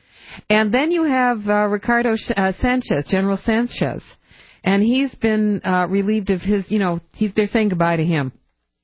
And then you have Ricardo Sanchez, General Sanchez. And he's been relieved of his, they're saying goodbye to him.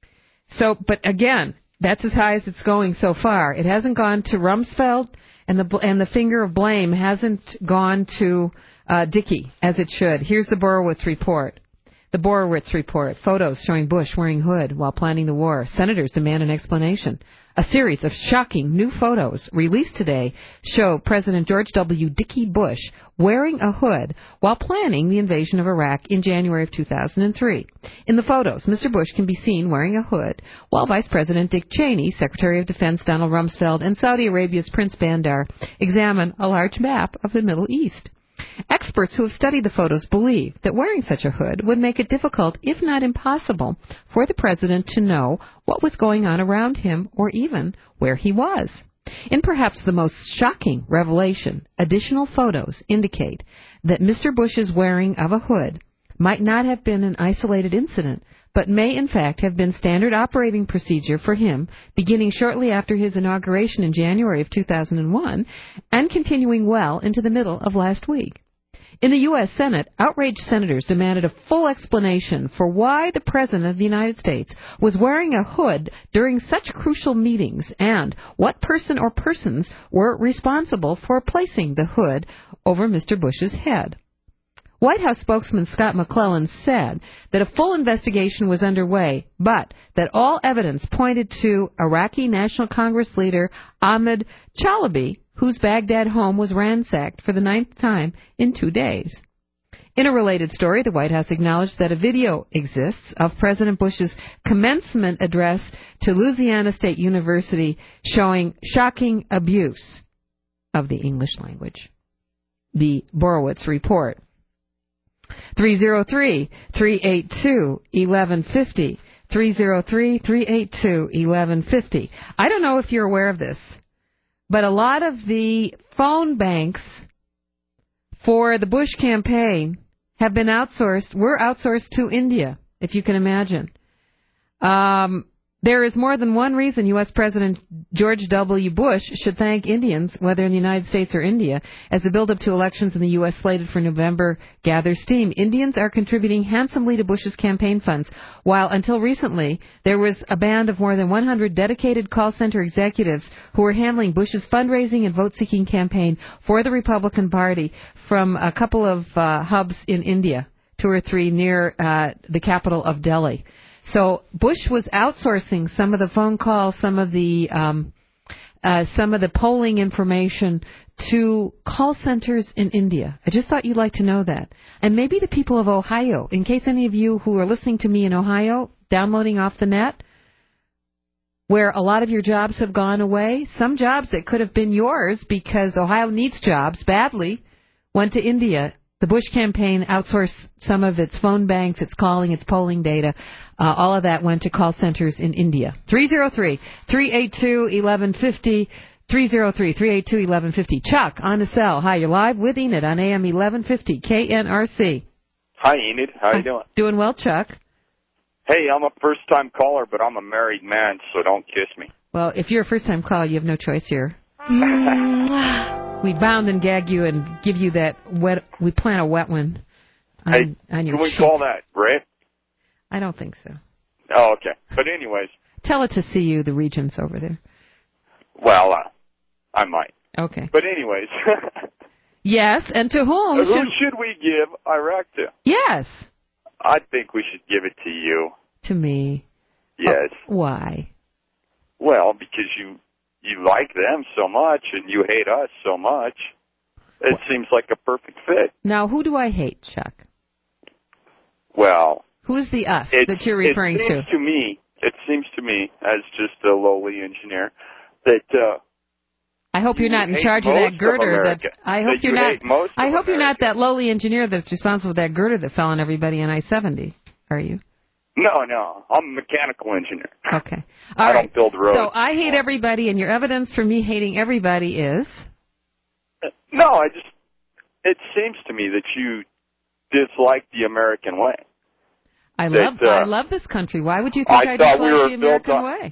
So, but again, that's as high as it's going so far. It hasn't gone to Rumsfeld, and the finger of blame hasn't gone to Dickie as it should. Here's the Borowitz report. The Borowitz report. Photos showing Bush wearing hood while planning the war. Senators demand an explanation. A series of shocking new photos released today show President George W. Dickie Bush wearing a hood while planning the invasion of Iraq in January of 2003. In the photos, Mr. Bush can be seen wearing a hood while Vice President Dick Cheney, Secretary of Defense Donald Rumsfeld, and Saudi Arabia's Prince Bandar examine a large map of the Middle East. Experts who have studied the photos believe that wearing such a hood would make it difficult, if not impossible, for the president to know what was going on around him or even where he was. In perhaps the most shocking revelation, additional photos indicate that Mr. Bush's wearing of a hood might not have been an isolated incident, but may in fact have been standard operating procedure for him beginning shortly after his inauguration in January of 2001 and continuing well into the middle of last week. In the U.S. Senate, outraged senators demanded a full explanation for why the President of the United States was wearing a hood during such crucial meetings and what person or persons were responsible for placing the hood over Mr. Bush's head. White House spokesman Scott McClellan said that a full investigation was underway, but that all evidence pointed to Iraqi National Congress leader Ahmed Chalabi, whose Baghdad home was ransacked for the 9th time in 2 days. In a related story, the White House acknowledged that a video exists of President Bush's commencement address to Louisiana State University showing shocking abuse of the English language. The Borowitz report. 303-382-1150. 303-382-1150. I don't know if you're aware of this, but a lot of the phone banks for the Bush campaign have been outsourced, were outsourced to India, if you can imagine. There is more than one reason U.S. President George W. Bush should thank Indians, whether in the United States or India, as the build-up to elections in the U.S. slated for November gathers steam. Indians are contributing handsomely to Bush's campaign funds, while until recently there was a band of more than 100 dedicated call center executives who were handling Bush's fundraising and vote-seeking campaign for the Republican Party from a couple of hubs in India, 2 or 3 near the capital of Delhi. So Bush was outsourcing some of the phone calls, some of the polling information to call centers in India. I just thought you'd like to know that. And maybe the people of Ohio, in case any of you who are listening to me in Ohio, downloading off the net, where a lot of your jobs have gone away, some jobs that could have been yours because Ohio needs jobs badly, went to India. The Bush campaign outsourced some of its phone banks, its calling, its polling data. All of that went to call centers in India. 303-382-1150. 303-382-1150. Chuck on the cell. Hi, you're live with Enid on AM 1150 KNRC. Hi, Enid. How you doing? Doing well, Chuck. Hey, I'm a first-time caller, but I'm a married man, so don't kiss me. Well, if you're a first-time caller, you have no choice here. We bound and gag you and give you that wet. We plant a wet one on your cheek. Can we call that rape? I don't think so. Oh, okay. But anyways. Tell it to CU, the regents over there. Well, I might. Okay. But anyways. Yes, and to whom? Who should we give Iraq to? Yes. I think we should give it to you. To me. Yes. Why? Well, because you like them so much and you hate us so much. It seems like a perfect fit. Now, who do I hate, Chuck? Well, who's the us that you're referring to? It seems to me, as just a lowly engineer, that I hope you're not in charge of that girder. I hope you're not that lowly engineer that's responsible for that girder that fell on everybody on I-70. Are you? No, I'm a mechanical engineer. Okay. I don't build roads. So I hate everybody, and your evidence for me hating everybody is? No, it seems to me that you dislike the American way. I love this country. Why would you think I dislike the American way?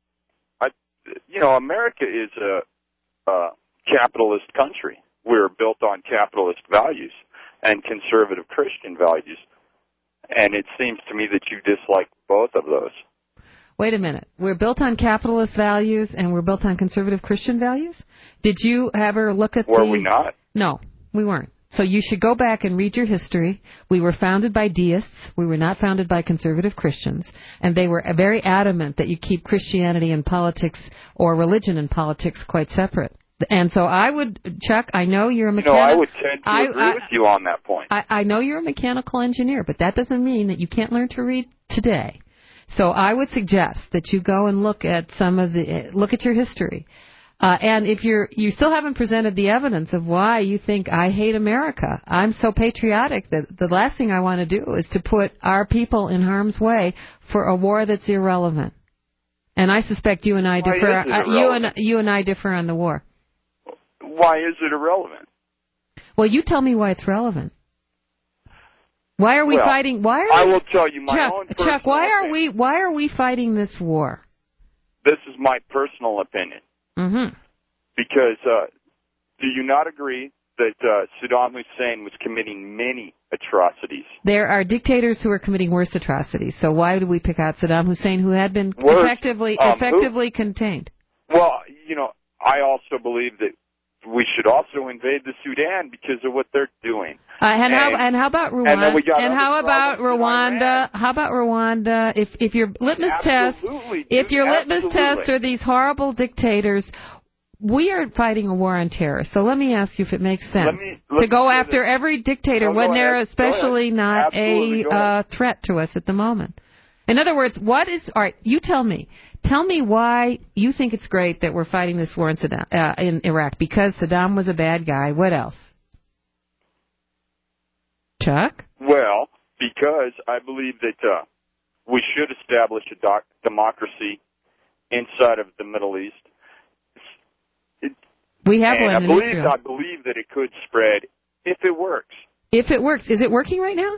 America is a capitalist country. We're built on capitalist values and conservative Christian values. And it seems to me that you dislike both of those. Wait a minute. We're built on capitalist values and we're built on conservative Christian values? Did you ever look at Were we not? No, we weren't. So you should go back and read your history. We were founded by deists. We were not founded by conservative Christians. And they were very adamant that you keep Christianity and politics or religion and politics quite separate. And so I would, Chuck, I know you're a mechanical... I would tend to agree with you on that point. I know you're a mechanical engineer, but that doesn't mean that you can't learn to read today. So I would suggest that you go and look at look at your history. And if you still haven't presented the evidence of why you think I hate America, I'm so patriotic that the last thing I want to do is to put our people in harm's way for a war that's irrelevant. And I suspect you and I differ. You and I differ on the war. Why is it irrelevant? Well, you tell me why it's relevant. Why are we fighting? I will tell you my own personal Chuck, why are we fighting this war? This is my personal opinion. Mm-hmm. Because do you not agree that Saddam Hussein was committing many atrocities? There are dictators who are committing worse atrocities. So why do we pick out Saddam Hussein, who had been effectively contained? Well, I also believe that we should also invade the Sudan because of what they're doing. And how about Rwanda? And how about Rwanda? How about Rwanda? If your litmus test are these horrible dictators, we are fighting a war on terror. So let me ask you if it makes sense to go after every dictator when they're especially not a threat to us at the moment. In other words, all right, you tell me. Tell me why you think it's great that we're fighting this war in Iraq. Because Saddam was a bad guy. What else? Chuck? Well, because I believe that we should establish a democracy inside of the Middle East. We have one in Israel. I believe that it could spread if it works. If it works. Is it working right now?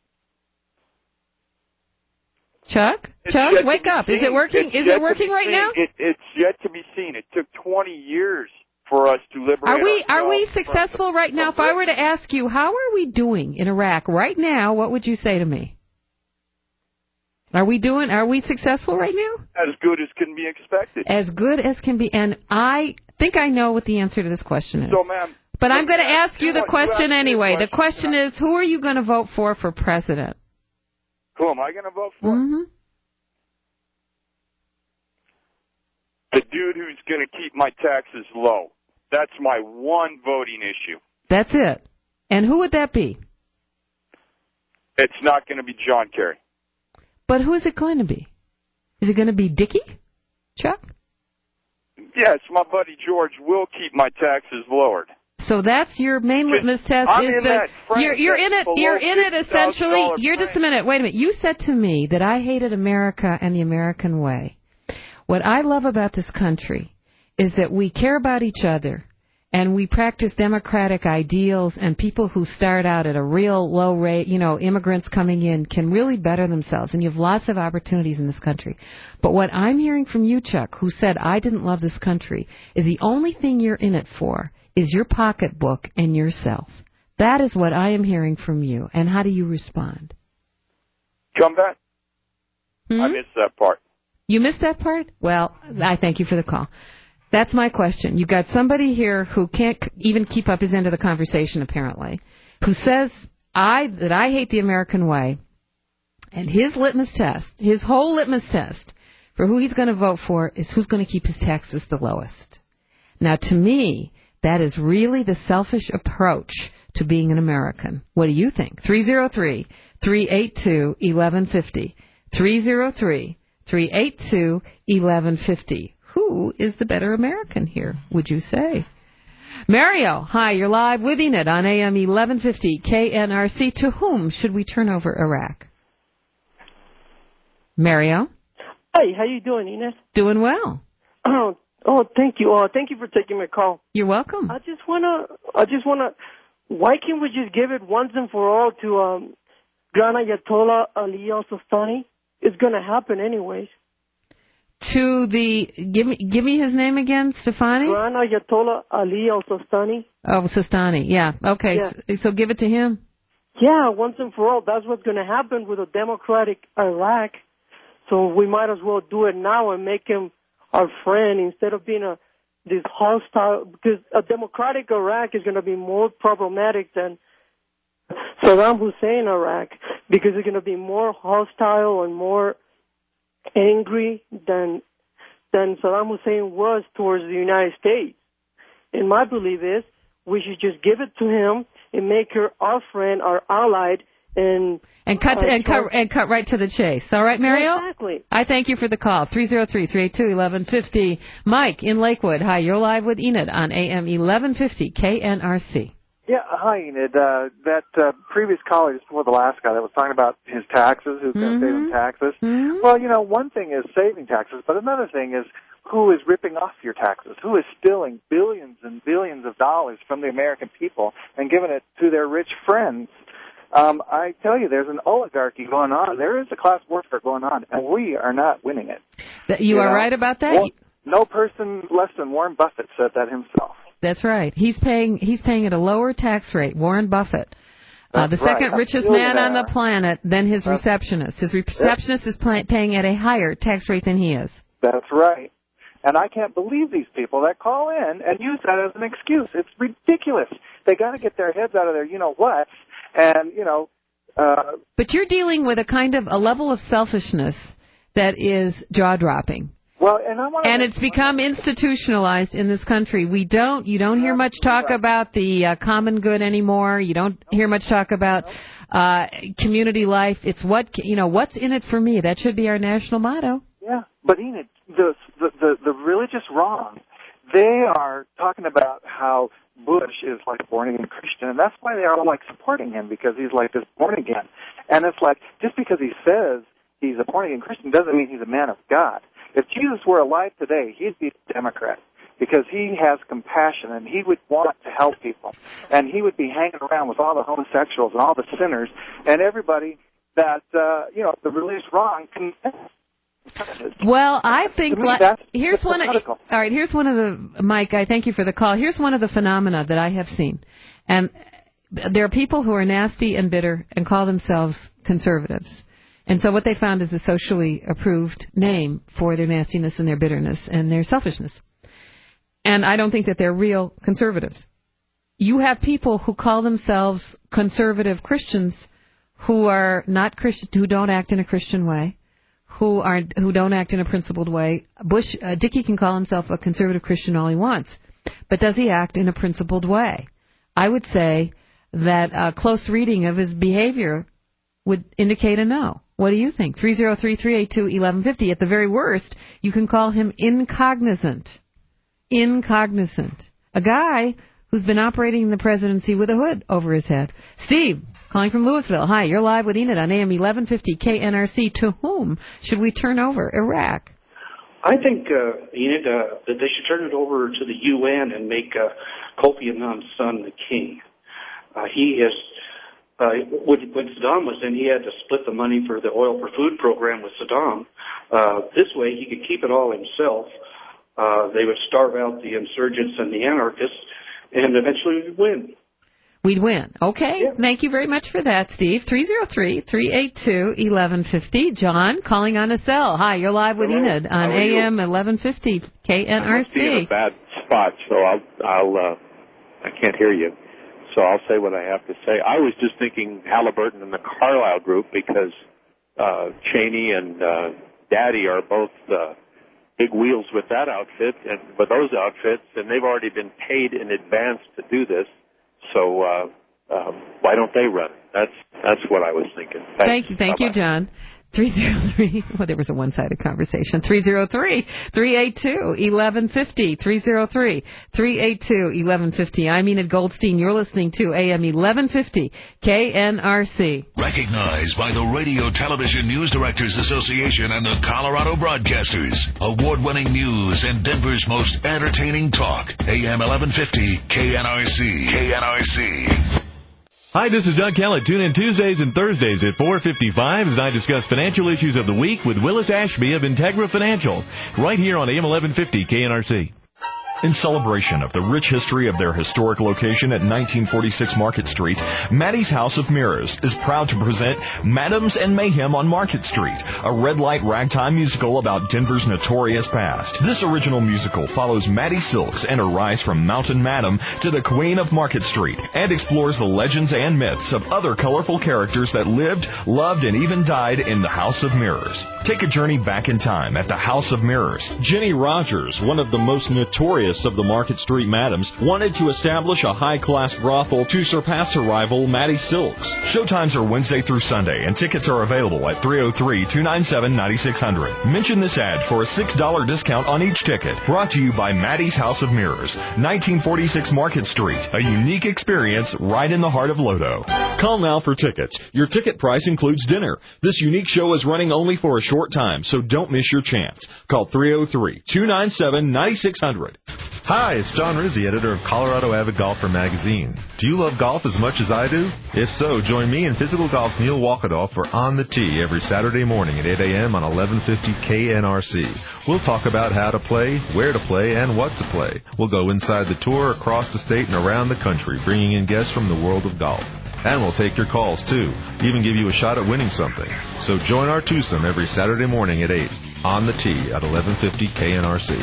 Chuck, wake up. Is it working? Is it working right now? It's yet to be seen. It took 20 years for us to liberate Are we successful right now? If I were to ask you, how are we doing in Iraq right now, what would you say to me? Are we successful right now? As good as can be expected. As good as can be. And I think I know what the answer to this question is. So, ma'am. But I'm going to ask you the question anyway. The question is, who are you going to vote for president? Who am I going to vote for? Mm-hmm. The dude who's going to keep my taxes low. That's my one voting issue. That's it. And who would that be? It's not going to be John Kerry. But who is it going to be? Is it going to be Dickie? Chuck? Yes, my buddy George will keep my taxes lowered. So that's your main litmus test. You're in it essentially. You're just a minute. Wait a minute. You said to me that I hated America and the American way. What I love about this country is that we care about each other and we practice democratic ideals, and people who start out at a real low rate, immigrants coming in, can really better themselves, and you have lots of opportunities in this country. But what I'm hearing from you, Chuck, who said I didn't love this country, is the only thing you're in it for is your pocketbook and yourself. That is what I am hearing from you. And how do you respond? Come back. I missed that part. You missed that part? Well, I thank you for the call. That's my question. You got somebody here who can't even keep up his end of the conversation, apparently, who says that I hate the American way, and his whole litmus test for who he's going to vote for is who's going to keep his taxes the lowest. Now, to me, that is really the selfish approach to being an American. What do you think? 303-382-1150. 303-382-1150. Who is the better American here, would you say? Mario, hi, you're live with Enid on AM 1150 KNRC. To whom should we turn over Iraq? Mario? Hi, how you doing, Enid? Doing well. Oh, thank you. Thank you for taking my call. You're welcome. I just wanna. Why can't we just give it once and for all to Grand Ayatollah Ali al-Sistani. It's going to happen anyways. To the give me his name again, Stefani? Grand Ayatollah Ali al-Sistani. Oh, Sistani. Yeah. Okay. Yeah. So give it to him. Yeah, once and for all. That's what's going to happen with a democratic Iraq. So we might as well do it now and make him our friend instead of being this hostile. Because a democratic Iraq is going to be more problematic than Saddam Hussein Iraq, because it's going to be more hostile and more angry than Saddam Hussein was towards the United States. And my belief is we should just give it to him and make her our friend, our allied, and cut right to the chase. All right, Mariel? Exactly. I thank you for the call. 303-382-1150. Mike in Lakewood. Hi, you're live with Enid on AM 1150 KNRC. Yeah, hi, Enid. That previous caller just before the last guy that was talking about his taxes, who's going to save him taxes. Mm-hmm. Well, one thing is saving taxes, but another thing is who is ripping off your taxes, who is stealing billions and billions of dollars from the American people and giving it to their rich friends. I tell you, there's an oligarchy going on. There is a class warfare going on, and we are not winning it. You are right about that? No person less than Warren Buffett said that himself. That's right. He's paying at a lower tax rate, Warren Buffett. The second richest man on the planet than his receptionist. His receptionist is paying at a higher tax rate than he is. That's right. And I can't believe these people that call in and use that as an excuse. It's ridiculous. They got to get their heads out of their you-know-what. And, But you're dealing with a level of selfishness that is jaw-dropping. Well, and it's become institutionalized in this country. You don't hear much talk about the common good anymore. You don't hear much talk about community life. It's what's in it for me. That should be our national motto. Yeah, but Enid, the religious wrong, they are talking about how Bush is like a born-again Christian, and that's why they are all supporting him, because he's like this born-again. And it's just because he says he's a born-again Christian doesn't mean he's a man of God. If Jesus were alive today, he'd be a Democrat, because he has compassion and he would want to help people. And he would be hanging around with all the homosexuals and all the sinners and everybody that, the religious wrong can. Well, I think here's one of the Mike. I thank you for the call. Here's one of the phenomena that I have seen, and there are people who are nasty and bitter and call themselves conservatives. And so what they found is a socially approved name for their nastiness and their bitterness and their selfishness. And I don't think that they're real conservatives. You have people who call themselves conservative Christians who are not Christian, who don't act in a Christian way, who don't act in a principled way. Dickey can call himself a conservative Christian all he wants, but does he act in a principled way? I would say that a close reading of his behavior would indicate a no. What do you think? 303-382-1150. At the very worst, you can call him incognizant. Incognizant. A guy who's been operating the presidency with a hood over his head. Steve, calling from Louisville. Hi, you're live with Enid on AM 1150 KNRC. To whom should we turn over Iraq? I think, Enid, that they should turn it over to the UN and make Kofi Annan's son the king. He has... when Saddam was in, he had to split the money for the Oil for Food program with Saddam. This way, he could keep it all himself. They would starve out the insurgents and the anarchists, and eventually we'd win. We'd win. Okay. Yeah. Thank you very much for that, Steve. 303-382-1150. John, calling on a cell. Hi, you're live with Enid on AM 1150 KNRC. I must be in a bad spot, so I can't hear you. So I'll say what I have to say. I was just thinking Halliburton and the Carlyle Group, because Cheney and Daddy are both big wheels with that outfit and with those outfits, and they've already been paid in advance to do this. So why don't they run? That's what I was thinking. Thank you, John. 303. Well, there was a one-sided conversation. 303-382-1150. 303-382-1150. I'm Enid Goldstein. You're listening to AM 1150 KNRC. Recognized by the Radio Television News Directors Association and the Colorado Broadcasters. Award-winning news and Denver's most entertaining talk. AM 1150 KNRC. KNRC. Hi, this is Doug Kellett. Tune in Tuesdays and Thursdays at 4:55 as I discuss financial issues of the week with Willis Ashby of Integra Financial, right here on AM 1150 KNRC. In celebration of the rich history of their historic location at 1946 Market Street, Maddie's House of Mirrors is proud to present Madams and Mayhem on Market Street, a red light ragtime musical about Denver's notorious past. This original musical follows Maddie Silks and her rise from Mountain Madam to the Queen of Market Street and explores the legends and myths of other colorful characters that lived, loved, and even died in the House of Mirrors. Take a journey back in time at the House of Mirrors. Jenny Rogers, one of the most notorious of the Market Street Madams, wanted to establish a high-class brothel to surpass her rival, Maddie Silks. Showtimes are Wednesday through Sunday, and tickets are available at 303-297-9600. Mention this ad for a $6 discount on each ticket. Brought to you by Maddie's House of Mirrors, 1946 Market Street, a unique experience right in the heart of Lodo. Call now for tickets. Your ticket price includes dinner. This unique show is running only for a short time, so don't miss your chance. Call 303-297-9600. Hi, it's John Rizzi, editor of Colorado Avid Golfer magazine. Do you love golf as much as I do? If so, join me and Physical Golf's Neil Walkadoff for On the Tee every Saturday morning at 8 a.m. on 1150 KNRC. We'll talk about how to play, where to play, and what to play. We'll go inside the tour, across the state, and around the country, bringing in guests from the world of golf. And we'll take your calls, too. Even give you a shot at winning something. So join our twosome every Saturday morning at 8 on the Tee at 1150 KNRC.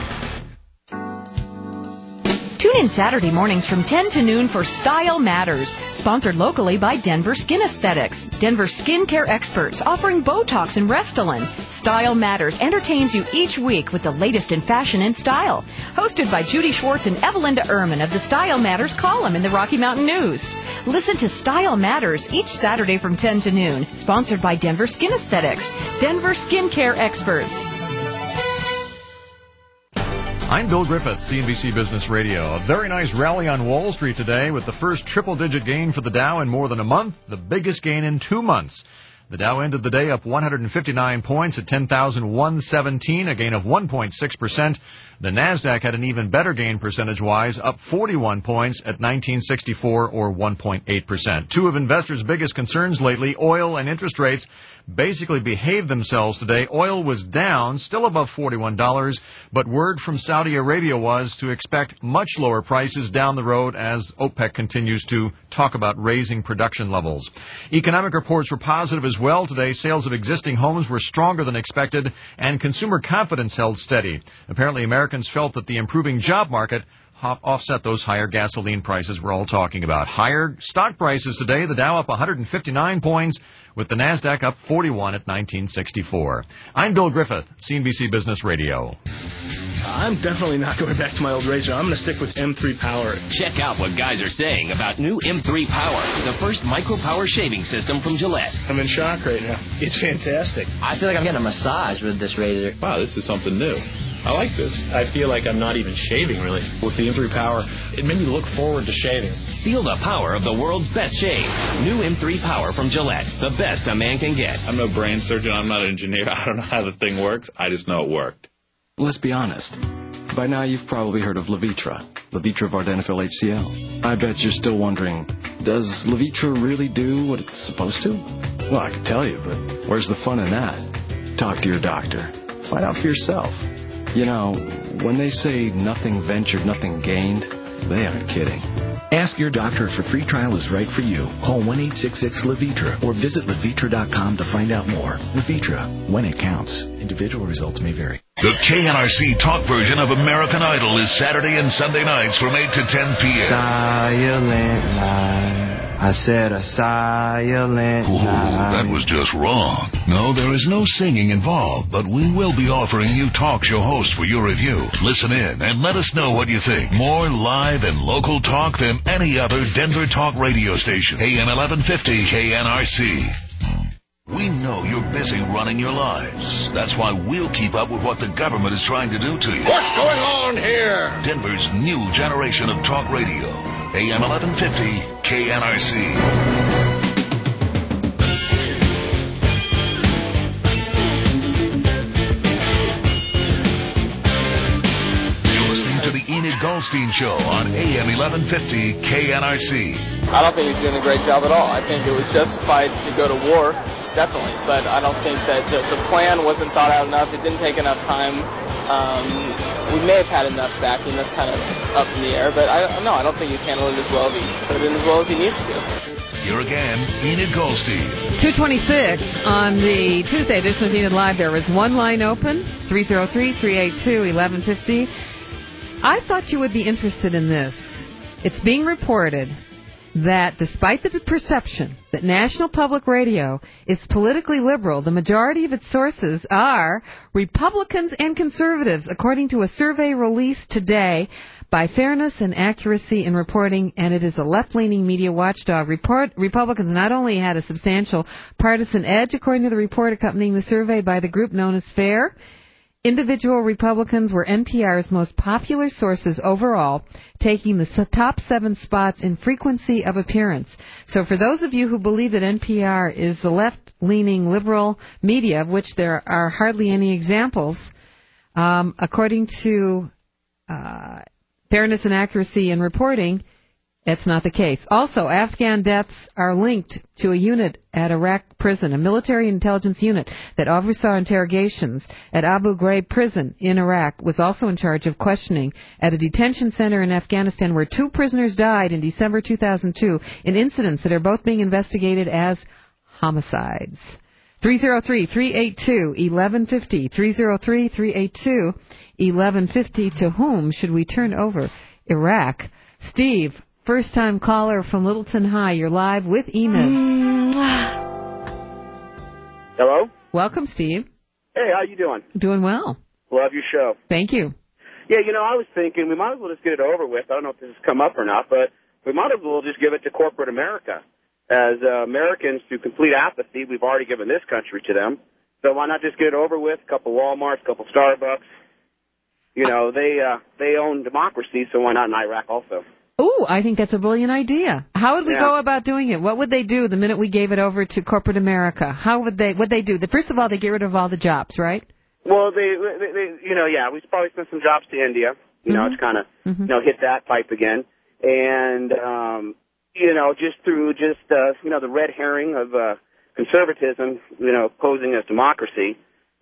Tune in Saturday mornings from 10 to noon for Style Matters, sponsored locally by Denver Skin Aesthetics, Denver skincare experts offering Botox and Restylane. Style Matters entertains you each week with the latest in fashion and style. Hosted by Judy Schwartz and Evelinda Ehrman of the Style Matters column in the Rocky Mountain News. Listen to Style Matters each Saturday from 10 to noon, sponsored by Denver Skin Aesthetics, Denver skincare experts. I'm Bill Griffith, CNBC Business Radio. A very nice rally on Wall Street today with the first triple-digit gain for the Dow in more than a month, the biggest gain in 2 months. The Dow ended the day up 159 points at 10,117, a gain of 1.6%. The Nasdaq had an even better gain percentage-wise, up 41 points at 1964 or 1.8%. Two of investors' biggest concerns lately, oil and interest rates, basically behaved themselves today. Oil was down, still above $41, but word from Saudi Arabia was to expect much lower prices down the road as OPEC continues to talk about raising production levels. Economic reports were positive as well today. Sales of existing homes were stronger than expected, and consumer confidence held steady. Apparently, Americans felt that the improving job market offset those higher gasoline prices we're all talking about. Higher stock prices today, the Dow up 159 points, with the Nasdaq up 41 at 1964. I'm Bill Griffith, CNBC Business Radio. I'm definitely not going back to my old razor. I'm going to stick with M3 Power. Check out what guys are saying about new M3 Power, the first micro-power shaving system from Gillette. I'm in shock right now. It's fantastic. I feel like I'm getting a massage with this razor. Wow, this is something new. I like this. I feel like I'm not even shaving, really. With the M3 Power, it made me look forward to shaving. Feel the power of the world's best shave. New M3 Power from Gillette, the best a man can get. I'm no brain surgeon. I'm not an engineer. I don't know how the thing works. I just know it worked. Let's be honest. By now you've probably heard of Levitra. Levitra Vardenafil HCl. I bet you're still wondering, does Levitra really do what it's supposed to? Well, I could tell you, but where's the fun in that? Talk to your doctor. Find out for yourself. You know, when they say nothing ventured, nothing gained, they aren't kidding. Ask your doctor if a free trial is right for you. Call 1-866-LEVITRA or visit Levitra.com to find out more. Levitra, when it counts. Individual results may vary. The KNRC talk version of American Idol is Saturday and Sunday nights from 8 to 10 p.m. Silent night. I said a silent night. That was just wrong. No, there is no singing involved, but we will be offering you talk show host for your review. Listen in and let us know what you think. More live and local talk than any other Denver talk radio station. AM 1150 KNRC. We know you're busy running your lives. That's why we'll keep up with what the government is trying to do to you. What's going on here? Denver's new generation of talk radio. AM 1150 KNRC. You're listening to the Enid Gold Goldstein Show on AM 1150 KNRC. I don't think he's doing a great job at all. I think it was justified to go to war, definitely, but I don't think that the plan wasn't thought out enough. It didn't take enough time. We may have had enough backing. That's kind of up in the air, but I don't think he's handled it as well as he needs to. Here again, Enid Goldstein. 226 on the Tuesday edition of Enid Live. There is one line open, 303-382-1150. I thought you would be interested in this. It's being reported that despite the perception that National Public Radio is politically liberal, the majority of its sources are Republicans and conservatives, according to a survey released today by Fairness and Accuracy in Reporting, and it is a left-leaning media watchdog. Republicans not only had a substantial partisan edge, according to the report accompanying the survey by the group known as FAIR, individual Republicans were NPR's most popular sources overall, taking the top 7 spots in frequency of appearance. So for those of you who believe that NPR is the left-leaning liberal media, of which there are hardly any examples, according to Fairness and Accuracy in Reporting, that's not the case. Also, Afghan deaths are linked to a unit at Iraq prison, a military intelligence unit that oversaw interrogations at Abu Ghraib prison in Iraq, was also in charge of questioning at a detention center in Afghanistan where 2 prisoners died in December 2002 in incidents that are both being investigated as homicides. 303-382-1150, 303-382-1150. To whom should we turn over Iraq? Steve, first-time caller from Littleton High. You're live with Enid. Hello? Welcome, Steve. Hey, how you doing? Doing well. Love your show. Thank you. Yeah, I was thinking we might as well just get it over with. I don't know if this has come up or not, but we might as well just give it to corporate America. As Americans, through complete apathy, we've already given this country to them. So why not just get it over with? A couple Walmarts, a couple Starbucks. They own democracy, so why not in Iraq also? Ooh, I think that's a brilliant idea. How would we go about doing it? What would they do the minute we gave it over to corporate America? How would they do? First of all, they get rid of all the jobs, right? Well, they we probably send some jobs to India. It's kind of, hit that pipe again. And, just through the red herring of conservatism, posing as democracy,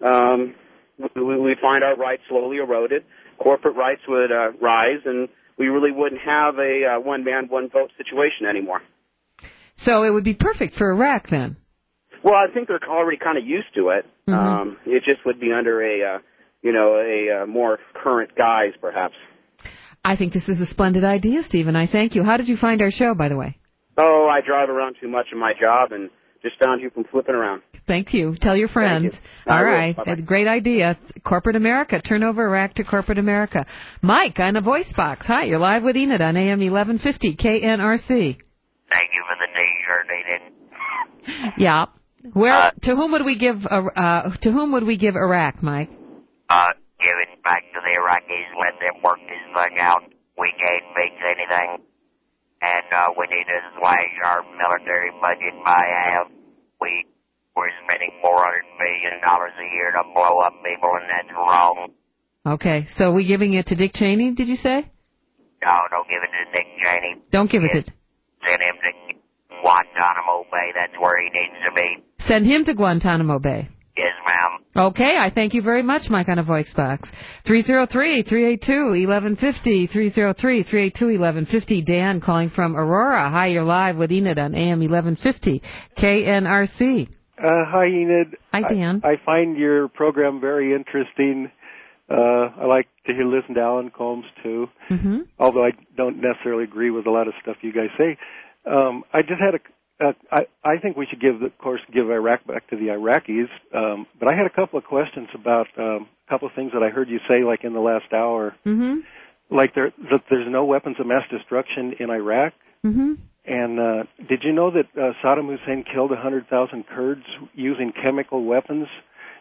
we find our rights slowly eroded. Corporate rights would rise, and we really wouldn't have a one-man, one-vote situation anymore. So it would be perfect for Iraq, then? Well, I think they're already kind of used to it. It just would be under a more current guise, perhaps. I think this is a splendid idea, Stephen. I thank you. How did you find our show, by the way? Oh, I drive around too much in my job and just found you from flipping around. Thank you. Tell your friends. All right. Great idea. Corporate America. Turn over Iraq to corporate America. Mike on a voice box. Hi, you're live with Enid on AM 1150 KNRC. Thank you for the T-shirt, Enid. Yeah. To whom would we give Iraq, Mike? Give it back to the Iraqis. Let them work this thing out. We can't fix anything. And we need to slash our military budget by half. We're spending $400 million a year to blow up people, and that's wrong. Okay, so we giving it to Dick Cheney, did you say? No, don't give it to Dick Cheney. Don't give it to... Send him to Guantanamo Bay. That's where he needs to be. Send him to Guantanamo Bay. Yes, ma'am. Okay, I thank you very much, Mike, on a voice box. 303-382-1150, 303-382-1150. Dan calling from Aurora. Hi, you're live with Enid on AM 1150, KNRC. Hi, Enid. Hi, Dan. I find your program very interesting. I like to listen to Alan Colmes, too, although I don't necessarily agree with a lot of stuff you guys say. I just had I think we should give Iraq back to the Iraqis, but I had a couple of questions about a couple of things that I heard you say, like in the last hour, like that there's no weapons of mass destruction in Iraq, and did you know that Saddam Hussein killed 100,000 Kurds using chemical weapons,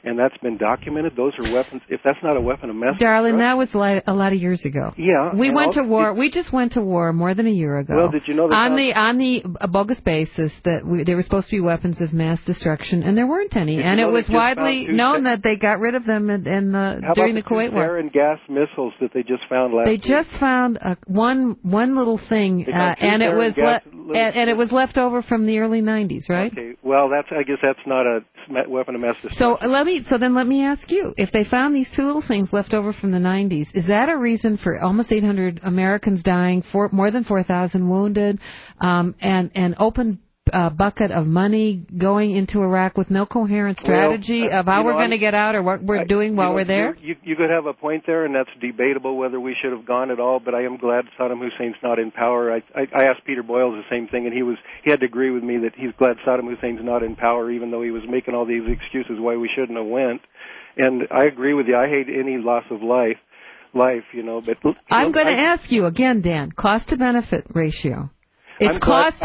and that's been documented. Those are weapons. If that's not a weapon of mass Darling, that was a lot of years ago. Yeah. We went to war. We just went to war more than a year ago. Well, did you know that on the bogus basis that they were supposed to be weapons of mass destruction, and there weren't any. And it was widely known that they got rid of them during the Kuwait War. Sarin gas missiles that they just found last week? They just found one little thing, and it was left over from the early 90s, right? Okay. Well, I guess that's not a weapon of mass destruction. So then let me ask you, if they found these two little things left over from the 90s, is that a reason for almost 800 Americans dying, more than 4,000 wounded, and open bucket of money going into Iraq with no coherent strategy of how we're going to get out or what we're doing while we're there? You could have a point there, and that's debatable whether we should have gone at all, but I am glad Saddam Hussein's not in power. I asked Peter Boyles the same thing, and he had to agree with me that he's glad Saddam Hussein's not in power, even though he was making all these excuses why we shouldn't have went. And I agree with you. I hate any loss of life, but... I'm going to ask you again, Dan, cost-to-benefit ratio. It cost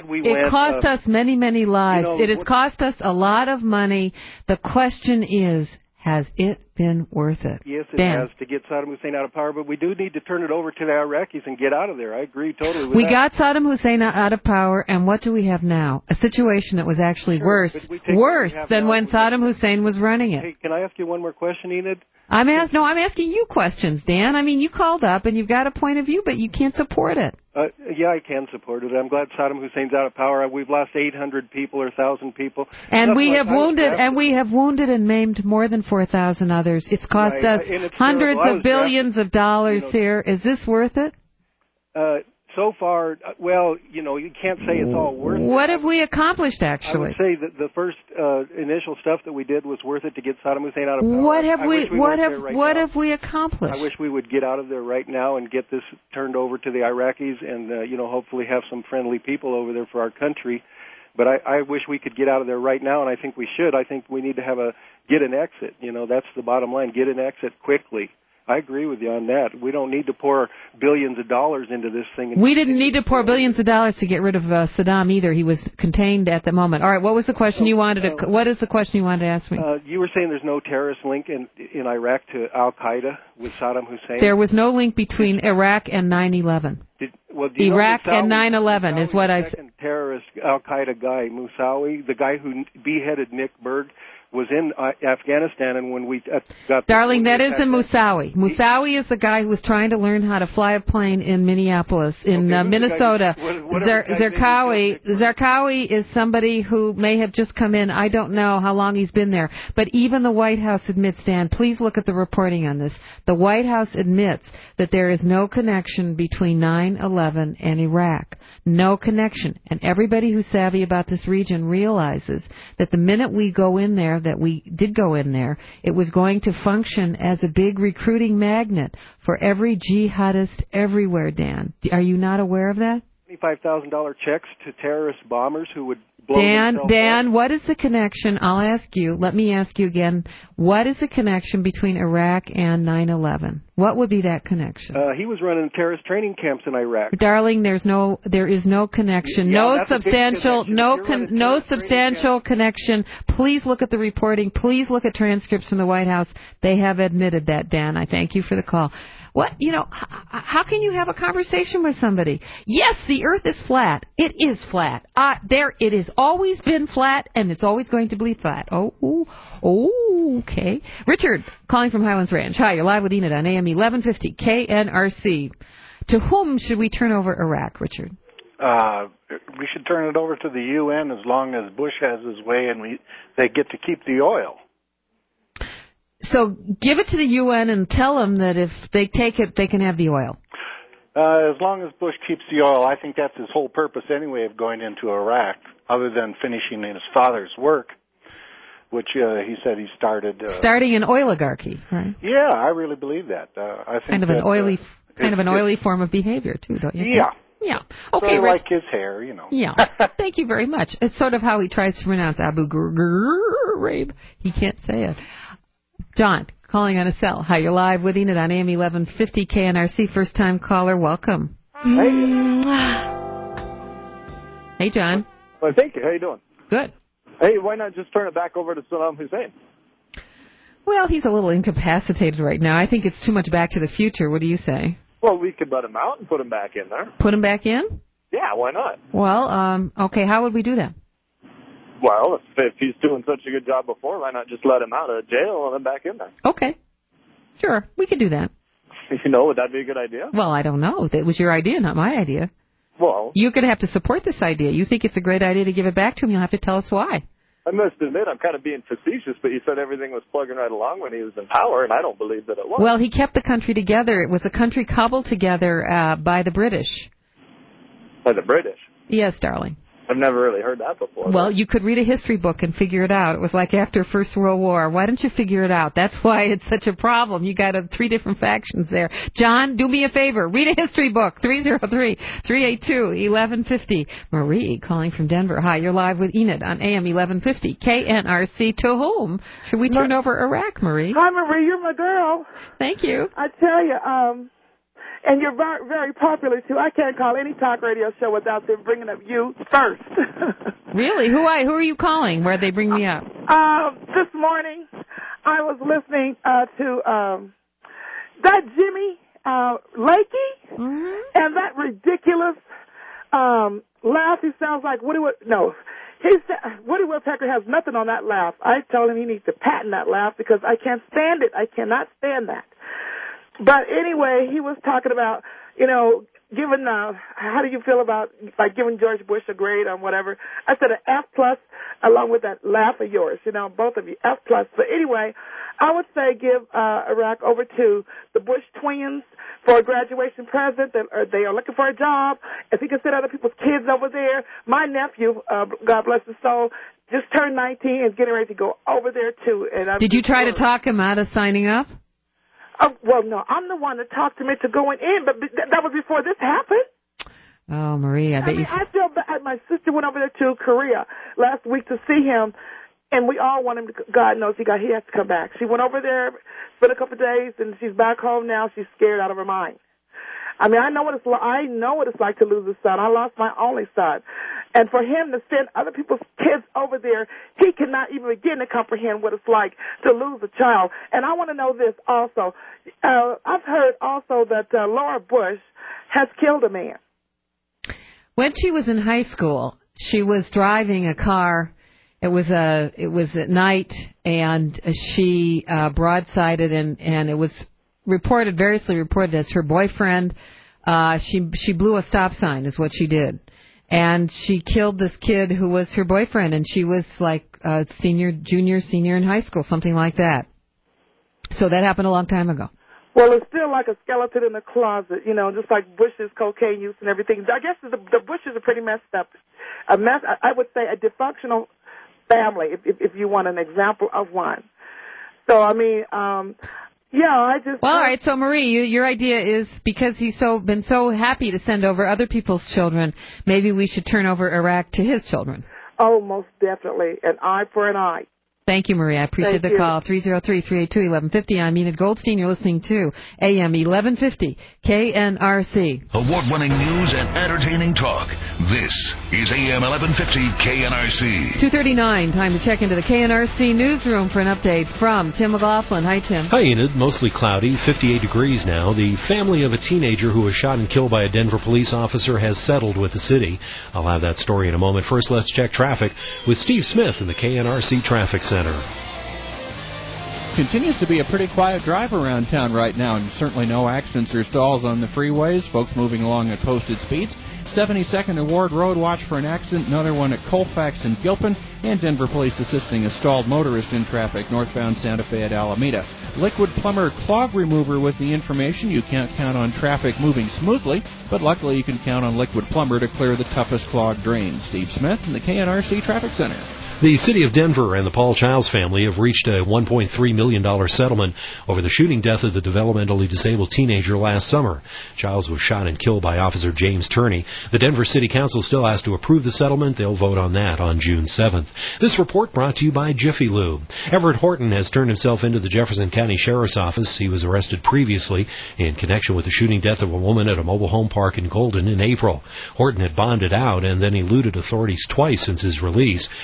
us many, many lives. It has cost us a lot of money. The question is, has it been worth it? Yes, it has to get Saddam Hussein out of power, but we do need to turn it over to the Iraqis and get out of there. I agree totally with that. We got Saddam Hussein out of power, and what do we have now? A situation that was actually worse than when Saddam Hussein was running it. Hey, can I ask you one more question, Enid? I'm asking you questions, Dan. I mean, you called up and you've got a point of view, but you can't support it. Yeah, I can support it. I'm glad Saddam Hussein's out of power. We've lost 800 people or 1,000 people. And we have wounded and maimed more than 4,000 others. It's cost us hundreds of billions of dollars here. Is this worth it? So far, you can't say it's all worth it. What have we accomplished, actually? I would say that the first initial stuff that we did was worth it to get Saddam Hussein out of power. What have we accomplished? I wish we would get out of there right now and get this turned over to the Iraqis and, hopefully have some friendly people over there for our country. But I wish we could get out of there right now, and I think we should. I think we need to get an exit. That's the bottom line. Get an exit quickly. I agree with you on that. We don't need to pour billions of dollars into this thing. We didn't need to pour billions of dollars to get rid of Saddam either. He was contained at the moment. All right, what was the question you wanted to? What is the question you wanted to ask me? You were saying there's no terrorist link in Iraq to Al Qaeda with Saddam Hussein. There was no link between Iraq and 9/11. Iraq and 9/11 is what I said. Second terrorist Al Qaeda guy, Moussaoui, the guy who beheaded Nick Berg, was in Afghanistan, and when we got... Darling, that isn't Moussaoui. Moussaoui is the guy who was trying to learn how to fly a plane in Minneapolis, Minnesota. Zarqawi is somebody who may have just come in. I don't know how long he's been there. But even the White House admits, Dan, please look at the reporting on this. The White House admits that there is no connection between 9/11 and Iraq. No connection. And everybody who's savvy about this region realizes that the minute we go in there, that we did go in there, it was going to function as a big recruiting magnet for every jihadist everywhere, Dan. Are you not aware of that? $25,000 checks to terrorist bombers who would blow themselves Dan, up. what is the connection? I'll ask you. Let me ask you again. What is the connection between Iraq and 9/11? What would be that connection? He was running terrorist training camps in Iraq. Darling, there is no connection. No substantial connection. Please look at the reporting. Please look at transcripts from the White House. They have admitted that, Dan. I thank you for the call. How can you have a conversation with somebody? Yes, the earth is flat. It is flat. It has always been flat, and it's always going to be flat. Okay. Richard, calling from Highlands Ranch. Hi, you're live with Enid on AM 1150 KNRC. To whom should we turn over Iraq, Richard? We should turn it over to the UN as long as Bush has his way and they get to keep the oil. So give it to the UN and tell them that if they take it, they can have the oil. As long as Bush keeps the oil, I think that's his whole purpose anyway of going into Iraq, other than finishing his father's work, which he said he started. Starting an oligarchy, right? Yeah, I really believe that. I think kind of an oily form of behavior too, don't you? Yeah. Think? Yeah. Okay, like his hair, Yeah. Thank you very much. It's sort of how he tries to pronounce Abu Ghraib. He can't say it. John, calling on a cell. Hi, you're live with Enid on AM 1150 KNRC. First time caller, welcome. Hey, John. Well, thank you. How you doing? Good. Hey, why not just turn it back over to Saddam Hussein? Well, he's a little incapacitated right now. I think it's too much Back to the Future. What do you say? Well, we could let him out and put him back in there. Put him back in? Yeah, why not? Well, okay, how would we do that? Well, if he's doing such a good job before, why not just let him out of jail and then back in there? Okay. Sure, we could do that. Would that be a good idea? Well, I don't know. That was your idea, not my idea. Well, you're going to have to support this idea. You think it's a great idea to give it back to him, you'll have to tell us why. I must admit, I'm kind of being facetious, but you said everything was plugging right along when he was in power, and I don't believe that it was. Well, he kept the country together. It was a country cobbled together by the British. By the British? Yes, darling. I've never really heard that before. Well, you could read a history book and figure it out. It was like after First World War. Why don't you figure it out? That's why it's such a problem. You got 3 different factions there. John, do me a favor. Read a history book. 303-382-1150. Marie calling from Denver. Hi, you're live with Enid on AM 1150. KNRC. To whom should we turn over Iraq, Marie? Hi, Marie. You're my girl. Thank you. I tell you, and you're very, very popular, too. I can't call any talk radio show without them bringing up you first. Really? Who are you calling? Where'd they bring me up? This morning, I was listening to that Jimmy Lakey and that ridiculous laugh. He sounds like Woody Woodpecker has nothing on that laugh. I told him he needs to patent that laugh because I can't stand it. I cannot stand that. But anyway, he was talking about, giving, how do you feel about, giving George Bush a grade on whatever? I said an F+, along with that laugh of yours, both of you, F+. But anyway, I would say give Iraq over to the Bush twins for a graduation present. They are looking for a job. If he can send other people's kids over there, my nephew, God bless his soul, just turned 19 and getting ready to go over there, too. And did you try to talk him out of signing up? Well, no, I'm the one that talked him into going in, but that was before this happened. Oh, Marie, I feel bad. My sister went over there to Korea last week to see him, and we all want him to, God knows he has to come back. She went over there, spent a couple of days, and she's back home now. She's scared out of her mind. I mean, I know what it's like to lose a son. I lost my only son. And for him to send other people's kids over there, he cannot even begin to comprehend what it's like to lose a child. And I want to know this also. I've heard also that Laura Bush has killed a man. When she was in high school, she was driving a car. It was at night, and she broadsided, and it was variously reported as her boyfriend. She blew a stop sign is what she did. And she killed this kid who was her boyfriend, and she was like senior in high school, something like that. So that happened a long time ago. Well, it's still like a skeleton in the closet, just like Bush's cocaine use and everything. I guess the Bushes are pretty messed up. A mess, I would say a dysfunctional family, if you want an example of one. So, I mean, Well, all right. So, Marie, your idea is because he's been so happy to send over other people's children, maybe we should turn over Iraq to his children. Oh, most definitely. An eye for an eye. Thank you, Marie. I appreciate the call. 303-382-1150. I'm Enid Goldstein. You're listening to AM 1150 KNRC. Award-winning news and entertaining talk. This is AM 1150 KNRC. 2:39. Time to check into the KNRC newsroom for an update from Tim McLaughlin. Hi, Tim. Hi, Enid. Mostly cloudy, 58 degrees now. The family of a teenager who was shot and killed by a Denver police officer has settled with the city. I'll have that story in a moment. First, let's check traffic with Steve Smith in the KNRC Traffic Center. Continues to be a pretty quiet drive around town right now, and certainly no accidents or stalls on the freeways. Folks moving along at posted speeds. 72nd and Ward Road, watch for an accident. Another one at Colfax and Gilpin. And Denver Police assisting a stalled motorist in traffic northbound Santa Fe at Alameda. Liquid Plumber Clog Remover with the information. You can't count on traffic moving smoothly, but luckily you can count on Liquid Plumber to clear the toughest clogged drains. Steve Smith in the KNRC Traffic Center. The city of Denver and the Paul Childs family have reached a $1.3 million settlement over the shooting death of the developmentally disabled teenager last summer. Childs was shot and killed by Officer James Turney. The Denver City Council still has to approve the settlement. They'll vote on that on June 7th. This report brought to you by Jiffy Lube. Everett Horton has turned himself into the Jefferson County Sheriff's Office. He was arrested previously in connection with the shooting death of a woman at a mobile home park in Golden in April. Horton had bonded out, and then eluded authorities twice since his release. He says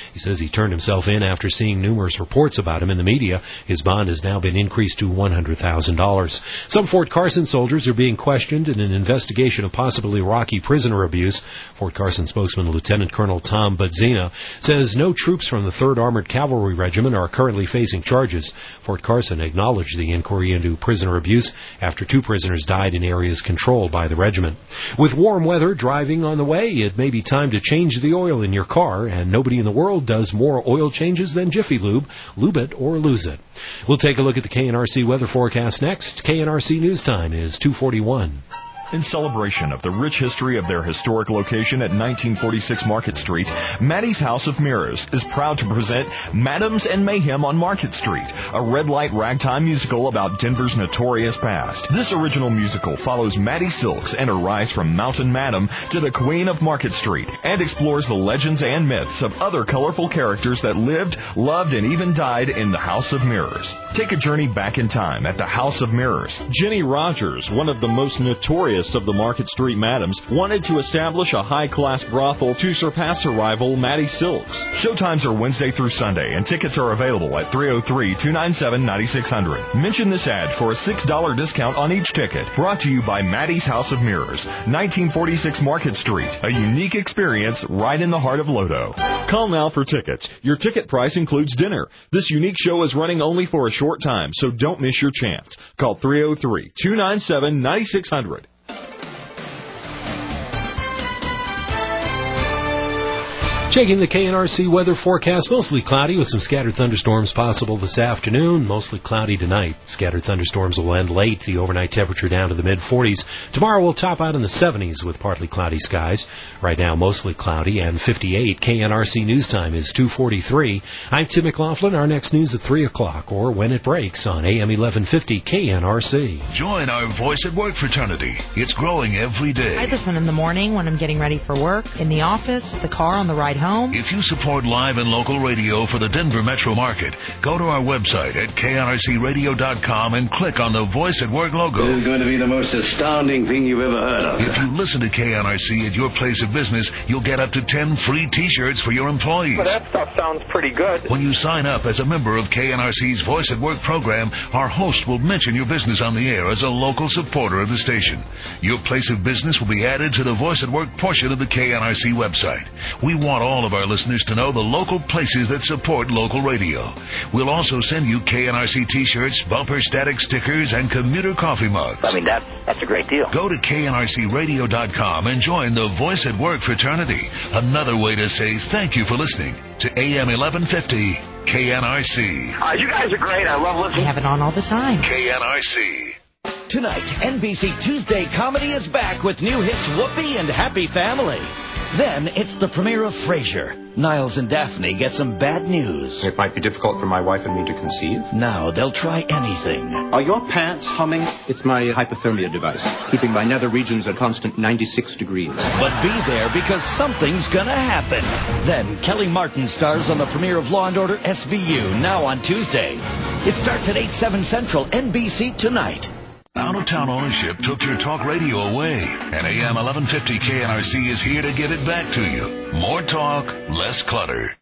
he turned himself in after seeing numerous reports about him in the media. His bond has now been increased to $100,000. Some Fort Carson soldiers are being questioned in an investigation of possibly Iraqi prisoner abuse. Fort Carson spokesman Lieutenant Colonel Tom Budzina says no troops from the 3rd Armored Cavalry Regiment are currently facing charges. Fort Carson acknowledged the inquiry into prisoner abuse after 2 prisoners died in areas controlled by the regiment. With warm weather driving on the way, it may be time to change the oil in your car, and nobody in the world does more oil changes than Jiffy Lube. Lube it or lose it. We'll take a look at the KNRC weather forecast next. KNRC News Time is 2:41. In celebration of the rich history of their historic location at 1946 Market Street, Maddie's House of Mirrors is proud to present Madams and Mayhem on Market Street, a red light ragtime musical about Denver's notorious past. This original musical follows Maddie Silks and her rise from Mountain Madam to the Queen of Market Street and explores the legends and myths of other colorful characters that lived, loved, and even died in the House of Mirrors. Take a journey back in time at the House of Mirrors. Jenny Rogers, one of the most notorious of the Market Street Madams, wanted to establish a high-class brothel to surpass her rival, Maddie Silks. Showtimes are Wednesday through Sunday, and tickets are available at 303-297-9600. Mention this ad for a $6 discount on each ticket. Brought to you by Maddie's House of Mirrors, 1946 Market Street. A unique experience right in the heart of Lodo. Call now for tickets. Your ticket price includes dinner. This unique show is running only for a short time, so don't miss your chance. Call 303-297-9600. Checking the KNRC weather forecast, mostly cloudy with some scattered thunderstorms possible this afternoon. Mostly cloudy tonight. Scattered thunderstorms will end late. The overnight temperature down to the mid-40s. Tomorrow will top out in the 70s with partly cloudy skies. Right now, mostly cloudy and 58. KNRC News Time is 2:43. I'm Tim McLaughlin. Our next news at 3 o'clock or when it breaks on AM 1150 KNRC. Join our Voice at Work fraternity. It's growing every day. I listen in the morning when I'm getting ready for work, in the office, the car on the ride home. If you support live and local radio for the Denver metro market, go to our website at knrcradio.com and click on the Voice at Work logo. This is going to be the most astounding thing you've ever heard of. If you listen to KNRC at your place of business, you'll get up to 10 free T-shirts for your employees. But that stuff sounds pretty good. When you sign up as a member of KNRC's Voice at Work program, our host will mention your business on the air as a local supporter of the station. Your place of business will be added to the Voice at Work portion of the KNRC website. We want all of our listeners to know the local places that support local radio. We'll also send you KNRC T-shirts, bumper static stickers, and commuter coffee mugs. I mean, that's a great deal. Go to knrcradio.com and join the Voice at Work fraternity. Another way to say thank you for listening to AM 1150 KNRC. You guys are great. I love listening. I have it on all the time. KNRC. Tonight, NBC Tuesday Comedy is back with new hits Whoopi and Happy Family. Then it's the premiere of Frasier. Niles and Daphne get some bad news. It might be difficult for my wife and me to conceive. Now they'll try anything. Are your pants humming? It's my hypothermia device, keeping my nether regions at constant 96 degrees. But be there because something's gonna happen. Then Kelly Martin stars on the premiere of Law & Order SVU, now on Tuesday. It starts at 8/7 Central, NBC Tonight. Out-of-town ownership took your talk radio away, and AM 1150 KNRC is here to give it back to you. More talk, less clutter.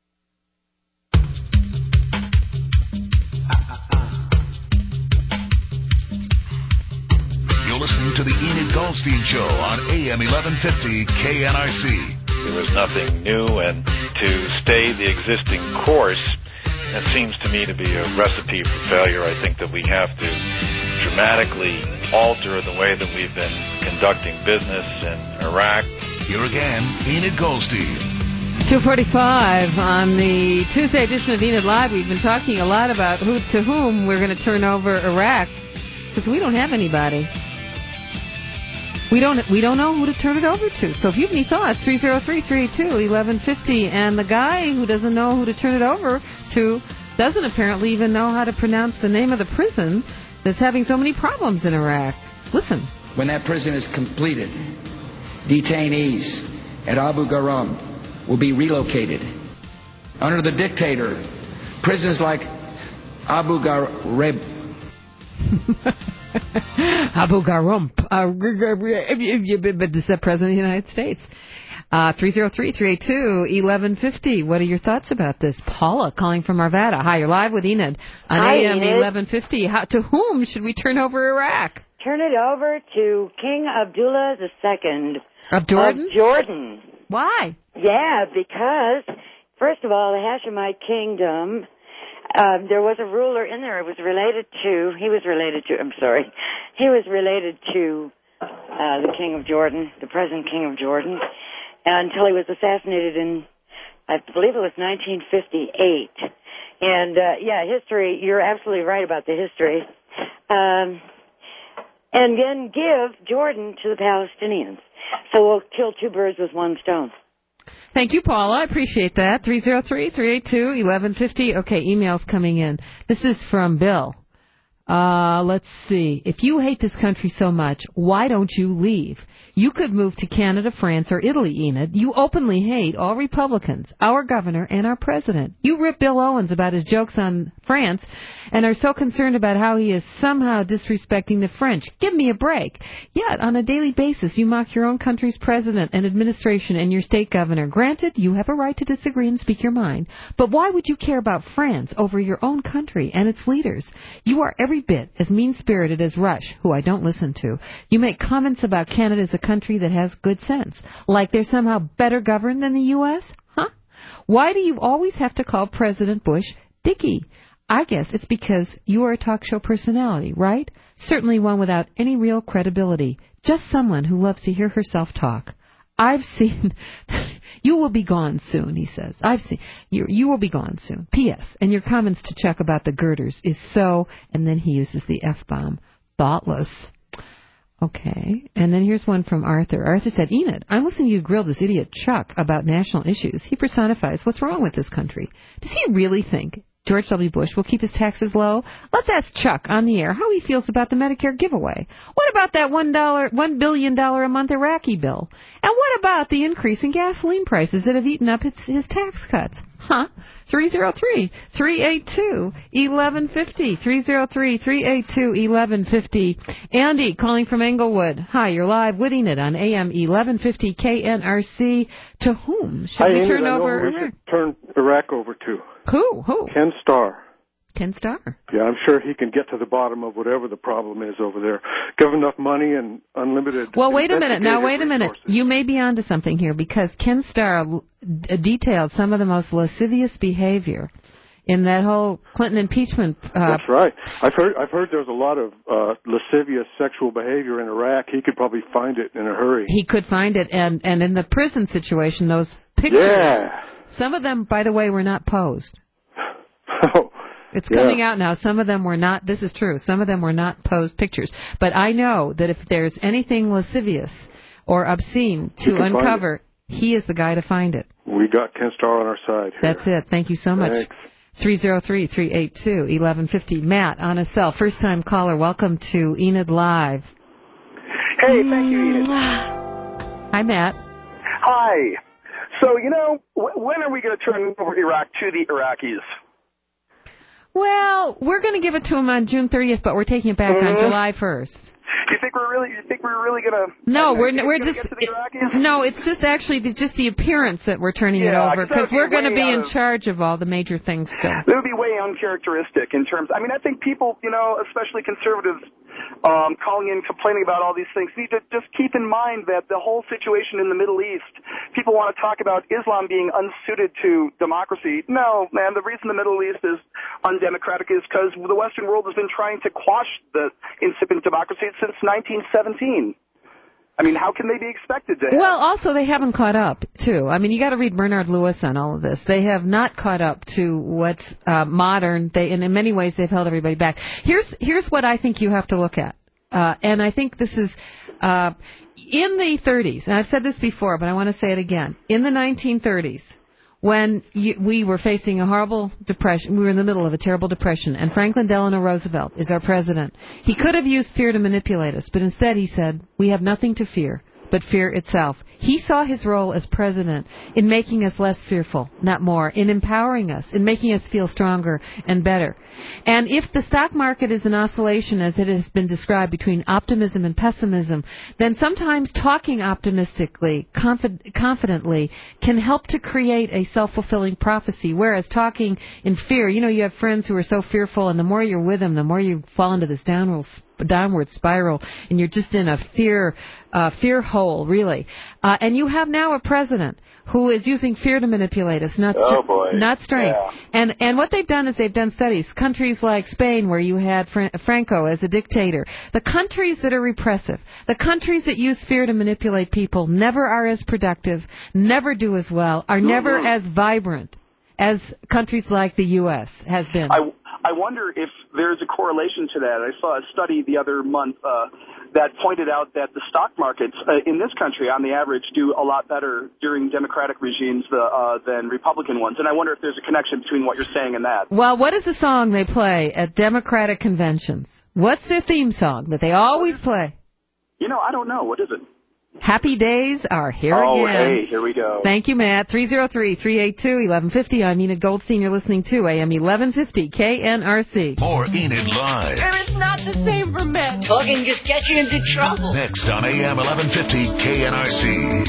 You're listening to the Enid Goldstein Show on AM 1150 KNRC. There was nothing new, and to stay the existing course, that seems to me to be a recipe for failure. I think that we have to dramatically alter the way that we've been conducting business in Iraq. Here again, Enid Goldstein. 2:45 on the Tuesday edition of Enid Live. We've been talking a lot about to whom we're going to turn over Iraq, because we don't have anybody. We don't know who to turn it over to. So if you have any thoughts, 303-382-1150. And the guy who doesn't know who to turn it over to doesn't apparently even know how to pronounce the name of the prison that's having so many problems in Iraq. Listen. When that prison is completed, detainees at Abu Ghraib will be relocated. Under the dictator, prisons like Abu Ghraib Abu Ghraib. But this is the President of the United States. 303-382-1150. What are your thoughts about this? Paula calling from Arvada. Hi, you're live with Enid on AM 1150. To whom should we turn over Iraq? Turn it over to King Abdullah II. Of Jordan? Of Jordan. Why? Yeah, because, first of all, the Hashemite kingdom, there was a ruler in there. He was related to the King of Jordan, the present King of Jordan, until he was assassinated in, I believe it was 1958. And, history, you're absolutely right about the history. And then give Jordan to the Palestinians. So we'll kill two birds with one stone. Thank you, Paula. I appreciate that. 303-382-1150. Okay, emails coming in. This is from Bill. Let's see. If you hate this country so much, why don't you leave? You could move to Canada, France, or Italy, Enid. You openly hate all Republicans, our governor, and our president. You rip Bill Owens about his jokes on France and are so concerned about how he is somehow disrespecting the French. Give me a break. Yet, on a daily basis, you mock your own country's president and administration and your state governor. Granted, you have a right to disagree and speak your mind, but why would you care about France over your own country and its leaders? You are every bit as mean-spirited as Rush, who I don't listen to. You make comments about Canada as a country that has good sense, like they're somehow better governed than the U.S.? Huh? Why do you always have to call President Bush Dickie? I guess it's because you are a talk show personality, right? Certainly one without any real credibility. Just someone who loves to hear herself talk. I've seen... You will be gone soon, he says. I've seen... You will be gone soon. P.S. And your comments to Chuck about the girders is so... And then he uses the F-bomb. Thoughtless. Okay. And then here's one from Arthur. Arthur said, Enid, I'm listening to you grill this idiot Chuck about national issues. He personifies what's wrong with this country. Does he really think George W. Bush will keep his taxes low? Let's ask Chuck on the air how he feels about the Medicare giveaway. What about that $1 billion a month Iraqi bill? And what about the increase in gasoline prices that have eaten up his tax cuts? Huh? 303-382-1150. 303-382-1150. Andy calling from Englewood. Hi, you're live with Enid on AM 1150 KNRC. To whom should we turn over Iraq? We should turn Iraq over to. Who? Ken Starr. Ken Starr. Yeah, I'm sure he can get to the bottom of whatever the problem is over there. Give enough money and unlimited... Well, wait a minute. You may be onto something here, because Ken Starr detailed some of the most lascivious behavior in that whole Clinton impeachment. That's right. I've heard there's a lot of lascivious sexual behavior in Iraq. He could probably find it in a hurry. He could find it, and in the prison situation, those pictures... Yeah. Some of them, by the way, were not posed. It's coming out now. Some of them were not. This is true. Some of them were not posed pictures. But I know that if there's anything lascivious or obscene to uncover, he is the guy to find it. We got Ken Starr on our side here. That's it. Thank you so much. 303-382-1150. Matt on a cell. First-time caller. Welcome to Enid Live. Hey, thank you, Enid. Hi, Matt. Hi. So, when are we going to turn over Iraq to the Iraqis? Well, we're going to give it to him on June 30th, but we're taking it back on July 1st. You think we're really going to? No, we're just. No, it's just actually just the appearance that we're turning it over, because we're going to be in charge of all the major things still. It would be way uncharacteristic in terms. I mean, I think people, especially conservatives, calling in, complaining about all these things, need to just keep in mind that the whole situation in the Middle East, people want to talk about Islam being unsuited to democracy. No, man, the reason the Middle East is undemocratic is because the Western world has been trying to quash the incipient democracy since 1917. I mean, how can they be expected to? Well, also, they haven't caught up, too. I mean, you got to read Bernard Lewis on all of this. They have not caught up to what's modern. And in many ways, they've held everybody back. Here's what I think you have to look at. And I think this is in the 30s, and I've said this before, but I want to say it again. In the 1930s, when we were facing a horrible depression, we were in the middle of a terrible depression, and Franklin Delano Roosevelt is our president. He could have used fear to manipulate us, but instead he said, we have nothing to fear. but fear itself. He saw his role as president in making us less fearful, not more, in empowering us, in making us feel stronger and better. And if the stock market is an oscillation, as it has been described, between optimism and pessimism, then sometimes talking optimistically, confidently, can help to create a self-fulfilling prophecy, whereas talking in fear, you have friends who are so fearful, and the more you're with them, the more you fall into this downward spiral, and you're just in a fear hole, really. And you have now a president who is using fear to manipulate us, not strength. Yeah. And what they've done is they've done studies. Countries like Spain, where you had Franco as a dictator, the countries that are repressive, the countries that use fear to manipulate people never are as productive, never do as well, are never as vibrant as countries like the U.S. has been. I wonder if there's a correlation to that. I saw a study the other month that pointed out that the stock markets in this country, on the average, do a lot better during Democratic regimes than Republican ones. And I wonder if there's a connection between what you're saying and that. Well, what is the song they play at Democratic conventions? What's their theme song that they always play? I don't know. What is it? Happy days are here again. Oh, hey, here we go. Thank you, Matt. 303-382-1150. I'm Enid Goldstein. You're listening to AM 1150 KNRC. More Enid Live. And it's not the same for men. Talking just gets you into trouble. Next on AM 1150 KNRC.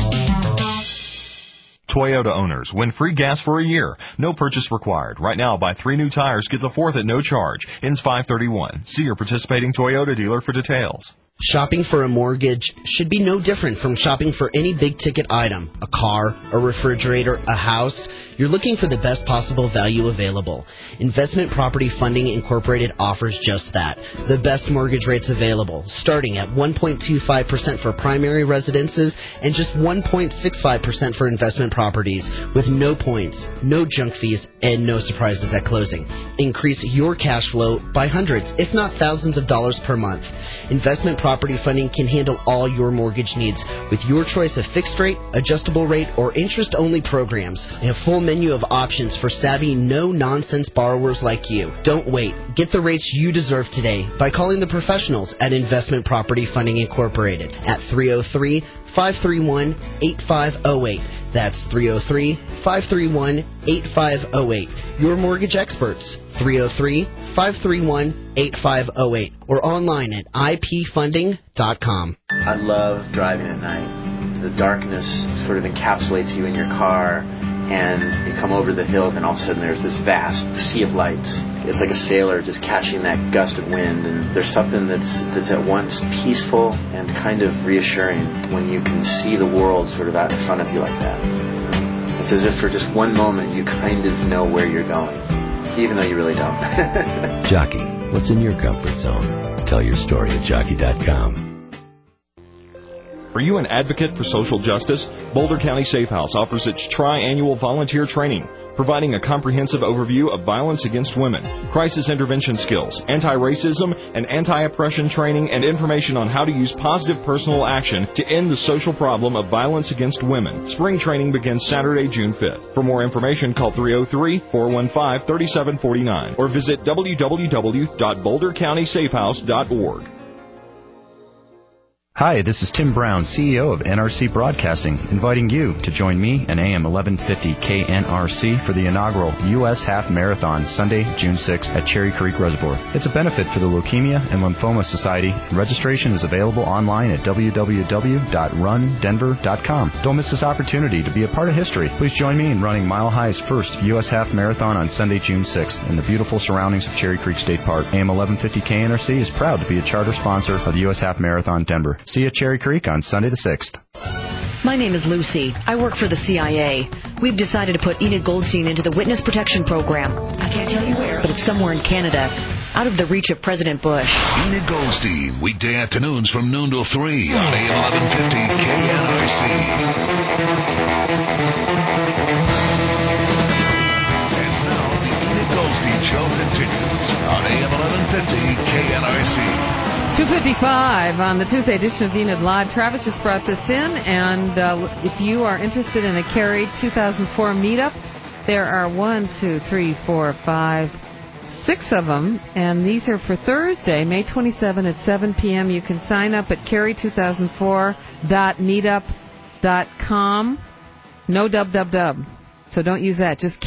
Toyota owners win free gas for a year. No purchase required. Right now, buy 3 new tires, get the 4th at no charge. Ends 5/31. See your participating Toyota dealer for details. Shopping for a mortgage should be no different from shopping for any big-ticket item, a car, a refrigerator, a house. You're looking for the best possible value available. Investment Property Funding Incorporated offers just that. The best mortgage rates available, starting at 1.25% for primary residences and just 1.65% for investment properties, with no points, no junk fees, and no surprises at closing. Increase your cash flow by hundreds, if not thousands of dollars per month. Investment Property Funding can handle all your mortgage needs with your choice of fixed rate, adjustable rate, or interest-only programs, and a full menu of options for savvy, no-nonsense borrowers like you. Don't wait. Get the rates you deserve today by calling the professionals at Investment Property Funding Incorporated at 303-531-8508. That's 303-531-8508. Your mortgage experts, 303-531-8508, or online at ipfunding.com. I love driving at night. The darkness sort of encapsulates you in your car, and you come over the hill, and all of a sudden there's this vast sea of lights. It's like a sailor just catching that gust of wind, and there's something that's at once peaceful and kind of reassuring when you can see the world sort of out in front of you like that. It's as if for just one moment you kind of know where you're going, even though you really don't. Jockey, what's in your comfort zone? Tell your story at Jockey.com. Are you an advocate for social justice? Boulder County Safe House offers its tri-annual volunteer training, providing a comprehensive overview of violence against women, crisis intervention skills, anti-racism and anti-oppression training, and information on how to use positive personal action to end the social problem of violence against women. Spring training begins Saturday, June 5th. For more information, call 303-415-3749 or visit www.bouldercountysafehouse.org. Hi, this is Tim Brown, CEO of NRC Broadcasting, inviting you to join me and AM 1150 KNRC for the inaugural U.S. Half Marathon, Sunday, June 6th at Cherry Creek Reservoir. It's a benefit for the Leukemia and Lymphoma Society, and registration is available online at www.rundenver.com. Don't miss this opportunity to be a part of history. Please join me in running Mile High's first U.S. Half Marathon on Sunday, June 6th in the beautiful surroundings of Cherry Creek State Park. AM 1150 KNRC is proud to be a charter sponsor of the U.S. Half Marathon Denver. See you at Cherry Creek on Sunday the 6th. My name is Lucy. I work for the CIA. We've decided to put Enid Goldstein into the Witness Protection Program. I can't tell you where, but it's somewhere in Canada, out of the reach of President Bush. Enid Goldstein, weekday afternoons from noon till 3 on AM 1150 KNRC. And now the Enid Goldstein Show continues on AM 1150 KNRC. 2:55 on the Tuesday edition of Enid Live. Travis just brought this in, and if you are interested in a Carey 2004 meetup, there are 6 of them, and these are for Thursday, May 27 at 7 p.m. You can sign up at Carey2004 carry2004.meetup.com. No dub. So don't use that. Just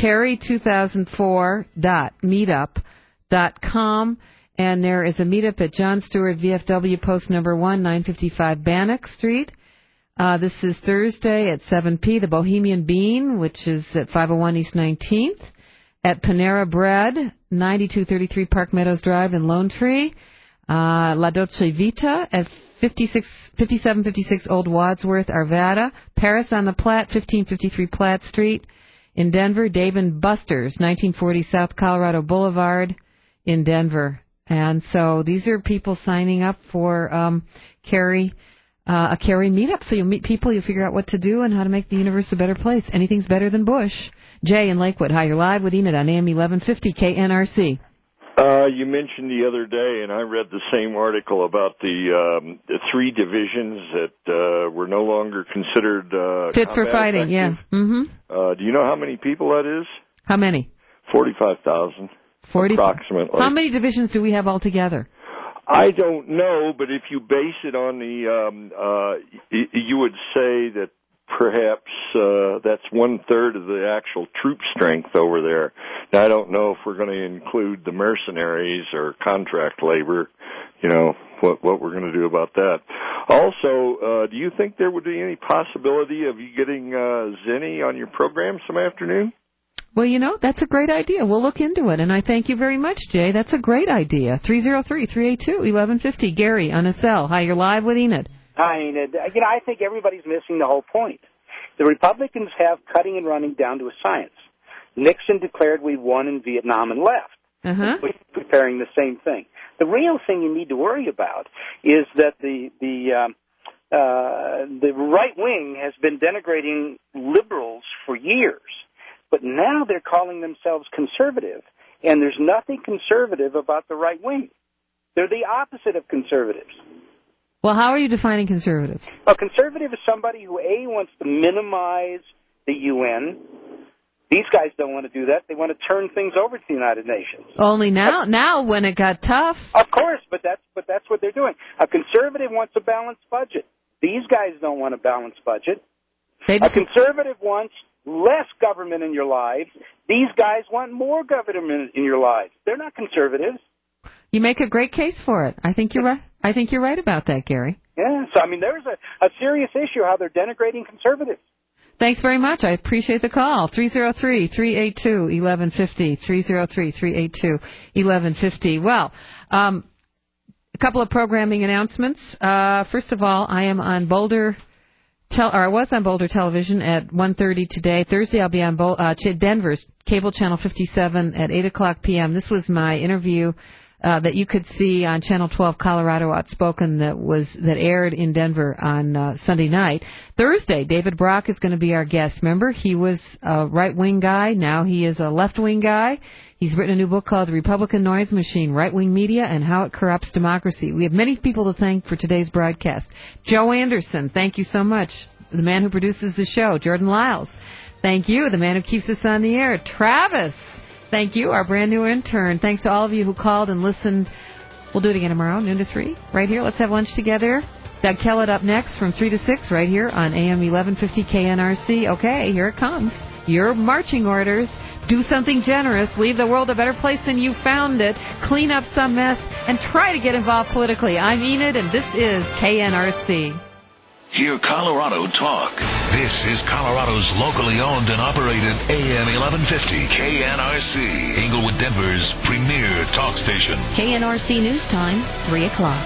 carry2004.meetup.com. And there is a meetup at John Stewart VFW, post number 1, 955 Bannock Street. This is Thursday at 7 p. The Bohemian Bean, which is at 501 East 19th. At Panera Bread, 9233 Park Meadows Drive in Lone Tree. La Dolce Vita at 5756 Old Wadsworth, Arvada. Paris on the Platte, 1553 Platte Street. In Denver, Dave & Buster's, 1940 South Colorado Boulevard in Denver. And so these are people signing up for a Carry meetup. So you'll meet people, you'll figure out what to do and how to make the universe a better place. Anything's better than Bush. Jay in Lakewood. Hi, you're live with Enid on AM 1150 KNRC. You mentioned the other day, and I read the same article about the 3 divisions that were no longer considered fit for fighting. Effective. Yeah. Mm-hmm. Do you know how many people that is? How many? 45,000. 40. Approximately. How many divisions do we have altogether? I don't know, but if you base it on the, you would say that perhaps that's 1/3 of the actual troop strength over there. Now, I don't know if we're going to include the mercenaries or contract labor, what we're going to do about that. Also, do you think there would be any possibility of you getting Zenny on your program some afternoon? Well, that's a great idea. We'll look into it, and I thank you very much, Jay. That's a great idea. 303-382-1150. Gary on a cell. Hi, you're live with Enid. Hi, Enid. I think everybody's missing the whole point. The Republicans have cutting and running down to a science. Nixon declared we won in Vietnam and left. We're preparing the same thing. The real thing you need to worry about is that the right wing has been denigrating liberals for years. But now they're calling themselves conservative, and there's nothing conservative about the right wing. They're the opposite of conservatives. Well, how are you defining conservatives? A conservative is somebody who, A, wants to minimize the UN. These guys don't want to do that. They want to turn things over to the United Nations. Only now when it got tough. Of course, but that's what they're doing. A conservative wants a balanced budget. These guys don't want a balanced budget. A conservative wants less government in your lives. These guys want more government in your lives. They're not conservatives. You make a great case for it. I think you're right. I think you're right about that, Gary. Yeah, so there's a serious issue how they're denigrating conservatives. Thanks very much. I appreciate the call. 303-382-1150. 303-382-1150. Well, a couple of programming announcements. First of all, I am on Boulder. I was on Boulder Television at 1:30 today. Thursday, I'll be on Denver's Cable Channel 57 at 8 o'clock p.m. This was my interview that you could see on Channel 12 Colorado Outspoken that aired in Denver on Sunday night. Thursday, David Brock is going to be our guest. Remember, he was a right-wing guy. Now he is a left-wing guy. He's written a new book called The Republican Noise Machine, Right-Wing Media and How It Corrupts Democracy. We have many people to thank for today's broadcast. Joe Anderson, thank you so much. The man who produces the show. Jordan Lyles, thank you. The man who keeps us on the air. Travis, thank you. Our brand new intern. Thanks to all of you who called and listened. We'll do it again tomorrow, noon to 3, right here. Let's have lunch together. Doug Kellett up next from 3 to 6 right here on AM 1150 KNRC. Okay, here it comes. Your marching orders. Do something generous. Leave the world a better place than you found it. Clean up some mess and try to get involved politically. I'm Enid, and this is KNRC. Hear Colorado talk. This is Colorado's locally owned and operated AM 1150 KNRC, Inglewood, Denver's premier talk station. KNRC News Time, 3 o'clock.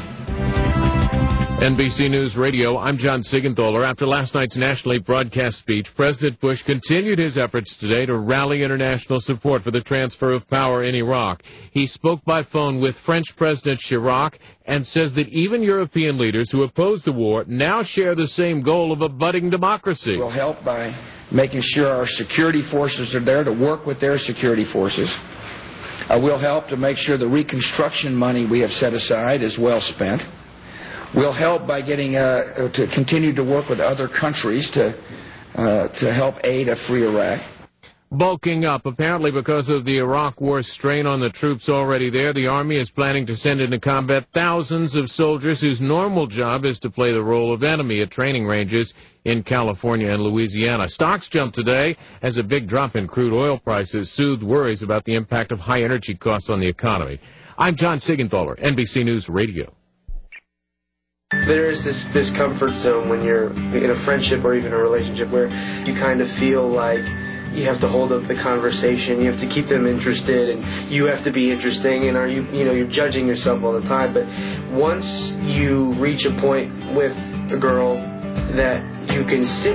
NBC News Radio, I'm John Siegenthaler. After last night's nationally broadcast speech, President Bush continued his efforts today to rally international support for the transfer of power in Iraq. He spoke by phone with French President Chirac and says that even European leaders who oppose the war now share the same goal of a budding democracy. We'll help by making sure our security forces are there to work with their security forces. We'll help to make sure the reconstruction money we have set aside is well spent. We'll help by getting to continue to work with other countries to help aid a free Iraq. bulking up. Apparently because of the Iraq War strain on the troops already there, the Army is planning to send into combat thousands of soldiers whose normal job is to play the role of enemy at training ranges in California and Louisiana. Stocks jumped today as a big drop in crude oil prices soothed worries about the impact of high energy costs on the economy. I'm John Sigenthaler, NBC News Radio. There is this comfort zone when you're in a friendship or even a relationship where you kind of feel like you have to hold up the conversation, you have to keep them interested, and you have to be interesting, and you're judging yourself all the time. But once you reach a point with a girl that you can sit